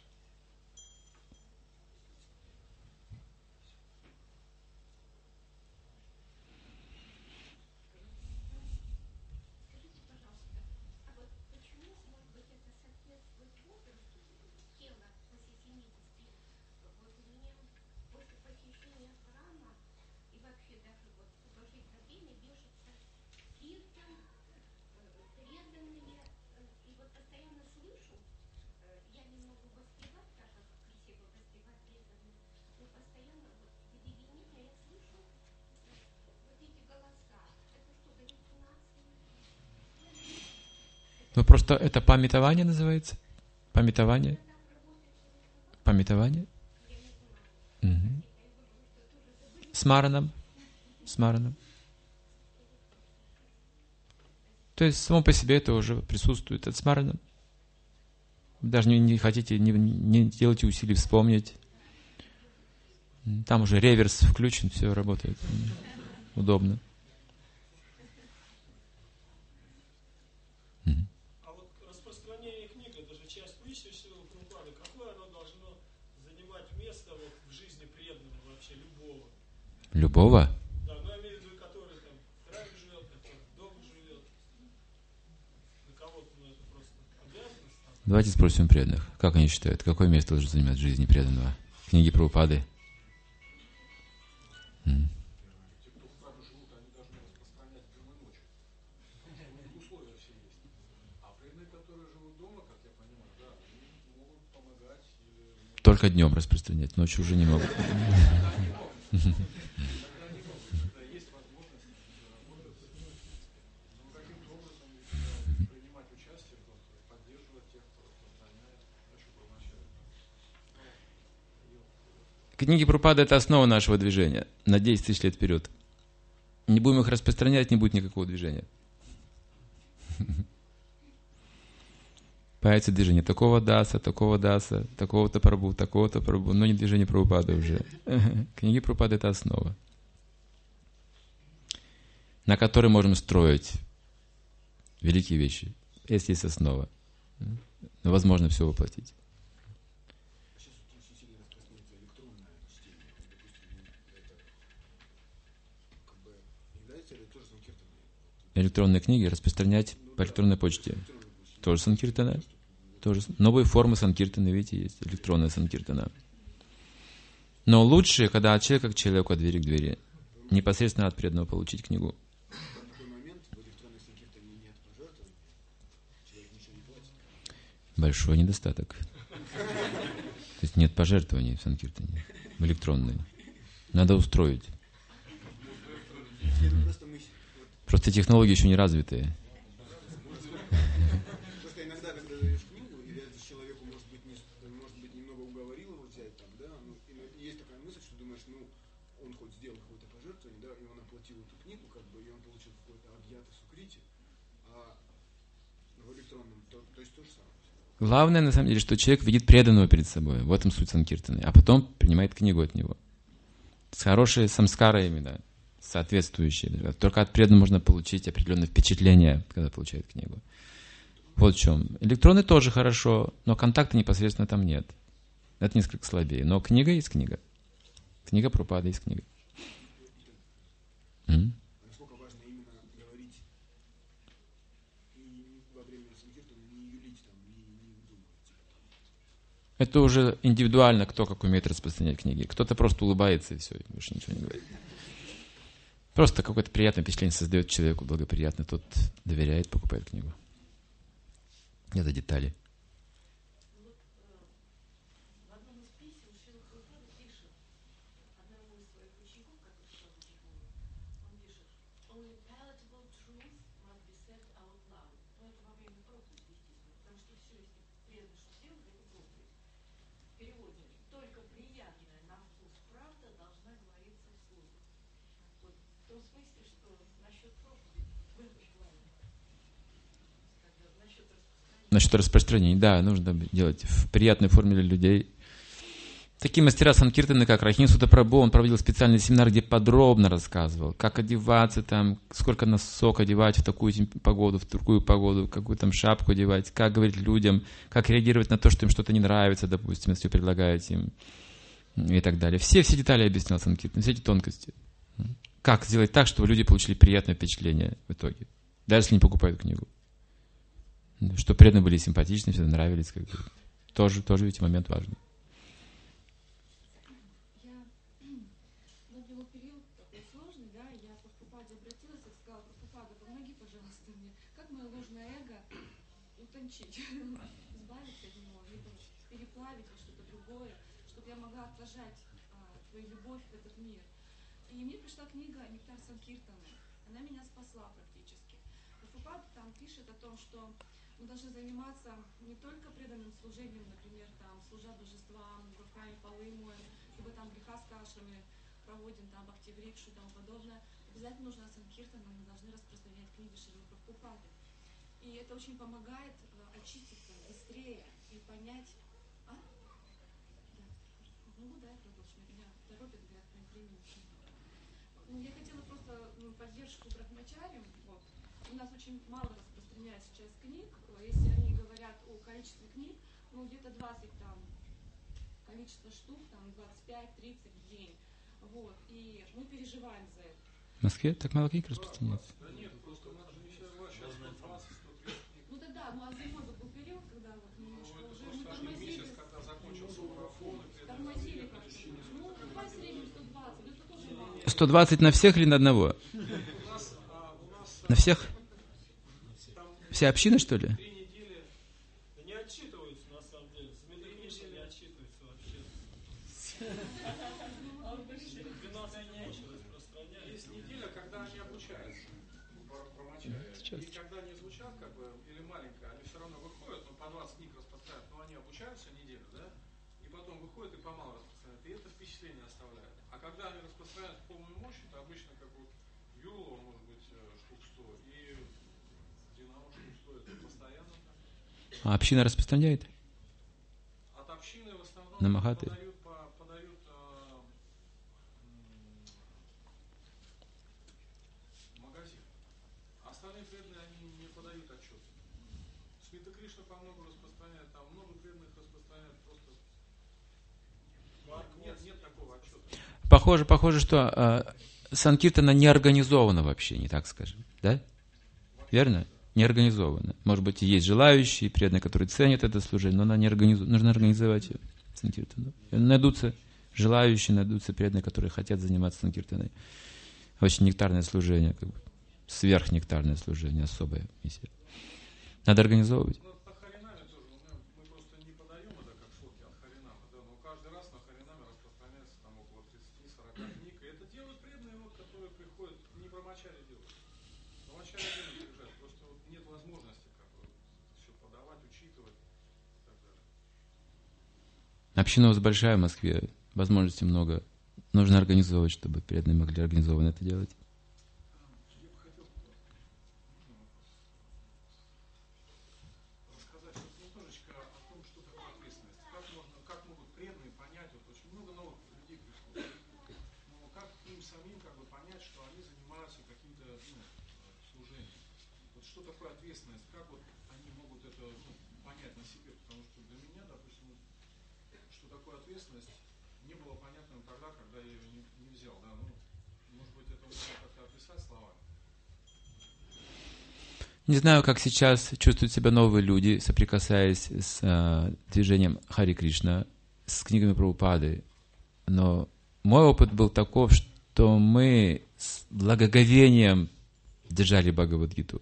Ну, просто это памятование называется. Памятование. Памятование. Угу. Смараном. Смараном. То есть само по себе это уже присутствует. Это смараном. Даже не, не хотите, не, не делайте усилий вспомнить. Там уже реверс включен, все работает. Удобно. Любого? Да, но я имею в виду, который там в храме живет, который дома живет. На кого-то, ну, это просто обязанность. Давайте спросим преданных. Как они считают, какое место должен занимать в жизни преданного? Книги Прабхупады. М. Те, кто в храме живут, они должны распространять днем и ночью. Условия все есть. А преданные, которые живут дома, как я понимаю, да, они могут помогать. Только днем распространять, ночью уже не могут. Книги Прабхупады — это основа нашего движения на десять тысяч лет вперед. Не будем их распространять, не будет никакого движения. Появится движение такого даса, такого даса, такого-то Прабху, такого-то Прабху, но не движение Прабхупады уже. Книги Прабхупады — это основа, на которой можем строить великие вещи, если есть основа. Но возможно все воплотить. Электронные книги распространять по электронной почте. Тоже санкиртана. Тоже. Новые формы санкиртаны, видите, есть. Электронная санкиртана. Но лучше, когда от человека к человеку, от двери к двери. Непосредственно от преданного получить книгу. Большой недостаток. То есть нет пожертвований в санкиртане. В электронной. Надо устроить. Просто технологии еще не развитые. Просто иногда, когда даешь книгу, и рядом с человеком, может быть, не, может быть, немного уговорил его взять там, да, ну, и есть такая мысль, что думаешь, ну, он хоть сделал какое-то пожертвование, да, и он оплатил эту книгу, как бы, и он получил какой-то объятый сукрити, а в электронном, то, то есть то же самое. Главное, на самом деле, что человек видит преданного перед собой. В этом суть санкиртаны. А потом принимает книгу от него. С хорошей самскарой именно. Соответствующие. Только от преданного можно получить определенное впечатление, когда получает книгу. Вот в чем. Электронный тоже хорошо, но контакта непосредственно там нет. Это несколько слабее. Но книга есть книга. Книга Прабхупады есть книга. М? Насколько важно именно говорить и во время санкиртана не юлить там, не, не выдумывать. Это уже индивидуально, кто как умеет распространять книги. Кто-то просто улыбается и все, и больше ничего не говорит. Просто какое-то приятное впечатление создает человеку, благоприятно. Тот доверяет, покупает книгу. Это детали. Насчет распространения, да, нужно делать в приятной форме для людей. Такие мастера санкиртаны, как Рахин Сута Прабху, он проводил специальный семинар, где подробно рассказывал, как одеваться, там, сколько носок одевать в такую погоду, в другую погоду, какую там шапку одевать, как говорить людям, как реагировать на то, что им что-то не нравится, допустим, если вы предлагаете им, и так далее. Все, все детали объяснял санкиртан, все эти тонкости. Как сделать так, чтобы люди получили приятное впечатление в итоге, даже если не покупают книгу. Что преданные были симпатичны, все нравились, как бы. Тоже, тоже ведь момент важный. Я, ну, был период такой сложный, да, я к Прабхупаде обратилась и сказала: Прабхупада, помоги, пожалуйста, мне, как мое ложное эго утончить, избавиться от него, либо переплавить во что-то другое, чтобы я могла отражать а, твою любовь в этот мир. И мне пришла книга «Нектар Санкиртаны», она меня спасла практически. Прабхупада там пишет о том, что мы должны заниматься не только преданным служением, например, там, служа божествам, руками полы моем, либо там греха с кашами проводим, там, бхактиврикшу и тому подобное. Обязательно нужно санкиртана, мы должны распространять книги Шрилы Прабхупады. И это очень помогает э, очиститься быстрее и понять... А? Да. Могу, да, я продолжу? Меня торопят, говорят, по времени. Ну, я хотела просто ну, поддержку брахмачарям. Вот. У нас очень мало распространяется сейчас книг. Если они говорят о количестве книг, ну где-то двадцать там количество штук, там двадцать пять тридцать в день. Вот. И мы переживаем за это. В Москве так мало книг распространяется? Да нет, просто надо же не все сейчас сто двадцать сто тридцать книг. Ну да, да, ну а зимой был период, когда вот немножко ну, уже мы тормозили. месяц, когда закончился марафон, Тормозили как-то. Ну, давай в среднем сто двадцать, это тоже мало. сто двадцать на всех или на одного? У нас, а, у нас, на всех? Вся община, что ли? Три недели не отчитываются, на самом деле. Сметакнижки не отчитываются вообще. двенадцать ночи распространяли. Есть неделя, когда они обучаются. И когда не звучат, как бы, или маленькая, они все равно выходят, но по двадцать книг распространяют, но они обучаются неделю, да? И потом выходят и помалу распространяют. И это впечатление оставляет. А когда они распространяют в полную мощь, это обычно как вот Юрла, может быть, штук сто. И А община распространяет? От общины в основном на Махаты? подают, подают э, магазин. Остальные преданные, они не подают отчет. Смита Кришна по много распространяет, там много преданных распространяют просто. Нет, нет такого отчета. Похоже, похоже, что э, санкиртана не организована вообще, не так скажем, да? Верно? Не организована. Может быть, и есть желающие, преданные, которые ценят это служение, но она не организована. Нужно организовать ее, санкиртану. Найдутся желающие, найдутся преданные, которые хотят заниматься санкиртаной. Очень нектарное служение, как бы, сверхнектарное служение, особая миссия. Надо организовывать. Ну, по Харинаме тоже. Мы просто не подаем это как фотки от Харинама, да, но каждый раз на Харинаме распространяется там около тридцати-сорока книг. И это делают преданные, вот, которые приходят, не брамачари делают. Брамачари делают держать, просто вот нет возможности как бы все подавать, учитывать и так далее. Община у вас большая в Москве, возможностей много. Нужно организовывать, чтобы преданные могли организованно это делать. Я бы хотел рассказать немножечко о том, что такое ответственность. Как можно, как могут преданные понять, вот очень много новых людей пришло. Но как им самим как бы понять, что они занимаются каким-то ну, служением. Вот что такое ответственность, как вот они могут это ну, понять на себе, потому что для меня, допустим, что такое ответственность, не было понятным тогда, когда я ее не, не взял, да, ну, может быть, это можно как-то описать словами. Не знаю, как сейчас чувствуют себя новые люди, соприкасаясь с э, движением Хари Кришна, с книгами Прабхупады. Но мой опыт был таков, что мы с благоговением держали Бхагавад-гиту.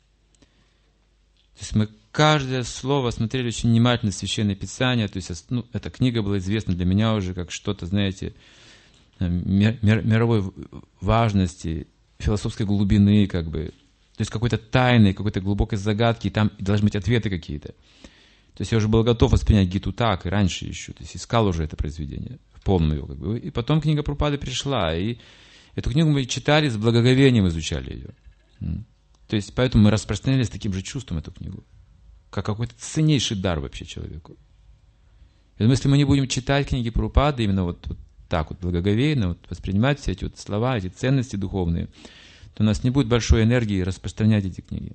То есть мы каждое слово смотрели очень внимательно в Священное Писание. То есть ну, эта книга была известна для меня уже как что-то, знаете, мир, мировой важности, философской глубины, как бы. То есть какой-то тайны, какой-то глубокой загадки, и там должны быть ответы какие-то. То есть я уже был готов воспринять Гиту так, и раньше еще. То есть искал уже это произведение, в полном его. Как бы. И потом книга Прабхупады пришла, и эту книгу мы читали, с благоговением изучали ее. То есть поэтому мы распространяли с таким же чувством эту книгу. Как какой-то ценнейший дар вообще человеку. Я думаю, если мы не будем читать книги Прабхупады, именно вот, вот так вот благоговейно, вот, воспринимать все эти вот слова, эти ценности духовные, то у нас не будет большой энергии распространять эти книги.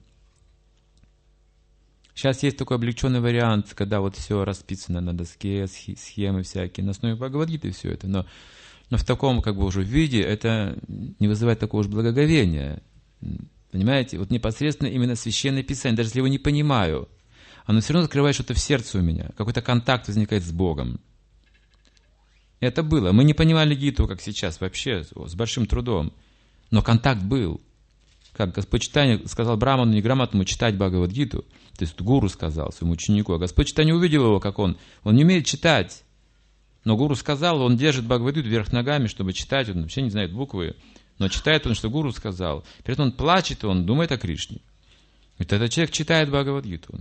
Сейчас есть такой облегченный вариант, когда вот все расписано на доске, схемы всякие, на основе Бхагавад-гиты все это, но, но в таком как бы уже виде это не вызывает такого уж благоговения. Понимаете? Вот непосредственно именно Священное Писание, даже если я его не понимаю, оно все равно открывает что-то в сердце у меня, какой-то контакт возникает с Богом. Это было. Мы не понимали Гиту, как сейчас, вообще, с большим трудом. Но контакт был. Как Господь Чайтанья сказал Браману неграмотному читать Бхагавад-гиту, то есть гуру сказал своему ученику, а Господь Чайтанья увидел его, как он, он не умеет читать. Но гуру сказал, он держит Бхагавад-гиту вверх ногами, чтобы читать, он вообще не знает буквы, но читает он, что гуру сказал. При этом он плачет, он думает о Кришне. Говорит, этот человек читает Бхагавад-гиту.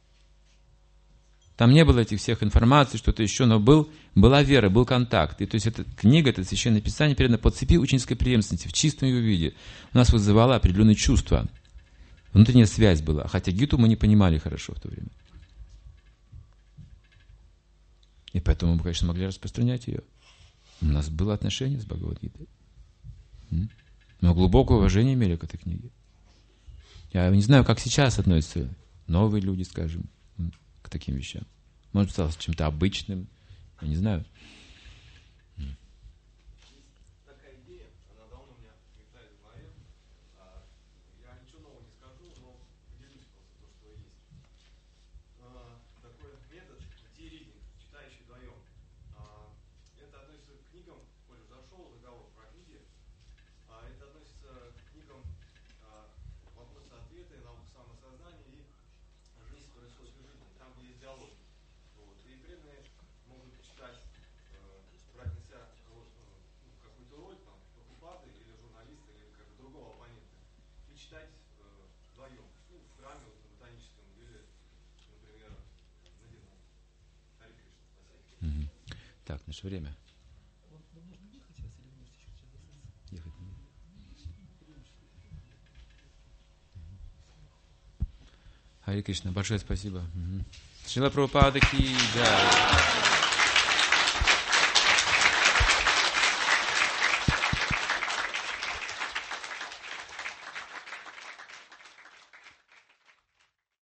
Там не было этих всех информаций, что-то еще, но был, была вера, был контакт. И то есть эта книга, это Священное Писание, передано по цепи ученической преемственности, в чистом ее виде. У нас вызывало определенные чувства. Внутренняя связь была. Хотя Гиту мы не понимали хорошо в то время. И поэтому мы, конечно, могли распространять ее. У нас было отношение с Бхагавад-гитой. Мы глубокое уважение имели к этой книге. Я не знаю, как сейчас относятся новые люди, скажем, к таким вещам. Может, стало чем-то обычным, я не знаю. Такая идея, она давно у меня витает в голове. Я ничего нового не скажу, но поделюсь просто то, что есть. Такой метод ди-ридинг, читающий вдвоем. Это относится к книгам, коль зашел разговор про книги, это относится к книгам вопросы-ответы, наука самосознания и жизнь по ресурсной жизни, там, где есть диалоги. Вот. И преданные могут читать, э, брать на себя ну, какую-то роль, там, Прабхупады или журналиста, или как бы другого оппонента, и читать э, вдвоем, ну, в храме, вот, на ботаническом, или, например, на диване. Хари Кришна, спасибо. Mm-hmm. Так, наше время. Ехать не нужно. Хари Кришна, большое спасибо. Шрила Прабхупада ки джай.